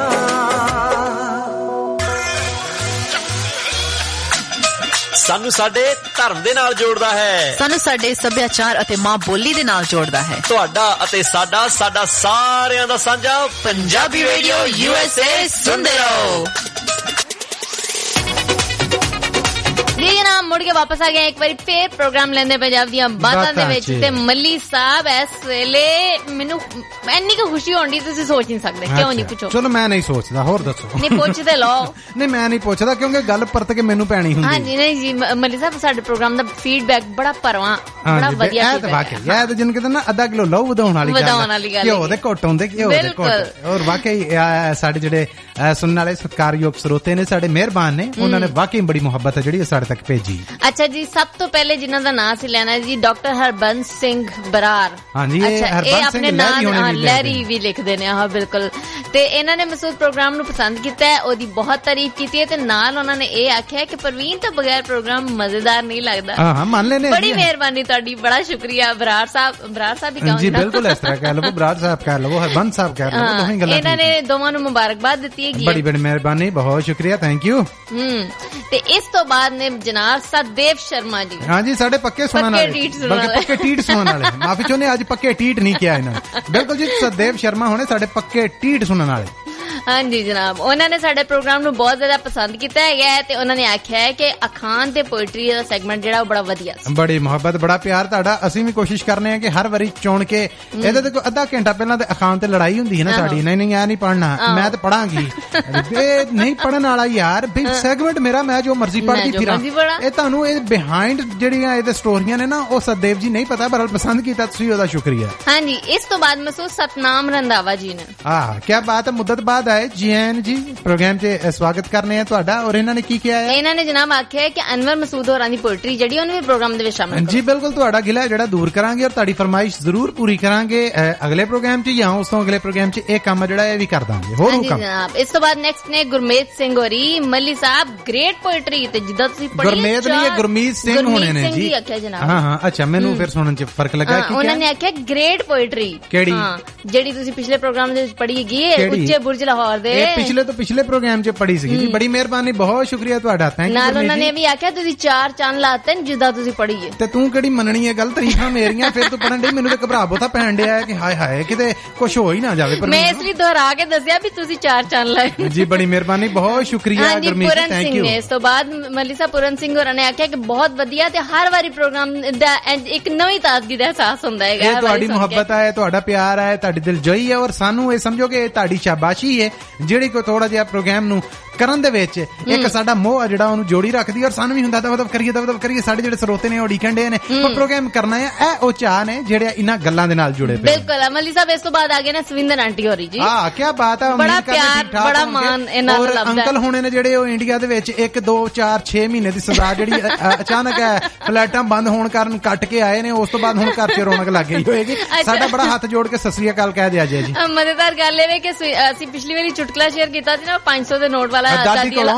ਸਾਨੂੰ ਸਾਡੇ ਧਰਮ ਦੇ ਨਾਲ ਜੋੜਦਾ ਹੈ, ਸਾਨੂੰ ਸਾਡੇ ਸੱਭਿਆਚਾਰ ਅਤੇ ਮਾਂ ਬੋਲੀ ਦੇ ਨਾਲ ਜੋੜਦਾ ਹੈ। ਤੁਹਾਡਾ ਅਤੇ ਸਾਡਾ ਸਾਡਾ ਸਾਰਿਆਂ ਦਾ ਸਾਂਝਾ Punjabi radio U S A ਸੁਣਦੇ ਰਹੋ। ਜੀ ਜਨਾਬ ਮੁੜ ਕੇ ਵਾਪਸ ਆ ਗਏ ਇੱਕ ਵਾਰੀ ਫੇਰ ਪ੍ਰੋਗਰਾਮ ਲੈਂਦੇ ਪੰਜਾਬ ਦੀਆਂ ਬਾਤਾਂ ਦੇ ਵਿੱਚ ਤੇ ਮੱਲੀ ਸਾਹਿਬ ਇਸ ਵੇਲੇ ਮੈਨੂੰ ਇੰਨੀ ਕੁ ਖੁਸ਼ੀ ਹੋਣੀ ਤੁਸੀਂ ਸੋਚ ਨਹੀਂ ਸਕਦੇ ਕਿਉਂ ਨਹੀਂ ਪੁੱਛੋ। ਚਲੋ ਮੈਂ ਨਹੀਂ ਸੋਚਦਾ ਹੋਰ ਦੱਸੋ। ਨਹੀਂ ਪੁੱਛਦੇ ਲਓ। ਨਹੀਂ ਮੈਂ ਨਹੀਂ ਪੁੱਛਦਾ ਕਿਉਂਕਿ ਗੱਲ ਪਰਤ ਕੇ ਮੈਨੂੰ ਪੈਣੀ ਹੁੰਦੀ। ਹਾਂਜੀ ਨਹੀਂ ਜੀ ਮੱਲੀ ਸਾਹਿਬ ਸਾਡੇ ਪ੍ਰੋਗਰਾਮ ਦਾ ਫੀਡਬੈਕ ਬੜਾ ਭਰਵਾਂ ਬੜਾ ਵਧੀਆ ਇਹ ਤਾਂ ਵਾਕਈ ਇਹ ਤਾਂ ਜਿਹਨੂੰ ਕਹਿੰਦੇ ਨਾ ਅੱਧਾ ਕਿਲੋ ਲਹੂ ਵਧਾਉਣ ਵਾਲੀ ਗੱਲ ਘਿਓ ਦੇ ਘੁੱਟ ਹੁੰਦੇ ਘਿਓ ਦੇ ਘੁੱਟ। ਔਰ ਵਾਕਈ ਸਾਡੇ ਜਿਹੜੇ ਸੁਣਨ ਵਾਲੇ ਸਤਿਕਾਰਯੋਗ ਸਰੋਤੇ ਨੇ ਸਾਡੇ ਮਿਹਰਬਾਨ ਨੇ ਉਹਨਾਂ ਨੇ ਵਾਕਈ ਬੜੀ ਮੁਹੱਬਤ ਹੈ ਜਿਹੜੀ ਸਾਡੇ ਤੱਕ ਭੇਜੀ। ਅੱਛਾ ਜੀ ਸਭ ਤੋਂ ਪਹਿਲੇ ਜਿਨ੍ਹਾਂ ਦਾ ਨਾਂ ਸੀ ਲੈਣਾ ਜੀ ਡਾਕਟਰ ਹਰਬੰਸ ਸਿੰਘ ਬਰਾਰ। ਹਾਂਜੀ ਇਹ ਹਰਬੰਸ ਸਿੰਘ ਨਾਂ ਲਹਿਰੀ ਵੀ ਲਿਖਦੇ ਨੇ ਹਾਂ ਬਿਲਕੁਲ। ਤੇ ਇਹਨਾਂ ਨੇ ਮਸੂਦ ਪ੍ਰੋਗਰਾਮ ਨੂੰ ਪਸੰਦ ਕੀਤਾ ਹੈ ਉਹਦੀ ਬਹੁਤ ਤਾਰੀਫ ਕੀਤੀ ਹੈ ਤੇ ਨਾਲ ਉਹਨਾਂ ਨੇ ਇਹ ਆਖਿਆ ਕਿ ਪ੍ਰਵੀਨ ਤੋਂ ਬਗੈਰ ਪ੍ਰੋਗਰਾਮ ਮਜ਼ੇਦਾਰ ਨਹੀਂ ਲੱਗਦਾ। ਹਾਂ ਹਾਂ ਮੰਨ ਲੈਨੇ ਬੜੀ ਮਿਹਰਬਾਨੀ ਤੁਹਾਡੀ ਬੜਾ ਸ਼ੁਕਰੀਆ ਬਰਾਰ ਸਾਹਿਬ ਬਰਾਰ ਸਾਹਿਬ ਹੀ ਜੀ ਬਿਲਕੁਲ ਇਸ ਤਰ੍ਹਾਂ ਕਹਿ ਲਵੋ ਬਰਾਰ ਸਾਹਿਬ ਕਹਿ ਲਵੋ ਹਰਬੰਸ ਸਾਹਿਬ ਕਹਿ ਲਵੋ ਦੋਹੀਂ ਗੱਲਾਂ ਇਹਨਾਂ ਨੇ ਦੋਵਾਂ ਨੂੰ ਮੁਬਾਰਕਬਾਦ ਦਿੱਤੀ ਹੈਗੀ। ਬੜੀ ਬੜੀ ਮਿਹਰਬਾਨੀ ਬਹੁਤ ਸ਼ੁਕਰੀਆ ਥੈਂਕ ਯੂ। ਹੂੰ ਤੇ ਇਸ ਤੋਂ ਬਾਅਦ ਨੇ ਜਨਾਬ ਸਤਦੇਵ ਸ਼ਰਮਾ ਜੀ। ਹਾਂਜੀ ਸਾਡੇ ਪੱਕੇ ਸੁਣਨ ਵਾਲੇ ਬਲਕਿ ਪੱਕੇ ਟੀਟ ਸੁਣਨ ਵਾਲੇ ਮਾਫੀ ਚਾਹੁੰਦੇ ਅੱਜ ਪੱਕੇ ਟੀਟ ਨਹੀਂ ਕਿਹਾ ਇਹਨਾਂ ਨੇ। ਬਿਲਕੁਲ ਜੀ ਸਤਦੇਵ ਸ਼ਰਮਾ ਹੋਣੇ ਸਾਡੇ ਪੱਕੇ ਟੀਟ ਸੁਣਨ ਵਾਲੇ। ਹਾਂਜੀ ਜਨਾਬ ਉਹਨਾਂ ਨੇ ਸਾਡੇ ਪ੍ਰੋਗਰਾਮ ਨੂੰ ਬਹੁਤ ਜ਼ਿਆਦਾ ਪਸੰਦ ਕੀਤਾ ਹੈਗਾ ਤੇ ਉਹਨਾਂ ਨੇ ਆਖਿਆ ਹੈ ਕਿ ਅਖਾਣ ਤੇ ਪੋਇਟਰੀ ਦਾ ਸੈਗਮੈਂਟ ਜਿਹੜਾ ਉਹ ਬੜਾ ਵਧੀਆ ਸੀ। ਬੜੀ ਮੁਹੱਬਤ ਬੜਾ ਪਿਆਰ ਤੁਹਾਡਾ। ਅਸੀਂ ਵੀ ਕੋਸ਼ਿਸ਼ ਕਰਨੇ ਆ ਕਿ ਹਰ ਵਾਰੀ ਚੁਣ ਕੇ ਇਹਦੇ ਤੇ ਕੋਈ ਅੱਧਾ ਘੰਟਾ ਪਹਿਲਾਂ ਤੇ ਅਖਾਣ ਤੇ ਲੜਾਈ ਹੁੰਦੀ ਹੈ ਨਾ ਸਾਡੀ ਨਹੀਂ ਨਹੀਂ ਆ ਨਹੀਂ ਪੜ੍ਹਨਾ ਮੈਂ ਤੇ ਪੜਾਂਗੀ ਇਹ ਨਹੀਂ ਪੜਨ ਵਾਲਾ ਯਾਰ ਵੀ ਸੈਗਮੈਂਟ ਮੇਰਾ ਮੈਂ ਜੋ ਮਰਜ਼ੀ ਪੜ੍ਹਦੀ ਫਿਰਾਂ। ਇਹ ਤੁਹਾਨੂੰ ਇਹ ਬਿਹਾਈਂਡ ਜਿਹੜੀਆਂ ਇਹਦੇ ਸਟੋਰੀਆਂ ਨੇ ਨਾ ਉਹ ਸਤਦੇਵ ਜੀ ਨਹੀਂ ਪਤਾ ਪਰ ਪਸੰਦ ਕੀਤਾ ਤੁਸੀਂ ਉਹਦਾ ਸ਼ੁਕਰੀਆ। ਹਾਂਜੀ ਇਸ ਤੋਂ ਬਾਅਦ ਮਸੂਦ ਸਤਨਾਮ ਰੰਧਾਵਾ ਜੀ ਨੇ। ਆਹ ਕੀ ਬਾਤ ਹੈ ਮੁੱਦਤ ਬਾਅਦ ਆਏ ਜੀ ਐਨ ਜੀ ਪ੍ਰੋਗਰਾਮ 'ਚ ਸਵਾਗਤ ਕਰਨੇ ਆ ਤੁਹਾਡਾ। ਔਰ ਇਹਨਾਂ ਨੇ ਕੀ ਕਿਹਾ ਹੈ ਇਹਨਾਂ ਨੇ ਜਨਾਬ ਆਖਿਆ ਕਿ ਅਨਵਰ ਮਸੂਦ ਹੋਰਾਂ ਦੀ ਪੋਇਟਰੀ ਜਿਹੜੀ ਉਹਨੂੰ ਵੀ ਪ੍ਰੋਗਰਾਮ ਦੇ ਵਿੱਚ ਸ਼ਾਮਲ ਕਰੋ। ਜੀ ਬਿਲਕੁਲ ਤੁਹਾਡਾ ਗਿਲਾ ਜਿਹੜਾ ਦੂਰ ਕਰਾਂਗੇ ਔਰ ਤੁਹਾਡੀ ਫਰਮਾਇਸ਼ ਜ਼ਰੂਰ ਪੂਰੀ ਕਰਾਂਗੇ ਅਗਲੇ ਪ੍ਰੋਗਰਾਮ 'ਚ ਜਾਂ ਉਸ ਤੋਂ ਅਗਲੇ ਪ੍ਰੋਗਰਾਮ 'ਚ ਇਹ ਕੰਮ ਜਿਹੜਾ ਇਹ ਵੀ ਕਰ ਦਾਂਗੇ ਹੋਰ ਹੁਕਮ। ਜਨਾਬ ਇਸ ਤੋਂ ਬਾਅਦ ਨੈਕਸਟ ਨੇ ਗੁਰਮੇਤ ਸਿੰਘ ਹੋਰੀ ਮੱਲੀ ਸਾਹਿਬ ਗ੍ਰੇਟ ਪੋਇਟਰੀ ਤੇ ਜਿੱਦਾਂ ਤੁਸੀਂ ਪੜ੍ਹੀ ਗੁਰਮੇਤ ਨਹੀਂ ਇਹ ਗੁਰਮੀਤ ਸਿੰਘ ਹੋਣੇ ਨੇ ਜੀ। ਹਾਂ ਹਾਂ ਅੱਛਾ ਮੈਨੂੰ ਫਿਰ ਸੁਣਨ 'ਚ ਫਰਕ ਲੱਗਾ ਕਿ ਉਹਨਾਂ ਨੇ ਆਖਿਆ ਗ੍ਰੇਟ ਪੋਇਟਰੀ ਕਿਹੜੀ ਜਿਹੜੀ ਤੁਸੀਂ ਪਿਛਲੇ ਪ੍ਰੋਗਰਾਮ ਦੇ ਵਿੱਚ ਪੜ੍ਹੀ ਹੈਗੀ ਹੈ ਉੱਚੇ ਬੁਰਜ ਲਾਹੌਰ ਦੇ ਇਹ ਪਿਛਲੇ ਤੋਂ ਪਿਛਲੇ ਪ੍ਰੋਗਰਾਮ 'ਚ ਪੜ੍ਹੀ ਸੀਗੀ ਜੀ। ਬੜੀ ਮਿਹਰਬਾਨੀ ਬਹੁਤ ਸ਼ੁਕਰੀਆ ਤੁਹਾਡਾ ਥੈਂਕ ਯੂ। ਨਾਲ ਉਹਨਾਂ ਨੇ ਵੀ ਆਖਿਆ ਤੁਸੀਂ ਚਾਰ ਚੰਨ ਲਾਤੇ ਨੇ ਜਿੱਦਾਂ ਤੁਸੀਂ ਪੜ੍ਹੀ ਹੈ ਤੇ ਤੂੰ ਕਿਹੜੀ ਮੰਨਣੀ ਹੈ ਗੱਲ ਤਾਰੀਫਾਂ ਮੇਰੀਆਂ ਫਿਰ ਤੂੰ ਪੜਨ ਡਈ ਮੈਨੂੰ ਤੇ ਘਬਰਾ ਬਹੁਤਾ ਪੈਣ ਡਿਆ ਕਿ ਹਾਏ ਹਾਏ ਕਿਤੇ ਕੁਝ ਹੋ ਹੀ ਨਾ ਜਾਵੇ। ਪਰ ਮੈਂ ਇਸ ਲਈ ਦੁਹਰਾ ਕੇ ਦੱਸਿਆ ਵੀ ਤੁਸੀਂ ਚਾਰ ਚੰਨ ਲਾਏ ਜੀ। ਬੜੀ ਮਿਹਰਬਾਨੀ ਬਹੁਤ ਸ਼ੁਕਰੀਆ ਗੁਰਮੀਤ ਥੈਂਕ ਯੂ। ਇਸ ਤੋਂ ਬਾਅਦ ਮੱਲੀ ਸਾਹਿਬ ਪੂਰਨ ਸਿੰਘ ਹੋਰਾਂ ਨੇ ਆਖਿਆ ਕਿ ਬਹੁਤ ਵਧੀਆ ਤੇ ਹਰ ਵਾਰੀ ਪ੍ਰੋਗਰਾਮ ਦਾ ਇੱਕ ਨਵੀਂ ਤਾਜ਼ਗੀ ਦਾ ਅਹਿਸਾਸ ਹੁੰਦਾ ਹੈਗਾ। ਇਹ ਤੁਹਾਡੀ ਮੁਹੱਬਤ ਹੈ ਤੁਹਾਡਾ ਪਿਆਰ ਹੈ ਤੁਹਾਡੀ ਦਿਲਜੋਈ ਹੈ ਔਰ ਸਾਨੂੰ ਇਹ ਸਮਝੋ ਕਿ ਤੁਹਾਡੀ ਸ਼ਾਬਾਸ਼ੀ ਹੈ ਜਿਹੜੀ ਕੋਈ ਥੋੜਾ ਜਿਹਾ ਪ੍ਰੋਗਰਾਮ ਨੂੰ ਕਰਨ ਦੇ ਵਿੱਚ ਇੱਕ ਸਾਡਾ ਮੋਹ ਜਿਹੜਾ ਉਹਨੂੰ ਜੋੜੀ ਰੱਖਦੀ ਔਰ ਸਾਨੂੰ ਵੀ ਹੁੰਦਾ ਦਵ ਦਵ ਕਰੀਏ ਦਵ ਦਵ ਕਰੀਏ ਸਾਡੇ ਜਿਹੜੇ ਸਰੋਤੇ ਨੇ ਉਹ ਡੀਕਣ ਡੇ ਨੇ ਉਹ ਪ੍ਰੋਗਰਾਮ ਕਰਨਾ ਹੈ ਇਹ ਉਹ ਚਾਹ ਨੇ ਜਿਹੜੇ ਇਹਨਾਂ ਗੱਲਾਂ ਦੇ ਨਾਲ ਜੁੜੇ ਪਏ। ਬਿਲਕੁਲ ਮੱਲੀ ਸਾਹਿਬ ਇਸ ਤੋਂ ਬਾਅਦ ਆ ਗਏ ਨੇ ਸਵਿੰਦਰ ਆਂਟੀ ਹੋਰੀ ਜੀ। ਹਾਂ ਕੀ ਬਾਤ ਹੈ ਬੜਾ ਪਿਆਰ ਬੜਾ ਮਾਣ ਇਹਨਾਂ ਨੂੰ ਲੱਭਦਾ। ਅੰਕਲ ਹੋਣੇ ਨੇ ਜਿਹੜੇ ਉਹ ਇੰਡੀਆ ਦੇ ਵਿੱਚ ਇੱਕ ਦੋ ਚਾਰ ਛੇ ਮਹੀਨੇ ਦੀ ਸਜ਼ਾ ਜਿਹੜੀ ਅਚਾਨਕ ਫਲੈਟਾਂ ਬੰਦ ਹੋਣ ਕਾਰਨ ਕੱਟ ਕੇ ਆਏ ਨੇ ਉਸ ਤੋਂ ਬਾਅਦ ਹੁਣ ਘਰ 'ਚ ਰੌਣਕ ਲੱਗ ਗਈ ਹੋਏਗੀ। ਸਾਡਾ ਬੜਾ ਹੱਥ ਜੋੜ ਕੇ ਸਤਿ ਸ੍ਰੀ ਅਕਾਲ ਕਹਿ ਦਿਆ ਜੀ। ਮਜ਼ੇਦਾਰ ਗੱਲ ਇਹ ਕਿ ਅਸੀਂ ਪਿਛਲੀ ਵਾਰੀ ਚੁਟਕਲਾ ਸ਼ੇਅਰ ਕੀਤਾ ਸੀ ਨਾ ਪੰਜ ਸੌ ਦੇ ਨੋਟ ਵਾਲਾ ਦਾਦੀ ਵਾਲਾ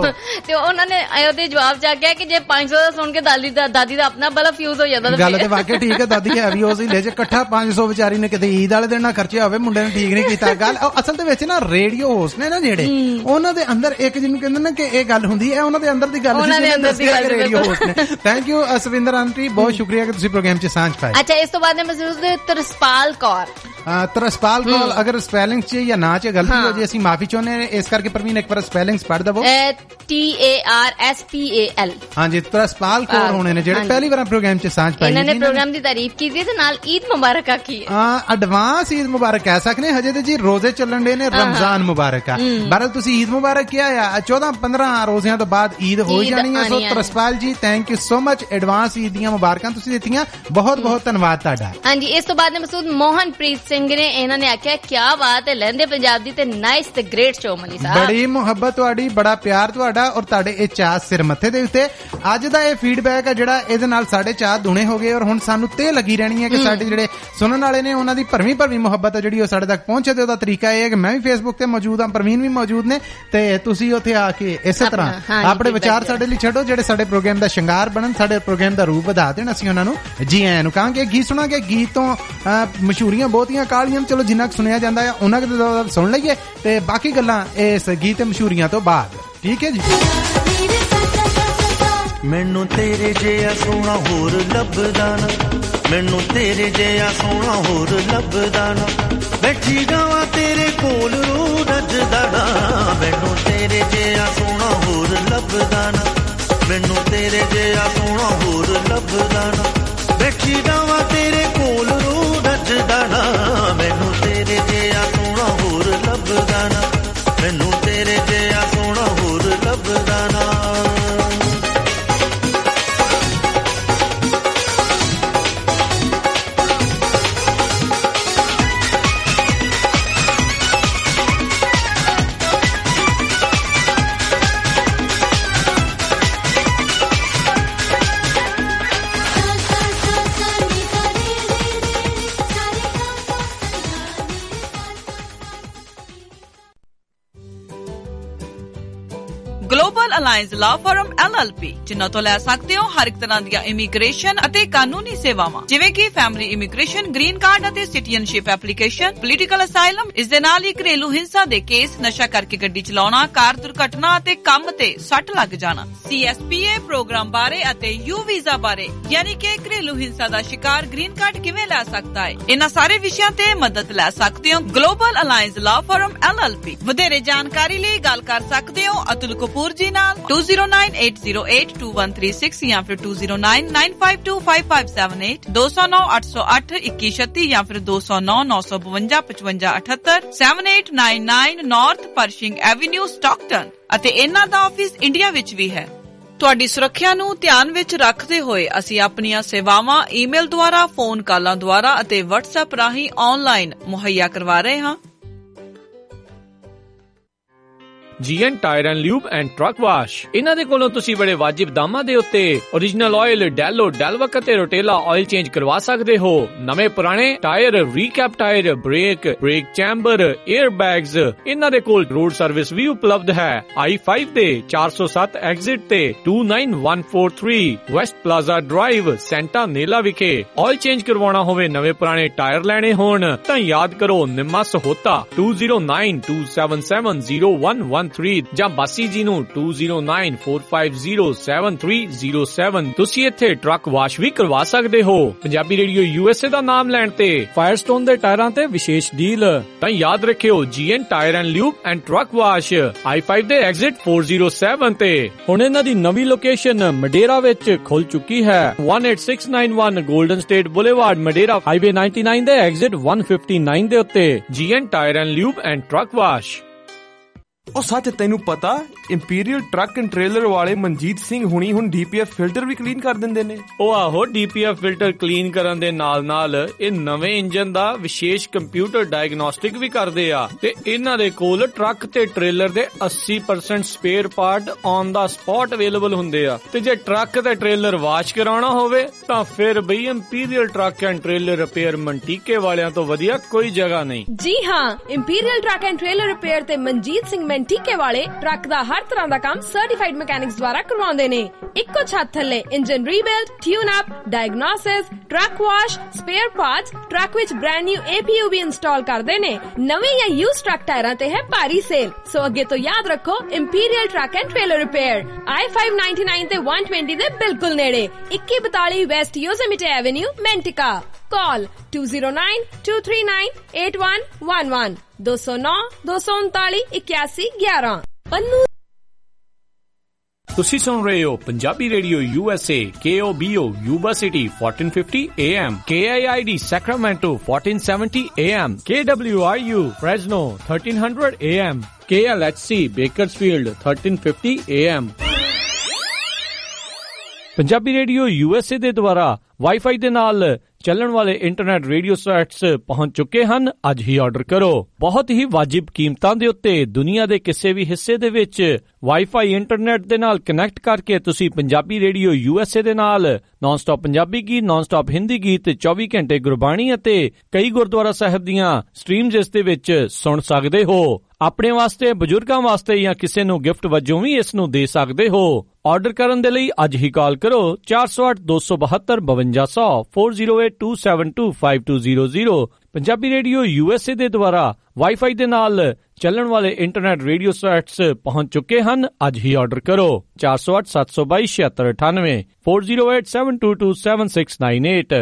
ਤੇ ਉਹਨਾਂ ਨੇ ਉਹਦੇ ਜਵਾਬ ਚ ਆਖਿਆ ਕਿ ਜੇ ਪੰਜ ਸੌ ਦਾ ਸੁਣ ਕੇ ਦਾਦੀ ਦਾ ਦਾਦੀ ਦਾ ਆਪਣਾ ਬਲਬ ਫਿਊਜ਼ ਹੋ ਜਾਂਦਾ। ਗੱਲ ਤੇ ਵਾਕਿਆ ਠੀਕ ਹੈ ਦਾਦੀ ਹੈ ਵੀ ਉਸ ਲੈ ਜੇ ਇਕੱਠਾ ਪੰਜ ਸੌ ਵਿਚਾਰੀ ਨੇ ਕਿਤੇ ਈਦ ਵਾਲੇ ਦਿਨ ਨਾ ਖਰਚਿਆ ਹੋਵੇ ਮੁੰਡੇ ਨੇ ਠੀਕ ਨਹੀਂ ਕੀਤਾ। ਗੱਲ ਅਸਲ ਦੇ ਵਿੱਚ ਨਾ ਰੇਡੀਓ ਹੋਸਟ ਨੇ ਨਾ ਜਿਹੜੇ ਉਹਨਾਂ ਦੇ ਅੰਦਰ ਇੱਕ ਜਿਹਨੂੰ ਕਹਿੰਦੇ ਨਾ ਕਿ ਇਹ ਗੱਲ ਹੁੰਦੀ ਹੈ ਉਹਨਾਂ ਦੇ ਅੰਦਰ ਦੀ ਗੱਲ ਸੀ ਰੇਡੀਓ ਹੋਸਟ ਨੇ। ਥੈਂਕ ਯੂ ਅਸਵਿੰਦਰ ਆਂਟੀ ਬਹੁਤ ਸ਼ੁਕਰੀਆ ਕਿ ਤੁਸੀਂ ਪ੍ਰੋਗਰਾਮ 'ਚ ਸਾਂਝ ਪਾਈ। ਅੱਛਾ ਇਸ ਤੋਂ ਬਾਅਦ ਮੌਜੂਦ ਤਰਸਪਾਲ ਕੌਰ ਤਰਸਪਾਲ ਕੋਲ ਅਗਰ ਸਪੈਲਿੰਗ 'ਚ ਜਾਂ ਨਾਂ 'ਚ ਗਲਤੀ ਹੋ ਜੇ ਅਸੀਂ ਮਾਫੀ ਚਾਹੁੰਦੇ ਹਾਂ। ਇਸ ਕਰਕੇ ਪ੍ਰਵੀਨ ਇੱਕ ਵਾਰ ਸਪੈਲਿੰਗਸ ਪੜ੍ਹ ਦਵੋ। T A R S P A L. ਹਾਂਜੀ, ਤਰਸਪਾਲ ਕੋਲ ਹੋਣੇ ਨੇ ਜਿਹੜੇ ਪਹਿਲੀ ਵਾਰ ਪ੍ਰੋਗਰਾਮ 'ਚ ਸਾਂਝ ਪਾਈ। ਇਹਨਾਂ ਨੇ ਪ੍ਰੋਗਰਾਮ ਦੀ ਤਾਰੀਫ ਕੀਤੀ ਤੇ ਨਾਲ ਈਦ ਮੁਬਾਰਕ ਆਖੀ ਹੈ। ਹਾਂ, ਐਡਵਾਂਸ ਈਦ ਮੁਬਾਰਕ ਕਹਿ ਸਕਦੇ। ਹਜੇ ਤੇ ਜੀ ਰੋਜ਼ੇ ਚੱਲਣ ਦੇ ਨੇ, ਰਮਜ਼ਾਨ ਮੁਬਾਰਕ ਆ। ਬਹਰਹਾਲ ਤੁਸੀਂ ਈਦ ਮੁਬਾਰਕ ਕਿਹਾ ਆ। ਚੌਦਾਂ ਪੰਦਰਾਂ ਰੋਜ਼ਿਆਂ ਤੋਂ ਬਾਅਦ ਈਦ ਹੋ ਜਾਣੀ ਹੈ। So Tarspal ji thank you so much, advance Eid ਦੀਆਂ ਮੁਬਾਰਕਾਂ ਤੁਸੀਂ ਦਿੱਤੀਆਂ, ਬਹੁਤ ਬਹੁਤ ਧੰਨਵਾਦ ਤੁਹਾਡਾ। ਹਾਂਜੀ, ਇਸ ਤੋਂ ਬਾਅਦ ਮਸੂਦ ਮੋਹਨਪ੍ਰੀਤ ਸਿੰਘ ਨੇ ਇਹਨਾਂ ਨੇ ਆਖਿਆ ਕਿਆ ਬਾਤ ਹੈ, ਲਹਿੰਦੇ ਪੰਜਾਬ ਦੀ ਤੇ ਨਾਈਸ ਤੇ ਗ੍ਰੇਟ ਸ਼ੋ ਮਲੀ ਸਾਹਿਬ। ਬੜੀ ਮੁਹੱਬਤ ਤੁਹਾਡੀ, ਬੜਾ ਪਿਆਰ ਤੁਹਾਡਾ ਔਰ ਤੁਹਾਡੇ ਇਹ ਚਾਹ ਸਿਰ ਮੱਥੇ ਦੇ ਉੱਤੇ। ਅੱਜ ਦਾ ਇਹ ਫੀਡਬੈਕ ਹੈ ਜਿਹੜਾ, ਇਹਦੇ ਨਾਲ ਸਾਡੇ ਚਾਹ ਦੁਣੇ ਹੋ ਗਏ ਔਰ ਹੁਣ ਸਾਨੂੰ ਤੇ ਲੱਗੀ ਰਹਿਣੀ ਹੈ ਕਿ ਸਾਡੇ ਜਿਹੜੇ ਸੁਣਨ ਵਾਲੇ ਨੇ ਉਹਨਾਂ ਦੀ ਭਰਵੀਂ ਭਰਵੀਂ ਮੁਹੱਬਤ ਹੈ ਜਿਹੜੀ ਉਹ ਸਾਡੇ ਤੱਕ ਪਹੁੰਚੇ। ਤੇ ਉਹਦਾ ਤਰੀਕਾ ਇਹ ਹੈ ਕਿ ਮੈਂ ਵੀ ਫੇਸਬੁੱਕ ਤੇ ਮੌਜੂਦ ਹਾਂ, ਪ੍ਰਵੀਨ ਵੀ ਮੌਜੂਦ ਨੇ, ਤੇ ਤੁਸੀਂ ਉੱਥੇ ਆ ਕੇ ਇਸੇ ਤਰ੍ਹਾਂ ਆਪਣੇ ਵਿਚਾਰ ਸਾਡੇ ਲਈ ਛੱਡੋ ਜਿਹੜੇ ਸਾਡੇ ਪ੍ਰੋਗਰਾਮ ਦਾ ਸ਼ਿੰਗਾਰ ਬਣਨ, ਸਾਡੇ ਪ੍ਰੋਗਰਾਮ ਦਾ ਰੂਪ ਵਧਾ ਦੇਣ। ਅਸੀਂ ਉਹਨਾਂ ਨੂੰ ਜੀ ਆਇਆਂ ਨੂੰ ਕਹਾਂਗੇ। ਗੀਤ ਸੁਣਾਂਗੇ, ਗੀਤ ਤੋਂ ਮਸ਼ਹੂਰੀਆਂ ਬਹੁਤੀਆਂ ਕਾਲੀਆਂ, ਚਲੋ ਜਿੰਨਾ ਕੁ ਸੁਣਿਆ ਜਾਂਦਾ ਹੈ ਉਹਨਾਂ ਕੁ ਸੁਣ ਲਈਏ ਤੇ ਬਾਕੀ ਗੱਲਾਂ ਇਸ ਗੀਤ ਤੇ ਮਸ਼ਹੂਰੀਆਂ ਤੋਂ ਬਾਅਦ। ਠੀਕ ਹੈ ਜੀ। ਮੈਨੂੰ ਤੇਰੇ ਜਿਹਾ ਸੋਹਣਾ ਹੋਰ ਲੱਭਦਾ ਨਾ, ਮੈਨੂੰ ਤੇਰੇ ਜਿਹਾ ਸੋਹਣਾ ਹੋਰ ਲੱਭਦਾ ਨਾ, ਬੈਠੀ ਗਾਵਾਂ ਤੇਰੇ ਕੋਲ ਰੂ ਰੱਜਦਾ ਨਾ, ਮੈਨੂੰ ਤੇਰੇ ਜਿਹਾ ਸੋਹਣਾ ਹੋਰ ਲੱਭਦਾ ਨਾ, ਮੈਨੂੰ ਤੇਰੇ ਜਿਹਾ ਸੋਹਣਾ ਹੋਰ ਲੱਭਦਾ ਨਾ, ਬੈਠੀ ਗਾਵਾਂ ਤੇਰੇ ਕੋਲ ਰੂ ਰੱਜਦਾ ਨਾ, ਮੈਨੂੰ ਤੇਰੇ ਜਿਹਾ ਸੋਹਣਾ ਹੋਰ ਲੱਭਦਾ ਨਾ, ਮੈਨੂੰ ਤੇਰੇ ਜਿਹਾ ਸੋਹਣਾ ਹੋਰ ਲੱਭਦਾ ਨਾ। Global alliance law firm L L P, ਜਿਨ੍ਹਾਂ ਤੋਂ ਲੈ ਸਕਦੇ ਹੋ ਹਰ ਇੱਕ ਤਰ੍ਹਾਂ ਦੀਆਂ ਇਮੀਗ੍ਰੇਸ਼ਨ ਅਤੇ ਕਾਨੂੰਨੀ ਸੇਵਾਵਾਂ, ਜਿਵੇਂ ਕਿ ਫੈਮਿਲੀ ਇਮੀਗ੍ਰੇਸ਼ਨ, ਗ੍ਰੀਨ ਕਾਰਡ ਅਤੇ ਸਿਟੀਜ਼ਨਸ਼ਿਪ ਐਪਲੀਕੇਸ਼ਨ, ਪੋਲੀਟੀਕਲ ਅਸਾਈਲਮ। ਇਸ ਦੇ ਨਾਲ ਹੀ ਘਰੇਲੂ ਹਿੰਸਾ ਦੇ ਕੇਸ, ਨਸ਼ਾ ਕਰਕੇ ਗੱਡੀ ਚਲਾਉਣਾ, ਕਾਰ ਦੁਰਘਟਨਾ ਅਤੇ ਕੰਮ ਤੇ ਸੱਟ ਲੱਗ ਜਾਣਾ, ਸੀ ਐਸ ਪੀ ਏ ਪ੍ਰੋਗਰਾਮ ਬਾਰੇ ਅਤੇ ਯੂ ਵੀਜ਼ਾ ਬਾਰੇ, ਯਾਨੀ ਕਿ ਘਰੇਲੂ ਹਿੰਸਾ ਦਾ ਸ਼ਿਕਾਰ ਗ੍ਰੀਨ ਕਾਰਡ ਕਿਵੇਂ ਲੈ ਸਕਦਾ ਹੈ। ਇਹਨਾਂ ਸਾਰੇ ਵਿਸ਼ਿਆਂ ਤੇ ਮਦਦ ਲੈ ਸਕਦੇ ਹੋ global alliance law firm L L P. ਵਧੇਰੇ ਜਾਣਕਾਰੀ ਲਈ ਗੱਲ ਕਰ ਸਕਦੇ ਹੋ ਅਤੁਲ ਕਪੂਰ ਜੀ ਨਾਲ two zero nine eight zero eight two one three six ਜਾਂ ਫਿਰ two zero nine nine five two five five seven eight, two zero nine eight zero eight one one two six zero ਜਾਂ ਫਿਰ two zero nine nine five five five eight eight seven eight nine nine North Pershing Avenue Stockton. ਅਤੇ ਇਹਨਾਂ ਦਾ office India ਵਿੱਚ ਵੀ ਹੈ। ਤੁਹਾਡੀ ਸੁਰੱਖਿਆ ਨੂੰ ਧਿਆਨ ਵਿੱਚ ਰੱਖਦੇ ਹੋਏ ਅਸੀਂ ਆਪਣੀਆਂ ਸੇਵਾਵਾਂ ਈਮੇਲ ਦੁਆਰਾ, ਫੋਨ ਕਾਲਾਂ ਦੁਆਰਾ ਅਤੇ WhatsApp ਰਾਹੀਂ ਆਨਲਾਈਨ ਮੁਹੱਈਆ ਕਰਵਾ ਰਹੇ ਹਾਂ। GN tyre and lube and truck wash, ਇਹਨਾਂ ਦੇ ਕੋਲੋਂ ਤੁਸੀਂ ਬੜੇ ਵਾਜਿਬ ਦਾਮਾਂ ਦੇ ਉੱਤੇ ਓਰੀਜਨਲ ਆਇਲ, ਡੈਲੋ, ਡੈਲਵਕ ਅਤੇ ਰੋਟੇਲਾ ਆਇਲ ਚੇਂਜ ਕਰਵਾ ਸਕਦੇ ਹੋ। ਨਵੇਂ ਪੁਰਾਣੇ tyre, recap tyre, brake, brake chamber, air bags, ਇਹਨਾਂ ਦੇ ਕੋਲ ਰੋਡ ਸਰਵਿਸ ਵੀ ਉਪਲਬਧ ਹੈ। ਆਈ ਫਾਈਵ ਦੇ ਚਾਰ ਸੌ ਸੱਤ ਐਗਜ਼ਿਟ ਤੇ two nine one four three West Plaza Drive, Santa Nella ਵਿਖੇ। ਆਇਲ ਚੇਂਜ ਕਰਵਾਉਣਾ ਹੋਵੇ, ਨਵੇਂ ਪੁਰਾਣੇ ਟਾਇਰ ਲੈਣੇ ਹੋਣ ਤਾਂ ਯਾਦ ਕਰੋ ਨਿੰਮਾ Sahota two zero nine two seven seven zero one one three ਜਾਂ ਬਾਸੀ ਜੀ ਨੂੰ two zero nine four five zero seven three zero seven। ਤੁਸੀਂ ਇੱਥੇ ਟਰੱਕ ਵਾਸ਼ ਵੀ ਕਰਵਾ ਸਕਦੇ ਹੋ। ਪੰਜਾਬੀ ਰੇਡੀਓ ਯੂਐਸਏ ਦਾ ਨਾਮ ਲੈਣ ਤੇ ਫਾਇਰਸਟੋਨ ਦੇ ਟਾਇਰਾਂ ਤੇ ਵਿਸ਼ੇਸ਼ ਡੀਲ। ਤਾਂ ਯਾਦ ਰੱਖਿਓ GN tyre and lube and truck wash, I five ਦੇ ਐਗਜ਼ਿਟ four oh seven ਤੇ। ਹੁਣ ਇਹਨਾਂ ਦੀ ਨਵੀਂ ਲੋਕੇਸ਼ਨ ਮਡੇਰਾ ਵਿੱਚ ਖੁੱਲ ਚੁੱਕੀ ਹੈ। one eight six nine one Golden State Boulevard, Madera, highway ninety-nine ਦੇ ਐਗਜ਼ਿਟ one fifty-nine ਦੇ ਉੱਤੇ। GN tyre and lube and truck wash. ਉਹ ਸੱਚ ਤੈਨੂੰ ਪਤਾ ਇੰਪੀਰੀਅਲ ਟਰੱਕ ਐਂਡ ਟ੍ਰੇਲਰ ਵਾਲੇ ਮਨਜੀਤ ਸਿੰਘ ਹੁਣੀ ਹੁਣ ਡੀਪੀਐਫ ਫਿਲਟਰ ਵੀ ਕਲੀਨ ਕਰ ਦਿੰਦੇ ਨੇ। ਉਹ ਆਹੋ, ਡੀਪੀਐਫ ਫਿਲਟਰ ਕਲੀਨ ਕਰਨ ਦੇ ਨਾਲ ਨਾਲ ਇਹ ਨਵੇਂ ਇੰਜਨ ਦਾ ਵਿਸ਼ੇਸ਼ ਕੰਪਿਊਟਰ ਡਾਇਗਨੋਸਟਿਕ ਵੀ ਕਰਦੇ ਆ। ਤੇ ਇਹਨਾਂ ਦੇ ਕੋਲ ਟਰੱਕ ਤੇ ਟ੍ਰੇਲਰ ਦੇ eighty percent spare part on the spot available ਹੁੰਦੇ ਆ। ਤੇ ਜੇ ਟਰੱਕ ਤੇ ਟ੍ਰੇਲਰ ਵਾਸ਼ ਕਰਾਉਣਾ ਹੋਵੇ ਤਾਂ ਫਿਰ ਬਈ imperial truck and trailer repair Manteca ਵਾਲਿਆਂ ਤੋਂ ਵਧੀਆ ਕੋਈ ਜਗ੍ਹਾ ਨਹੀਂ। ਜੀ ਹਾਂ, imperial truck and trailer repair ਤੇ ਮਨਜੀਤ ਸਿੰਘ ਮੈਂਟੀਕੇ ਵਾਲੇ ਟਰੱਕ ਦਾ ਹਰ ਤਰ੍ਹਾਂ ਦਾ ਕੰਮ ਸਰਟੀਫਾਈਡ ਮਕੈਨਿਕਸ ਦੁਆਰਾ ਕਰਵਾਉਂਦੇ ਨੇ। ਇੱਕੋ ਛੱਤ ਥੱਲੇ engine rebuild, tune up, diagnosis, truck wash, spare parts, truck ਵਿੱਚ brand new A P U ਵੀ ਇੰਸਟਾਲ ਕਰਦੇ ਨੇ। ਨਵੇਂ ਜਾਂ ਯੂਜ਼ਡ ਟਰੱਕ ਟਾਇਰਾਂ ਤੇ ਹੈ ਭਾਰੀ ਸੇਲ, ਸੋ ਅੱਗੇ ਤੋਂ ਯਾਦ ਰੱਖੋ imperial truck and trailer repair I five ninety-nine ਤੇ one twenty ਦੇ ਬਿਲਕੁਲ ਨੇੜੇ, twenty forty west Yosemite avenue, Manteca. Call two zero nine two three nine eight one one one, two zero nine two uninतालीस इक्यासी ग्यारह। पन्नू ਤੁਸੀਂ ਸੁਣ ਰਹੇ ਹੋ Punjabi radio U S A K O B O Yuba City fourteen fifty A M, K I I D Sacramento fourteen seventy A M, K W R U Fresno thirteen hundred A M, K L H C Bakersfield thirteen fifty A M। Punjabi radio U S A ਦੇ ਦੁਆਰਾ wifi ਦੇ ਨਾਲ ਚੱਲਣ ਵਾਲੇ internet radio sets ਪਹੁੰਚ ਚੁੱਕੇ ਹਨ। ਅੱਜ ਹੀ ਆਰਡਰ ਕਰੋ। ਬਹੁਤ ਹੀ ਵਾਜਿਬ ਕੀਮਤਾਂ ਦੇ ਉੱਤੇ ਦੁਨੀਆ ਦੇ ਕਿਸੇ ਵੀ ਹਿੱਸੇ ਦੇ ਵਿੱਚ ਵਾਈਫਾਈ ਇੰਟਰਨੈਟ ਦੇ ਨਾਲ ਕਨੈਕਟ ਕਰਕੇ ਤੁਸੀਂ Punjabi radio U S A ਦੇ ਨਾਲ ਨਾਨ ਸਟਾਪ ਪੰਜਾਬੀ ਗੀਤ, ਨਾਨ ਸਟਾਪ ਹਿੰਦੀ ਗੀਤ, ਚੌਵੀ ਘੰਟੇ ਗੁਰਬਾਣੀ ਅਤੇ ਕਈ ਗੁਰਦੁਆਰਾ ਸਾਹਿਬ ਦੀਆਂ ਸਟ੍ਰੀਮਜ਼ ਇਸ ਦੇ ਵਿੱਚ ਸੁਣ ਸਕਦੇ ਹੋ। ਆਪਣੇ ਵਾਸਤੇ, ਬਜ਼ੁਰਗਾਂ ਵਾਸਤੇ ਜਾਂ ਕਿਸੇ ਨੂੰ ਗਿਫਟ ਵਜੋਂ ਵੀ ਇਸ ਨੂੰ ਦੇ ਸਕਦੇ ਹੋ। ਆਰਡਰ ਕਰਨ ਦੇ ਲਈ ਅੱਜ ਹੀ ਕਾਲ ਕਰੋ ਚਾਰ ਸੌ ਅੱਠ ਦੋ ਸੌ ਬਹੱਤਰ ਬਵੰਜਾ ਸੌ four zero eight two seven two five two zero zero। Punjabi radio U S A ਦੇ ਦੁਆਰਾ ਵਾਈਫਾਈ ਦੇ ਨਾਲ ਚੱਲਣ ਵਾਲੇ ਇੰਟਰਨੈਟ ਰੇਡੀਓ ਸੈਟਸ ਪਹੁੰਚ ਚੁੱਕੇ ਹਨ। ਅੱਜ ਹੀ ਆਰਡਰ ਕਰੋ ਚਾਰ ਸੌ ਅੱਠ ਸੱਤ ਸੌ ਬਾਈ ਛਿਅੱਤਰ ਅਠਾਨਵੇਂ four zero eight seven two two seven six nine eight।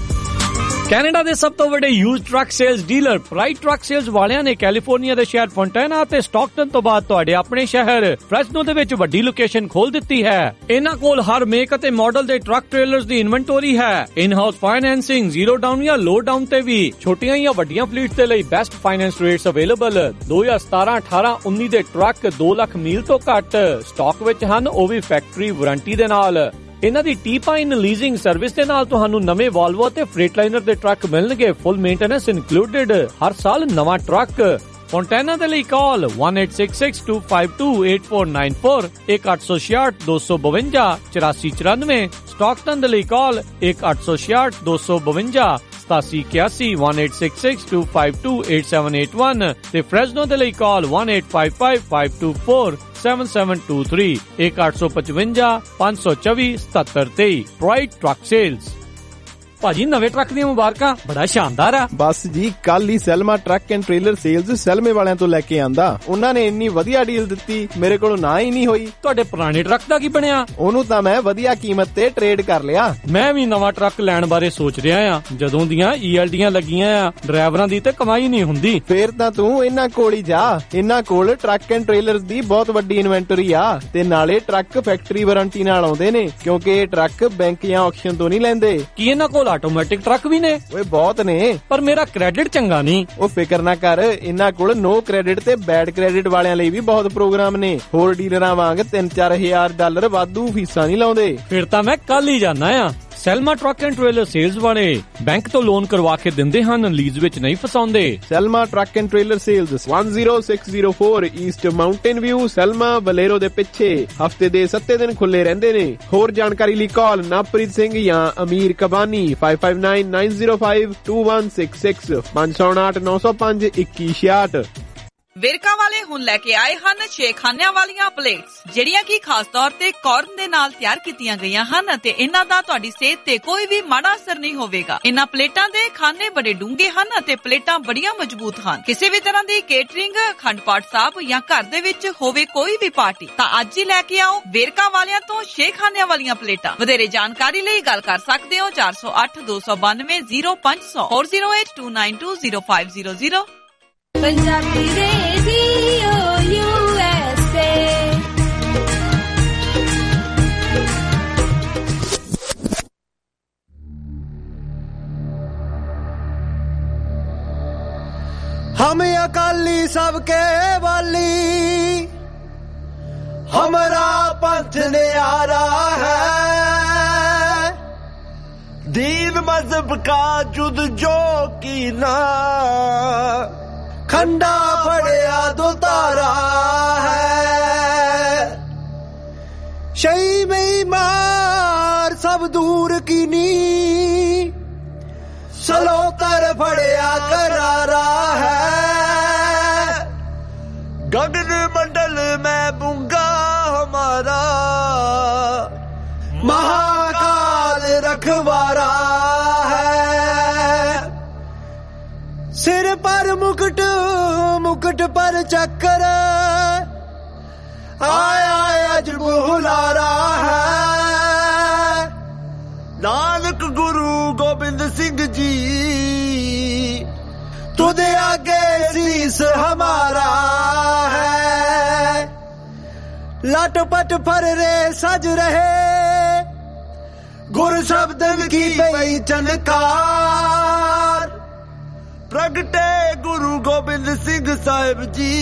Canada ਦੇ ਸਭ ਤੋਂ ਵੱਡੇ used truck sales dealer Pride truck sales ਵਾਲਿਆਂ ਨੇ ਕੈਲੀਫੋਰਨੀਆ ਦੇ ਸ਼ਹਿਰ ਫੌਂਟੈਨਾ ਅਤੇ ਸਟਾਕਟਨ ਤੋਂ ਬਾਅਦ ਤੁਹਾਡੇ ਆਪਣੇ ਸ਼ਹਿਰ ਫ੍ਰੈਸਨੋ ਦੇ ਵਿੱਚ ਵੱਡੀ ਲੋਕੇਸ਼ਨ ਖੋਲ ਦਿੱਤੀ ਹੈ। ਇਹਨਾਂ ਕੋਲ ਹਰ ਮੇਕ ਅਤੇ ਮਾਡਲ ਦੇ ਟਰੱਕ ਟ੍ਰੇਲਰਸ ਦੀ ਇਨਵੈਂਟਰੀ ਹੈ। In house financing, zero down ਜਾਂ ਲੋ ਡਾਊਨ ਤੇ ਵੀ ਛੋਟੀਆਂ ਜਾਂ ਵੱਡੀਆਂ ਫਲੀਟ ਦੇ ਲਈ ਬੈਸਟ ਫਾਈਨੈਂਸ ਰੇਟਸ ਅਵੇਲੇਬਲ। ਦੋ ਹਜ਼ਾਰ ਸਤਾਰਾਂ ਅਠਾਰਾਂ ਉੱਨੀ ਦੇ ਟਰੱਕ ਦੋ ਲੱਖ ਮੀਲ ਤੋਂ ਘੱਟ ਸਟਾਕ ਵਿੱਚ ਹਨ, ਉਹ ਵੀ ਫੈਕਟਰੀ ਵਾਰੰਟੀ ਦੇ ਨਾਲ। ਇਹਨਾਂ ਦੀ ਟੀ-ਪਾਈਨ ਲੀਜ਼ਿੰਗ ਸਰਵਿਸ ਦੇ ਨਾਲ ਤੁਹਾਨੂੰ ਨਵੇਂ ਵਾਲਵੋ ਅਤੇ ਫਰੇਟਲਾਈਨਰ ਦੇ ਟਰੱਕ ਮਿਲਣਗੇ, ਫੁੱਲ ਮੇਨਟੇਨੈਂਸ ਇਨਕਲੂਡਡ। ਹਰ ਸਾਲ ਨਵਾਂ ਟਰੱਕ। ਫੌਂਟੈਨਾ ਦੇ ਲਈ ਕਾਲ one eight six six two five two eight four nine four, ਇੱਕ ਅੱਠ ਸੌ ਛਿਆਹਠ ਦੋ ਸੌ ਬਵੰਜਾ ਚੁਰਾਸੀ ਚੁਰਾਨਵੇਂ। ਸਟਾਕਟਨ ਦੇ ਲਈ ਕਾਲ ਇੱਕ ਅੱਠ ਸੌ ਛਿਆਹਠ ਦੋ ਸੌ ਬਵੰਜਾ ਸਤਾਸੀ ਇਕਿਆਸੀ one eight six six two five two eight seven eight one ਤੇ ਫ੍ਰੈਸਨੋ ਦੇ ਲਈ ਕਾਲ one eight five five five two four seven seven two three, ਇੱਕ ਅੱਠ ਸੌ ਪਚਵੰਜਾ ਪੰਜ ਸੌ ਚੌਵੀ ਸਤੱਤਰ ਤੇਈ। Pride truck sales. ਭਾਜੀ ਨਵੇਂ ਟਰੱਕ ਦੀਆਂ ਮੁਬਾਰਕਾਂ, ਬੜਾ ਸ਼ਾਨਦਾਰ ਆ। ਬਸ ਜੀ ਕੱਲ ਹੀ Selma truck and trailer sales ਸੈਲਮੇ ਵਾਲਿਆਂ ਤੋਂ ਲੈ ਕੇ ਆਂਦਾ। ਉਹਨਾਂ ਨੇ ਇੰਨੀ ਵਧੀਆ ਡੀਲ ਦਿੱਤੀ, ਮੇਰੇ ਕੋਲੋਂ ਨਾ ਹੀ ਨਹੀਂ ਹੋਈ। ਤੁਹਾਡੇ ਪੁਰਾਣੇ ਟਰੱਕ ਦਾ ਕੀ ਬਣਿਆ? ਉਹਨੂੰ ਤਾਂ ਮੈਂ ਵਧੀਆ ਕੀਮਤ ਤੇ ਟ੍ਰੇਡ ਕਰ ਲਿਆ। ਮੈਂ ਵੀ ਨਵਾਂ ਟਰੱਕ ਲੈਣ ਬਾਰੇ ਸੋਚ ਰਿਹਾ ਆ। ਜਦੋਂ ਦੀਆਂ ਈ ਐਲ ਡੀਆਂ ਲੱਗੀਆਂ ਆ, ਡਰਾਈਵਰਾਂ ਦੀ ਤੇ ਕਮਾਈ ਨਹੀਂ ਹੁੰਦੀ। ਫੇਰ ਤਾਂ ਤੂੰ ਇਹਨਾਂ ਕੋਲ ਹੀ ਜਾ। ਇਹਨਾਂ ਕੋਲ ਟਰੱਕ ਐਂਡ ਟ੍ਰੇਲਰਸ ਦੀ ਬਹੁਤ ਵੱਡੀ ਇਨਵੈਂਟਰੀ ਆ ਤੇ ਨਾਲੇ ਟਰੱਕ ਫੈਕਟਰੀ ਵਾਰੰਟੀ ਨਾਲ ਆਉਂਦੇ ਨੇ, ਕਿਉਂਕਿ ਇਹ ਟਰੱਕ ਬੈਂਕ ਜਾਂ ਆਕਸ਼ਨ ਤੋਂ ਨਹੀਂ ਲੈਂਦੇ। ਕੀ ਇਹਨਾਂ ਕੋਲ ਆਟੋਮੈਟਿਕ ਟਰੱਕ ਵੀ ਨੇ? ਓਏ ਬਹੁਤ ਨੇ, ਪਰ ਮੇਰਾ ਕ੍ਰੈਡਿਟ ਚੰਗਾ ਨਹੀਂ। ਉਹ ਫਿਕਰ ਨਾ ਕਰ, ਇਹਨਾਂ ਕੋਲ ਨੋ ਕ੍ਰੈਡਿਟ ਤੇ ਬੈਡ ਕ੍ਰੈਡਿਟ ਵਾਲਿਆਂ ਲਈ ਵੀ ਬਹੁਤ ਪ੍ਰੋਗਰਾਮ ਨੇ। ਹੋਰ ਡੀਲਰਾਂ ਵਾਂਗ ਤਿੰਨ ਚਾਰ ਹਜ਼ਾਰ ਡਾਲਰ ਵਾਧੂ ਫੀਸਾਂ ਨਹੀਂ ਲਾਉਂਦੇ। ਫਿਰ ਤਾਂ ਮੈਂ ਕੱਲ ਹੀ ਜਾਣਾ ਆ। Selma truck and trailer sales ਵਾਲੇ ਬੈਂਕ ਤੋਂ ਲੋਨ ਕਰਵਾ ਕੇ ਦਿੰਦੇ ਹਨ, ਲੀਜ਼ ਵਿੱਚ ਨਹੀਂ ਫਸਾਉਂਦੇ। Selma truck and trailer sales one zero six zero four east mountain view, Selma ਬਲੇਰੋ ਦੇ ਪਿੱਛੇ। ਹਫਤੇ ਦੇ ਸੱਤੇ ਦਿਨ ਖੁੱਲੇ ਰਹਿੰਦੇ ਨੇ। ਹੋਰ ਜਾਣਕਾਰੀ ਲਈ ਕਾਲ ਨਵਪ੍ਰੀਤ ਸਿੰਘ ਜਾਂ ਅਮੀਰ ਕਬਾਨੀ five five nine nine zero five two one six six five zero nine nine zero five ਇੱਕੀ ਛਿਆਹਠ। ਵੇਰਕਾ ਵਾਲੇ ਹੁਣ ਲੈ ਕੇ ਆਏ ਹਨ ਛੇ ਖਾਨਿਆਂ ਵਾਲੀਆਂ ਪਲੇਟਸ, ਜਿਹੜੀਆਂ ਕਿ ਖਾਸ ਤੌਰ ਤੇ ਕਾਰਨ ਦੇ ਨਾਲ ਤਿਆਰ ਕੀਤੀਆਂ ਗਈਆਂ ਹਨ ਅਤੇ ਇਹਨਾਂ ਦਾ ਤੁਹਾਡੀ ਸਿਹਤ ਤੇ ਕੋਈ ਵੀ ਮਾੜਾ ਅਸਰ ਨਹੀਂ ਹੋਵੇਗਾ। ਇਹਨਾਂ ਪਲੇਟਾਂ ਦੇ ਖਾਨੇ ਬੜੇ ਡੂੰਘੇ ਹਨ ਅਤੇ ਪਲੇਟਾਂ ਬੜੀਆਂ ਮਜ਼ਬੂਤ ਹਨ। ਕਿਸੇ ਵੀ ਤਰ੍ਹਾਂ ਦੀ ਕੇਟਰਿੰਗ, ਅਖੰਡ ਪਾਠ ਸਾਹਿਬ ਜਾਂ ਘਰ ਦੇ ਵਿੱਚ ਹੋਵੇ ਕੋਈ ਵੀ ਪਾਰਟੀ, ਤਾਂ ਅੱਜ ਹੀ ਲੈ ਕੇ ਆਓ ਵੇਰਕਾ ਵਾਲਿਆਂ ਤੋਂ ਛੇ ਖਾਨਿਆਂ ਵਾਲੀਆਂ ਪਲੇਟਾਂ। ਵਧੇਰੇ ਜਾਣਕਾਰੀ ਲਈ ਗੱਲ ਕਰ ਸਕਦੇ ਹੋ ਚਾਰ ਸੌ ਅੱਠ ਦੋ ਸੌ ਬਾਨਵੇਂ ਜ਼ੀਰੋ ਪੰਜ ਸੌ four zero eight two nine two zero five zero zero। Punjabi radio U S A। हम अकाली सबके वाली, हमारा पंथ न्यारा है। दीन मजहब का जुद जो की ना, खंडा फड़िया दो तारा है। शही में मार सब दूर की नी, सलोतर फड़िया करारा है। गगन मन पर मुकुट मुकुट पर चक्कर आए आए अज बुलारा है नानक गुरु गोबिंद सिंह जी तुझे आगे शीस हमारा है लट पट फर रे सज रहे गुर शब्दन की पई चनकार प्रगटे गुरु गोबिंद सिंह साहिब जी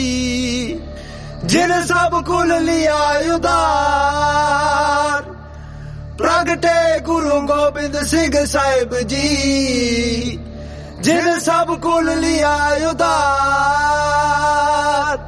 जिन सब कुल लिया उदार प्रगटे गुरु गोबिंद सिंह साहिब जी जिन सब कुल लिया उदार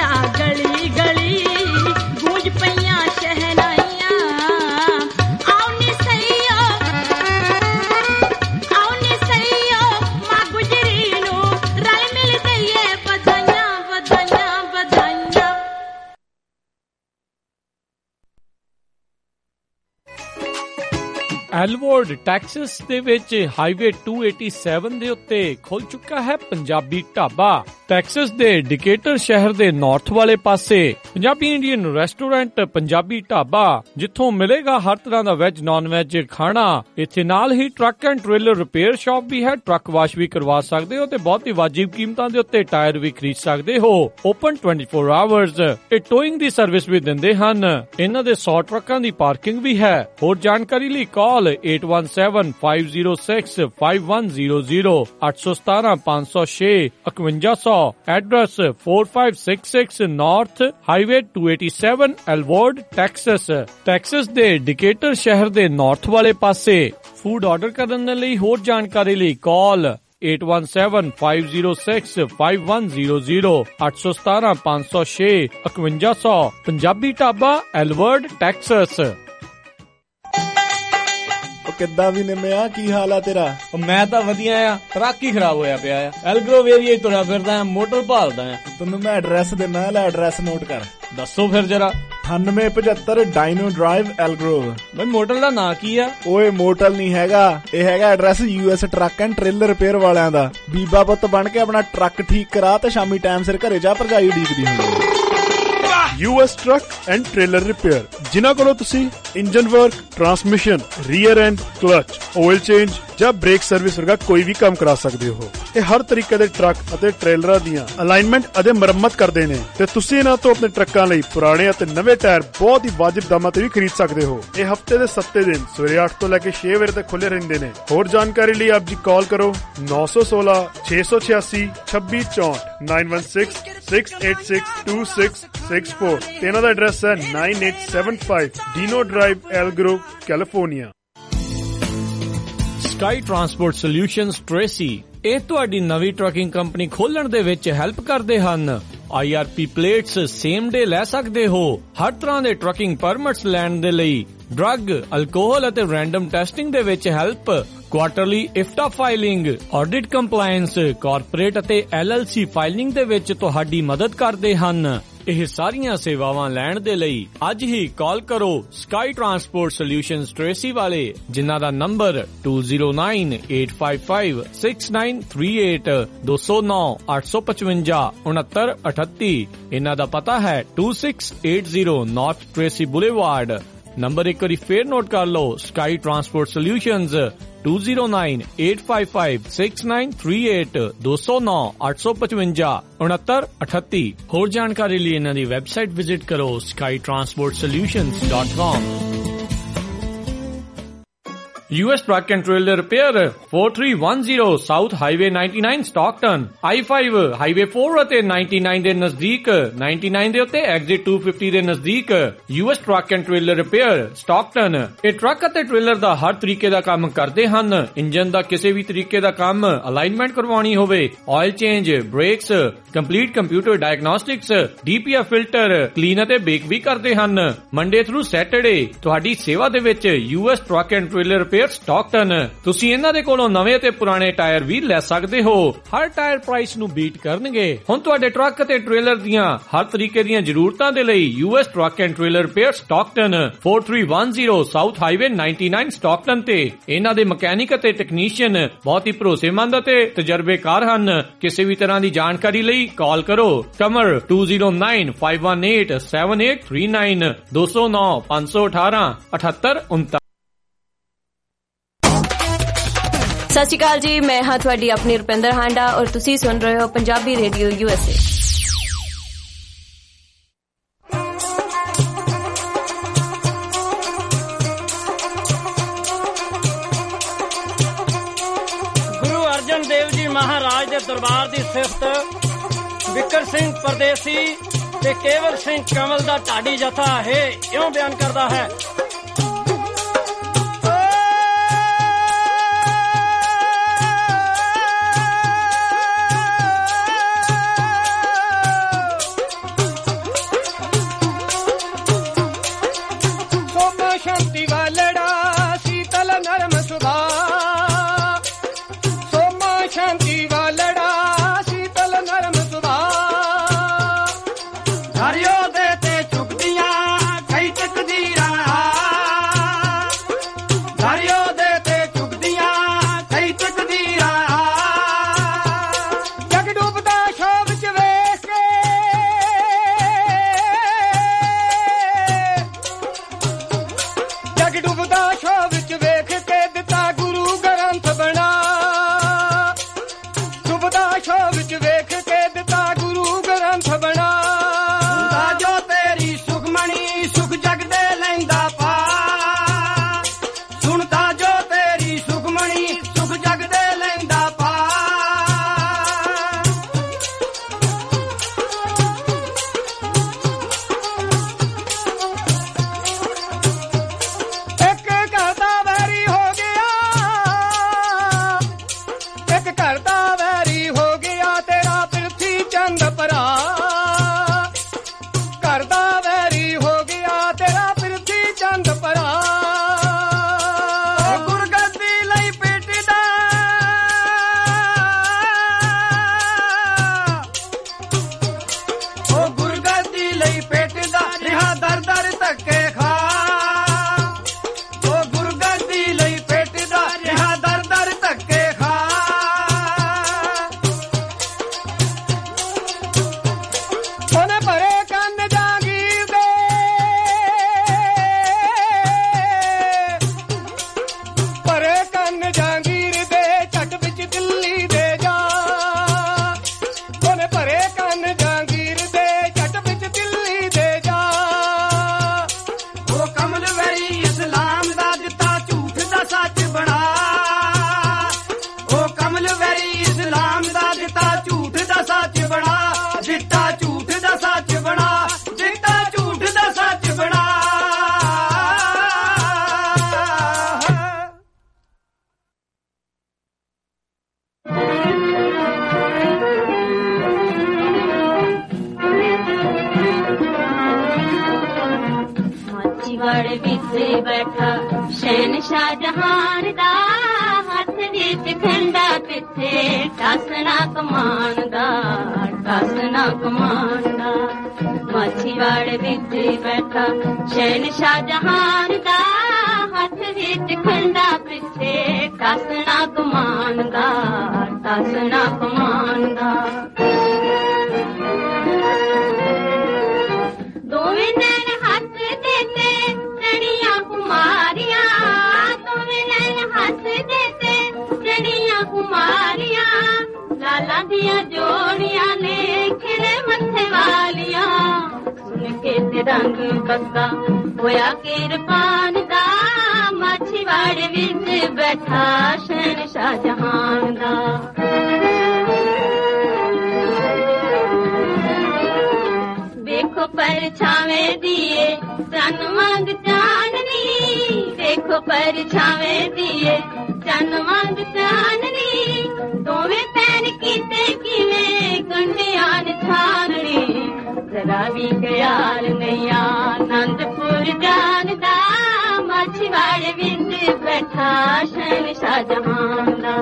ਆ ਗਲੀ ਗਲੀ ਗੂੰਜ ਪਈਆਂ ਸ਼ਹਿਨਾਈਆਂ ਆਉ ਨੀ ਸਈਓ ਆਉ ਨੀ ਸਈਓ ਮਾਂ ਗੁਜਰੀ ਨੂੰ ਰਲ ਮਿਲ ਦਈਏ ਵਧਾਈਆਂ ਵਧਾਈਆਂ ਵਧਾਈਆਂ। ਐਲਵੋਰਡ ਟੈਕਸਸ ਦੇ ਵਿੱਚ ਹਾਈਵੇ ਦੋ ਸੌ ਸੱਤਾਸੀ ਦੇ ਉੱਤੇ ਖੁੱਲ ਚੁੱਕਾ ਹੈ ਪੰਜਾਬੀ ਢਾਬਾ। ਟੈਕਸਸ ਦੇ ਡਿਕੇਟਰ ਸ਼ਹਿਰ ਦੇ ਨਾਰਥ ਵਾਲੇ ਪਾਸੇ ਪੰਜਾਬੀ ਇੰਡੀਅਨ ਰੈਸਟੋਰੈਂਟ ਪੰਜਾਬੀ ਢਾਬਾ, ਜਿੱਥੋਂ ਮਿਲੇਗਾ ਹਰ ਤਰ੍ਹਾਂ ਦਾ ਵੈਜ ਨਾਨ ਵੈਜ ਖਾਣਾ। ਇੱਥੇ ਨਾਲ ਹੀ truck and trailer repair shop ਵੀ ਹੈ, ਟਰੱਕ ਵਾਸ਼ ਵੀ ਕਰਵਾ ਸਕਦੇ ਹੋ ਤੇ ਬਹੁਤ ਹੀ ਵਾਜਿਬ ਕੀਮਤਾਂ ਦੇ ਉੱਤੇ ਟਾਇਰ ਵੀ ਖਰੀਦ ਸਕਦੇ ਹੋ। ਓਪਨ ਚੌਵੀ ਆਵਰਸ। ਇਹ ਟੋਇੰਗ ਦੀ ਸਰਵਿਸ ਵੀ ਦਿੰਦੇ ਹਨ। ਇਹਨਾਂ ਦੇ ਸੌ ਟਰੱਕਾਂ ਦੀ ਪਾਰਕਿੰਗ ਵੀ ਹੈ। ਹੋਰ ਜਾਣਕਾਰੀ ਲਈ call eight one seven five zero six five one zero zero eight one seven five zero six five one zero zero। Address four five six six North Highway two eighty-seven Elwood, Texas। Texas ਦੇ Decatur ਸ਼ਹਿਰ ਦੇ north ਵਾਲੇ ਪਾਸੇ। Food order ਕਰਨ ਦੇ ਲਈ ਹੋਰ ਜਾਣਕਾਰੀ ਲਈ call eight one seven five zero six five one zero zero eight one seven five zero six five one zero zero। Punjabi dhaba Alvord, Texas. ਕਿੱਦਾਂ ਵੀ ਨਿੰਮਿਆ, ਕੀ ਹਾਲ ਆ ਤੇਰਾ? ਮੈਂ ਤਾਂ ਵਧੀਆ ਆ, ਟਰੱਕ ਹੀ ਖਰਾਬ ਹੋਇਆ ਪਿਆ ਆ। ਐਲਗਰੋਵ ਏਰੀਆ ਤੁਰਿਆ ਫਿਰਦਾ ਆ, ਮੋਟਰ ਭਾਲਦਾ ਆ। ਤੈਨੂੰ ਮੈਂ ਐਡਰੈਸ ਦਿੰਦਾ, ਲੈ ਐਡਰੈਸ ਨੋਟ ਕਰ। ਦੱਸੋ ਫਿਰ ਜਰਾ। ਅਠਾਨਵੇਂ ਪਝੱਤਰ ਡਾਇਨੋ ਡਰਾਈਵ ਐਲਗਰੋਵ। ਬਈ ਮੋਟਲ ਦਾ ਨਾਂ ਕੀ ਆ? ਓਏ ਮੋਟਲ ਨਹੀਂ ਹੈਗਾ, ਇਹ ਹੈਗਾ address US truck and trailer repair ਵਾਲਿਆਂ ਦਾ। ਬੀਬਾ ਪੁੱਤ ਬਣ ਕੇ ਆਪਣਾ ਟਰੱਕ ਠੀਕ ਕਰਾ ਤੇ ਸ਼ਾਮੀ ਟਾਈਮ ਸਿਰ ਘਰੇ ਜਾ, ਭਰਜਾਈ ਉਡੀਕਦੀ ਹੁੰਦੀ। US truck and trailer repair, ਜਿਨ੍ਹਾਂ ਕੋਲੋਂ ਤੁਸੀਂ engine work, transmission, rear end, clutch, oil change ਜਾਂ ਬ੍ਰੇਕ ਸਰਵਿਸ ਵਰਗਾ ਕੋਈ ਵੀ ਕੰਮ ਕਰਾ ਸਕਦੇ ਹੋ। ਇਹ ਹਰ ਤਰੀਕੇ ਦੇ ਟਰੱਕ ਅਤੇ ਟ੍ਰੇਲਰਾਂ ਦੀਆਂ ਅਲਾਈਨਮੈਂਟ ਅਤੇ ਮੁਰੰਮਤ ਕਰਦੇ ਨੇ ਤੇ ਤੁਸੀਂ ਇਹਨਾਂ ਤੋਂ ਆਪਣੇ ਟਰੱਕਾਂ ਲਈ ਪੁਰਾਣੇ ਅਤੇ ਨਵੇਂ ਟਾਇਰ ਬਹੁਤ ਹੀ ਵਾਜਿਬ ਦਾਮਾਂ ਤੇ ਵੀ ਖਰੀਦ ਸਕਦੇ ਹੋ। ਇਹ ਹਫਤੇ ਦੇ ਸੱਤੇ ਦਿਨ ਸਵੇਰੇ ਅੱਠ ਤੋਂ ਲੈ ਕੇ ਛੇ ਵਜੇ ਤੱਕ ਖੁੱਲੇ ਰਹਿੰਦੇ ਨੇ। ਹੋਰ ਜਾਣਕਾਰੀ ਲਈ ਆਪ ਜੀ ਕਾਲ ਕਰੋ ਨੌ one six one ਛੇ ਛੇ ਛੇ ਛੱਬੀ ਚੌਂਹਠ nine one six six eight six two six six four ਤੇ ਇਹਨਾਂ ਦਾ ਐਡਰੈਸ ਹੈ nine eight seven five Dino Drive, Elgrove, California। Sky transport solutions Tracy ਇਹ ਤੁਹਾਡੀ ਨਵੀਂ ਟਰੱਕਿੰਗ ਕੰਪਨੀ ਖੋਲਣ ਦੇ ਵਿੱਚ ਹੈਲਪ ਕਰਦੇ ਹਨ। I R P plates same day ਲੈ ਸਕਦੇ ਹੋ। ਹਰ ਤਰ੍ਹਾਂ ਦੇ ਟਰੱਕਿੰਗ ਪਰਮਿਟਸ ਲੈਣ ਦੇ ਲਈ ਡਰੱਗ, ਅਲਕੋਹਲ ਅਤੇ ਰੈਂਡਮ ਟੈਸਟਿੰਗ ਦੇ ਵਿੱਚ help, quarterly IFTA filing, audit compliance, corporate ਅਤੇ ਐਲ ਐਲ ਸੀ ਫਾਈਲਿੰਗ ਦੇ ਵਿੱਚ ਤੁਹਾਡੀ ਮਦਦ ਕਰਦੇ ਹਨ। ਇਹ ਸਾਰੀਆਂ ਸੇਵਾਵਾਂ ਲੈਣ ਦੇ ਲਈ ਅੱਜ ਹੀ ਕਾਲ ਕਰੋ ਸਕਾਈ ਟਰਾਂਸਪੋਰਟ ਸੋਲਿਊਸ਼ਨਜ਼ ਟ੍ਰੇਸੀ ਵਾਲੇ, ਜਿਨ੍ਹਾਂ ਦਾ number two zero nine eight five five six nine three eight two zero nine eight five five उनहत्तर अठत्ती। ਇਹਨਾਂ ਦਾ ਪਤਾ ਹੈ two six eight zero North Tracy Boulevard। Number ਇੱਕ ਵਾਰੀ ਫੇਰ ਨੋਟ ਕਰ ਲਓ, sky transport solutions two zero nine eight five five six nine three eight two zero nine eight five five उनहत्तर अठत्ती। ਹੋਰ ਜਾਣਕਾਰੀ ਲਈ ਇਹਨਾਂ ਦੀ ਵੈਬਸਾਈਟ ਵਿਜ਼ਿਟ ਕਰੋ sky transport solutions dot com। U S Truck and Trailer Repair four three one zero South Highway ninety-nine Stockton, I five Highway four ਅਤੇ ninety-nine ਦੇ ਨਜ਼ਦੀਕ, ninety-nine ਦੇ ਉੱਤੇ Exit two fifty ਦੇ ਨਜ਼ਦੀਕ। U S Truck and Trailer Repair Stockton ਇਹ truck ਅਤੇ trailer ਦਾ ਹਰ ਤਰੀਕੇ ਦਾ ਕੰਮ ਕਰਦੇ ਹਨ। ਇੰਜਨ ਦਾ ਕਿਸੇ ਵੀ ਤਰੀਕੇ ਦਾ ਕੰਮ, ਅਲਾਈਨਮੈਂਟ ਕਰਵਾਉਣੀ ਹੋਵੇ, oil change, brakes, complete computer diagnostics, D P F filter, clean ਅਤੇ ਬੇਕ ਵੀ ਕਰਦੇ ਹਨ। ਮੰਡੇ ਥਰੂ ਸੈਟਰਡੇ ਤੁਹਾਡੀ ਸੇਵਾ ਦੇ ਵਿੱਚ U S Truck and Trailer Repair Stockton. ਤੁਸੀਂ ਇਹਨਾਂ ਦੇ ਕੋਲੋਂ ਨਵੇਂ ਤੇ ਪੁਰਾਣੇ ਟਾਇਰ ਵੀ ਲੈ ਸਕਦੇ ਹੋ। ਹਰ ਟਾਇਰ ਪ੍ਰਾਈਸ ਨੂੰ ਬੀਟ ਕਰਨਗੇ। ਹੁਣ ਤੁਹਾਡੇ ਟਰੱਕ ਅਤੇ ਟ੍ਰੇਲਰ ਦੀਆਂ ਹਰ ਤਰੀਕੇ ਦੀਆਂ ਜ਼ਰੂਰਤਾਂ ਦੇ ਲਈ U S Truck and Trailer Repair Stockton four three one zero South Highway ninety-nine Stockton ਤੇ ਇਹਨਾਂ ਦੇ ਮਕੈਨਿਕ ਅਤੇ ਟੈਕਨੀਸ਼ੀਅਨ ਬਹੁਤ ਹੀ ਭਰੋਸੇਮੰਦ ਅਤੇ ਤਜਰਬੇਕਾਰ ਹਨ। ਕਿਸੇ ਵੀ ਤਰ੍ਹਾਂ ਦੀ ਜਾਣਕਾਰੀ ਲਈ ਕਾਲ ਕਰੋ ਕਮਰ two zero nine five one eight seven eight three nine two zero nine five one eight ਅਠੱਤਰ ਉਨਤਾਲੀ। ਸਤਿ ਸ਼੍ਰੀ ਅਕਾਲ ਜੀ, ਮੈਂ ਹਾਂ ਤੁਹਾਡੀ ਆਪਣੀ ਰੁਪਿੰਦਰ ਹਾਂਡਾ ਔਰ ਤੁਸੀਂ ਸੁਣ ਰਹੇ ਹੋ Punjabi radio U S A. Guru Arjan Dev ji Maharaj ਦੇ ਦਰਬਾਰ ਦੀ ਸਿਫਤ ਵਿਕਰ ਸਿੰਘ ਪਰਦੇਸੀ ਤੇ ਕੇਵਲ ਸਿੰਘ ਕਮਲ ਦਾ ਢਾਡੀ ਜਥਾ ਹੈ ਇਉਂ ਬਿਆਨ ਕਰਦਾ ਹੈ। ਦਰਿਓ ਦੇ ਤੇ ਝੁਕਦੀਆਂ ਕਈ ਤਕਦੀਰਾਂ ਦਰਿਓ ਦੇ ਤੇ ਝੁਕਦੀਆਂ ਕਈ ਤਕਦੀਰਾਂ ਜਗ ਡੁੱਬਦਾ ਸ਼ੋਭ ਚ ਵੇਖ ਕੇ ਜਗ ਡੁੱਬਦਾ ਸ਼ੋਭ ਚ ਵੇਖ ਕੇ ਦਿੱਤਾ ਗੁਰੂ ਗ੍ਰੰਥ ਬਣਾ ਡੁੱਬਦਾ ਸ਼ੋਭ ਚ ਵੇਖ ਕੇ ਦਿੱਤਾ ਗੁਰੂ ਗ੍ਰੰਥ ਬਣਾ ਹੁੰਦਾ ਜੋ ਤੇਰੀ ਸੁਖਮਣੀ ਸੁਖ ਜਗ ਦੇ ਲੈਂਦਾ ਪਾ ਸੁਣਦਾ ਜੋ ਤੇਰੀ ਸੁਖਮਣੀ ਸੁਖ ਜਗ ਦੇ ਲੈਂਦਾ ਪਾ ਇੱਕ ਘਰ ਦਾ ਵੈਰੀ ਹੋ ਗਿਆ ਇੱਕ ਘਰ ਦਾ ਵੈਰੀ ਹੋ ਗਿਆ ਤੇਰਾ ਪ੍ਰਿਥੀ ਚੰਦ ਭਰਾ ਘਰ ਦਾ ਵੈਰੀ ਹੋ ਗਿਆ ਤੇਰਾ ਪ੍ਰਿਥੀ ਚੰਦ ਭਰਾ ਉਹ ਗੁਰਗੱਦੀ ਲਈ ਪਿੱਟਦਾ ਉਹ ਗੁਰਗੱਦੀ ਲਈ ਪਿੱਟਦਾ ਰਿਹਾ ਦਰ ਦਰ ਧੱਕੇ ਖਾ ਉਹ ਗੁਰਗੱਦੀ ਲਈ ਪਿੱਟਦਾ ਰਿਹਾ ਦਰ ਦਰ ਧੱਕੇ ਖਾ ਉਹਨੇ ਭਰੇ ਕੰਨ ਜਾਂਗੀਰ ਦੇ ਭਰੇ ਕੰਨ ਜਾਂਗੀਰ ਦੇ ਝੱਟ ਵਿੱਚ ਦਿੱਲੀ ਦੇ ਜਾ ਉਹਨੇ ਭਰੇ ਕੰਨ ਜਾਂਗੀਰ ਦੇ ਝੱਟ ਵਿੱਚ ਦਿੱਲੀ ਦੇ ਜਾ ਉਹ ਕਮਲ ਵੈਰੀ ਇਸਲਾਮ ਦਾ ਦਿੱਤਾ ਝੂਠ ਦਾ ਸੱਚ ਬਣਾ ਉਹ ਕਮਲ ਵੈਰੀ ਇਸਲਾਮ ਦਾ ਦਿੱਤਾ ਝੂਠ ਦਾ ਸੱਚ ਬਣਾ ਦਿੱਤਾ ਝੂਠ ਦਾ ਸੱਚ ਬਣਾ ਦਿੱਤਾ ਝੂਠ ਦਾ ਸੱਚ ਬਣਾ ਮਾਛੀਵਾੜੇ ਵਿੱਚ ਬੈਠਾ ਸ਼ਹਿਨਸ਼ਾਹ ਜਹਾਨ ਦਾ ਹੱਥ ਵਿੱਚ ਖੰਡਾ ਪਿੱਛੇ ਟਾਸਣਾ ਕਮਾਨ ਦਾ ਟਾਸਣਾ ਕਮਾਨ ਦਾ ਮਾਛੀਵਾੜੇ ਵਿੱਚ ਬੈਠਾ ਸ਼ਹਿਨਸ਼ਾਹ ਜਹਾਨ ਦਾ ਹੱਥ ਵਿੱਚ ਖੰਡਾ ਪਿੱਛੇ ਟਾਸਣਾ ਕਮਾਨ ਦਾ ਟਾਸਣਾ ਕਮਾਨ ਦਾ ਦੋਵੇਂ ਨੈਣ ਹੱਥ ਦੇ ਤੇ ਚੜੀਆਂ ਕੁਮਾਰੀਆਂ ਦੋਵੇਂ ਨੈਣ ਹੱਥ ਦੇ ਤੇ ਚੜੀਆਂ ਕੁਮਾਰੀਆਂ ਲਾਲਾਂ ਦੀਆਂ ਜੋੜੀਆਂ ਨੇ ਖਿੜੇ ਮੱਥੇ ਵਾਲੀਆਂ ਸੁਣ ਕੇ ਤੇ ਰੰਗ ਬੱਗਾ ਹੋਇਆ ਕਿਰਪਾਨ ਦਾ ਮਾਛੀਵਾੜੇ ਵਿੱਚ ਬੈਠਾ ਸ਼ਹਿਨਸ਼ਾਹ ਜਹਾਨ ਦਾ ਵੇਖੋ ਪਰਛਾਵੇਂ ਦੀਏ ਚੰਨ ਵਾਂਗ ਚਾਨਣੀ ਵੇਖੋ ਪਰਛਾਵੇਂ ਦੀਏ ਚੰਨ ਵਾਂਗ ਚਾਨਣੀ ਦੋਵੇਂ ਪੈਰ ਕੀਤੇ ਕਿਵੇਂ ਗੰਢਿਆਂ ਨੇ ਛਾਨਣੀ ਜ਼ਰਾ ਵੀ ਖਿਆਲ ਨਹੀਂ ਆਨੰਦਪੁਰ ਜਾਣ ਦਾ ਮਾਛੀਵਾੜੇ ਵਿੱਚ ਬੈਠਾ ਸ਼ਹਿਨਸ਼ਾਹ ਜਹਾਨ ਦਾ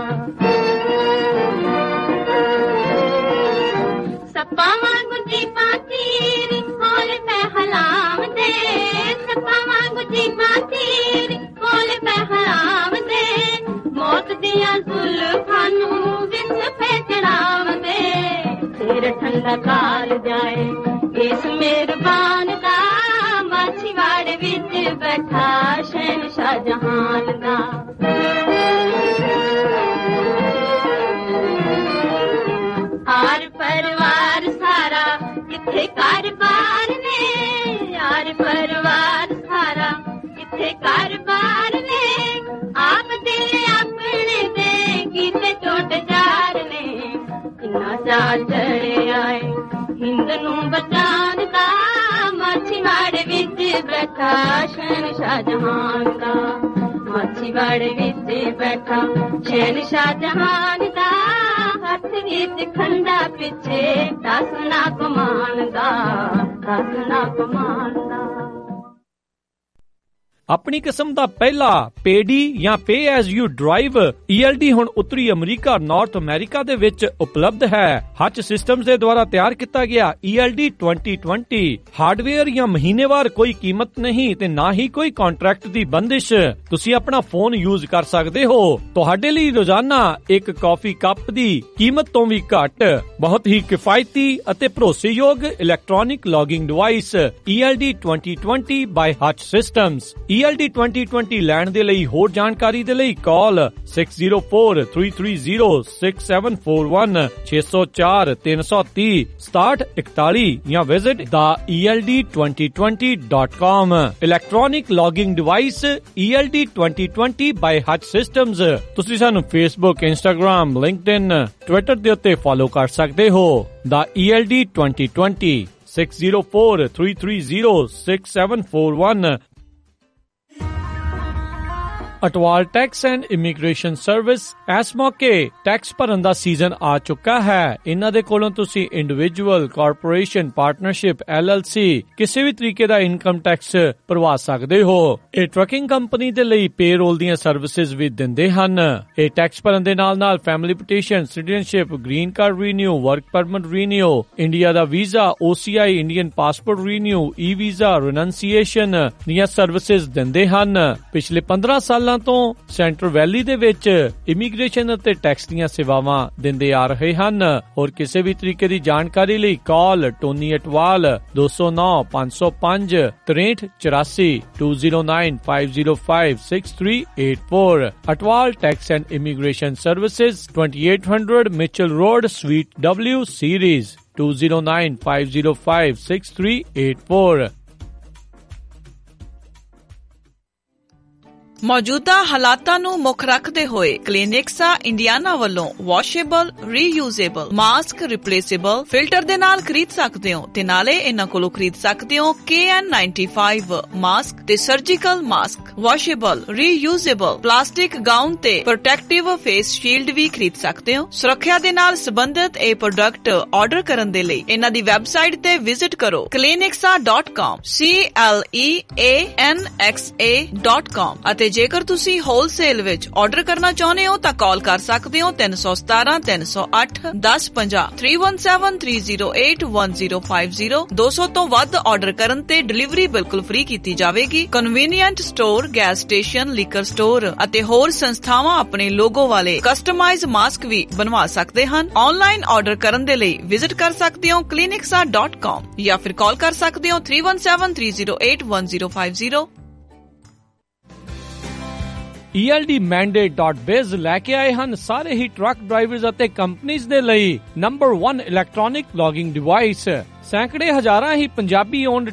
ਸੱਪਾਂ ਵਾਂਗੂ ਜੀਪਾਂ ਤੀਰ ਕੋਲ ਪੈ ਹਲਾਮ ਦੇ ਸੱਪਾਂ ਵਾਂਗੂ ਜੀਪਾਂ ਤੀਰ ਕੋਲ ਪੈ ਹਲਾਮ ਦੇ ਮੌਤ ਦੀਆਂ ਜ਼ੁਲਫਾਂ ਨੂੰ ਵਿੱਚ ਪੈ ਚੜਾਵ ਦੇ ਤੇਰਾ ਠੰਡਾ ਕਾਲ ਜਾਏ ਇਸ ਮਿਹਰਬਾਨ ਦਾ ਮਾਛੀਵਾੜੇ ਵਿੱਚ ਬੈਠਾ ਸ਼ਹਿਨਸ਼ਾਹ ਜਹਾਨ ਦਾ ਆਰ ਪਰਿਵਾਰ ਸਾਰਾ ਕਿੱਥੇ ਕਾਰਬਾਰ ਨੇ ਯਾਰ ਪਰਿਵਾਰ ਸਾਰਾ ਕਿੱਥੇ ਕਾਰਬਾਰ ਨੇ ਆਪ ਦਿਲ ਆਪਣੇ ਦੇ ਕੀਤੇ ਟੁੱਟ ਜਾਰ ਨੇ ਇੰਨਾ ਚਾਅ ਚੜਿਆ ਏ ਹਿੰਦ ਨੂੰ ਬਚਾਉਣ ਦਾ ਮਾਛੀਵਾੜੇ ਵਿੱਚ ਬੈਠਾ ਸ਼ਹਿਨਸ਼ਾਹ ਜਹਾਨ ਦਾ ਮਾਛੀਵਾੜੇ ਵਿੱਚ ਬੈਠਾ ਸ਼ਹਿਨਸ਼ਾਹ ਜਹਾਨ ਦਾ ਹੱਥ ਵਿੱਚ ਖੰਡਾ ਪਿੱਛੇ ਟਾਸਣਾ ਕਮਾਨ ਦਾ ਟਾਸਣਾ ਕਮਾਨ ਦਾ ਆਪਣੀ ਕਿਸਮ ਦਾ ਪਹਿਲਾ ਪੇਡੀ ਜਾਂ pay as you drive E L D ਹੁਣ ਉੱਤਰੀ ਅਮਰੀਕਾ, ਨਾਰਥ ਅਮਰੀਕਾ ਦੇ ਵਿੱਚ ਉਪਲਬਧ ਹੈ। ਹੱਚ ਸਿਸਟਮਜ਼ ਦੇ ਦੁਆਰਾ ਤਿਆਰ ਕੀਤਾ ਗਿਆ E L D twenty twenty hardware ਜਾਂ ਮਹੀਨੇਵਾਰ ਕੋਈ ਕੀਮਤ ਨਹੀਂ ਤੇ ਨਾ ਹੀ ਕੋਈ ਕੰਟਰੈਕਟ ਦੀ ਬੰਦਿਸ਼। ਤੁਸੀਂ ਆਪਣਾ ਫੋਨ ਯੂਜ਼ ਕਰ ਸਕਦੇ ਹੋ। ਤੁਹਾਡੇ ਲਈ ਰੋਜ਼ਾਨਾ ਇੱਕ ਕਾਫੀ ਕੱਪ ਦੀ ਕੀਮਤ ਤੋਂ ਵੀ ਘੱਟ ਬਹੁਤ ਹੀ ਕਿਫਾਇਤੀ ਅਤੇ ਭਰੋਸੇਯੋਗ electronic logging device E L D twenty twenty by Hutch systems. E L D twenty twenty ਲੈਣ ਦੇ ਲਈ ਹੋਰ ਜਾਣਕਾਰੀ ਦੇ ਲਈ ਕਾਲ six zero four three three zero six seven four one six zero four three three zero sixty forty-one ਜਾਂ visit the E L D twenty twenty dot com। Electronic logging device E L D twenty twenty by Hutch systems. ਤੁਸੀਂ ਸਾਨੂੰ Facebook, Instagram, LinkedIn, Twitter ਦੇ ਉੱਤੇ follow ਕਰ ਸਕਦੇ ਹੋ। the E L D twenty twenty six zero four three three zero six seven four one। Atwal tax and immigration service ਇਸ ਮੌਕੇ tax ਭਰਨ ਦਾ ਸੀਜ਼ਨ ਆ ਚੁੱਕਾ ਹੈ। ਇਹਨਾਂ ਦੇ ਕੋਲੋਂ ਤੁਸੀਂ individual, corporation, partnership, L L C ਕਿਸੇ ਵੀ ਤਰੀਕੇ ਦਾ ਇਨਕਮ ਟੈਕਸ ਭਰਵਾ ਸਕਦੇ ਹੋ। ਇਹ ਟਰੱਕਿੰਗ ਕੰਪਨੀ ਦੇ ਲਈ ਪੇਰੋਲ ਦੀਆਂ ਸਰਵਿਸਿਜ਼ ਵੀ ਦਿੰਦੇ ਹਨ। ਇਹ ਟੈਕਸ ਭਰਨ ਦੇ ਨਾਲ ਨਾਲ family petition, citizenship, green card renew, work permit renew, India ਦਾ visa, O C I, Indian passport renew, E visa, renunciation ਦੀਆਂ ਸਰਵਿਸਿਜ਼ ਦਿੰਦੇ ਹਨ। ਪਿਛਲੇ ਪੰਦਰਾਂ ਸਾਲਾਂ ਤੋਂ ਸੈਂਟਰ ਵੈਲੀ ਦੇ ਵਿੱਚ ਇਮੀਗ੍ਰੇਸ਼ਨ ਅਤੇ ਟੈਕਸ ਦੀਆਂ ਸੇਵਾਵਾਂ ਦਿੰਦੇ ਆ ਰਹੇ ਹਨ। ਹੋਰ ਕਿਸੇ ਵੀ ਤਰੀਕੇ ਦੀ ਜਾਣਕਾਰੀ ਲਈ ਕਾਲ ਟੋਨੀ ਅਟਵਾਲ ਦੋ zero nine five zero five three eight four eight two zero nine five zero five six three eight four। Atwal tax and immigration services twenty-eight hundred Mitchell Road, Suite W, Series two zero nine five zero five six three eight four। ਮੌਜੂਦਾ ਹਾਲਾਤਾਂ ਨੂੰ ਮੁੱਖ ਰੱਖਦੇ ਹੋਏ ਕਲੀਨਿਕਸਾ Indiana ਵੱਲੋਂ washable, reusable, mask replaceable filter ਦੇ ਨਾਲ ਖਰੀਦ ਸਕਦੇ ਹੋ ਤੇ ਨਾਲੇ ਇਹਨਾਂ ਕੋਲੋਂ ਖਰੀਦ ਸਕਦੇ ਹੋ K N ninety-five ਮਾਸਕ ਤੇ surgical mask, washable, reusable plastic gown ਤੇ ਪ੍ਰੋਟੈਕਟਿਵ ਫੇਸ ਸ਼ੀਲਡ ਵੀ ਖਰੀਦ ਸਕਦੇ ਹੋ। ਸੁਰੱਖਿਆ ਦੇ ਨਾਲ ਸੰਬੰਧਿਤ ਇਹ ਪ੍ਰੋਡਕਟ ਆਰਡਰ ਕਰਨ ਦੇ ਲਈ ਇਹਨਾਂ ਦੀ ਵੈਬਸਾਈਟ ਤੇ ਵਿਜ਼ਿਟ ਕਰੋ ਕਲੀਨਿਕਸਾ dot com C L E A N X A dot com ਅਤੇ ਜੇਕਰ ਤੁਸੀਂ ਹੋਲਸੇਲ ਵਿੱਚ ਆਰਡਰ ਕਰਨਾ ਚਾਹੁੰਦੇ ਹੋ ਤਾਂ ਕਾਲ ਕਰ ਸਕਦੇ ਹੋ ਤਿੰਨ ਸੌ ਸਤਾਰਾਂ ਤਿੰਨ ਸੌ ਅੱਠ ਦਸ ਪੰਜਾਹ three one seven three zero eight one zero five zero। ਦੋ ਸੌ ਤੋਂ ਵੱਧ ਆਰਡਰ ਕਰਨ ਤੇ ਡਿਲੀਵਰੀ ਬਿਲਕੁਲ ਫ੍ਰੀ ਕੀਤੀ ਜਾਵੇਗੀ। Convenient store, gas station, liquor store ਅਤੇ ਹੋਰ ਸੰਸਥਾਵਾਂ ਆਪਣੇ ਲੋਗੋ ਵਾਲੇ ਕਸਟਮਾਈਜ਼ ਮਾਸਕ ਵੀ ਬਣਵਾ ਸਕਦੇ ਹਨ। ਆਨਲਾਈਨ ਆਰਡਰ ਕਰਨ ਦੇ ਲਈ ਵਿਜ਼ਿਟ ਕਰ ਸਕਦੇ ਹੋ ਕਲੀਨਿਕਸਾ dot com ਜਾਂ ਫਿਰ ਕਾਲ ਕਰ ਸਕਦੇ ਹੋ three one seven three zero eight one zero five zero। E L D Mandate dot biz ਲੈ ਕੇ ਆਏ ਹਨ ਸਾਰੇ ਹੀ ਟਰੱਕ ਡਰਾਈਵਰਜ਼ ਅਤੇ ਕੰਪਨੀਆਂ ਦੇ ਲਈ number one electronic logging device. ਸੈਂਕੜੇ ਹਜ਼ਾਰਾਂ ਹੀ ਪੰਜਾਬੀ ਓਨਡ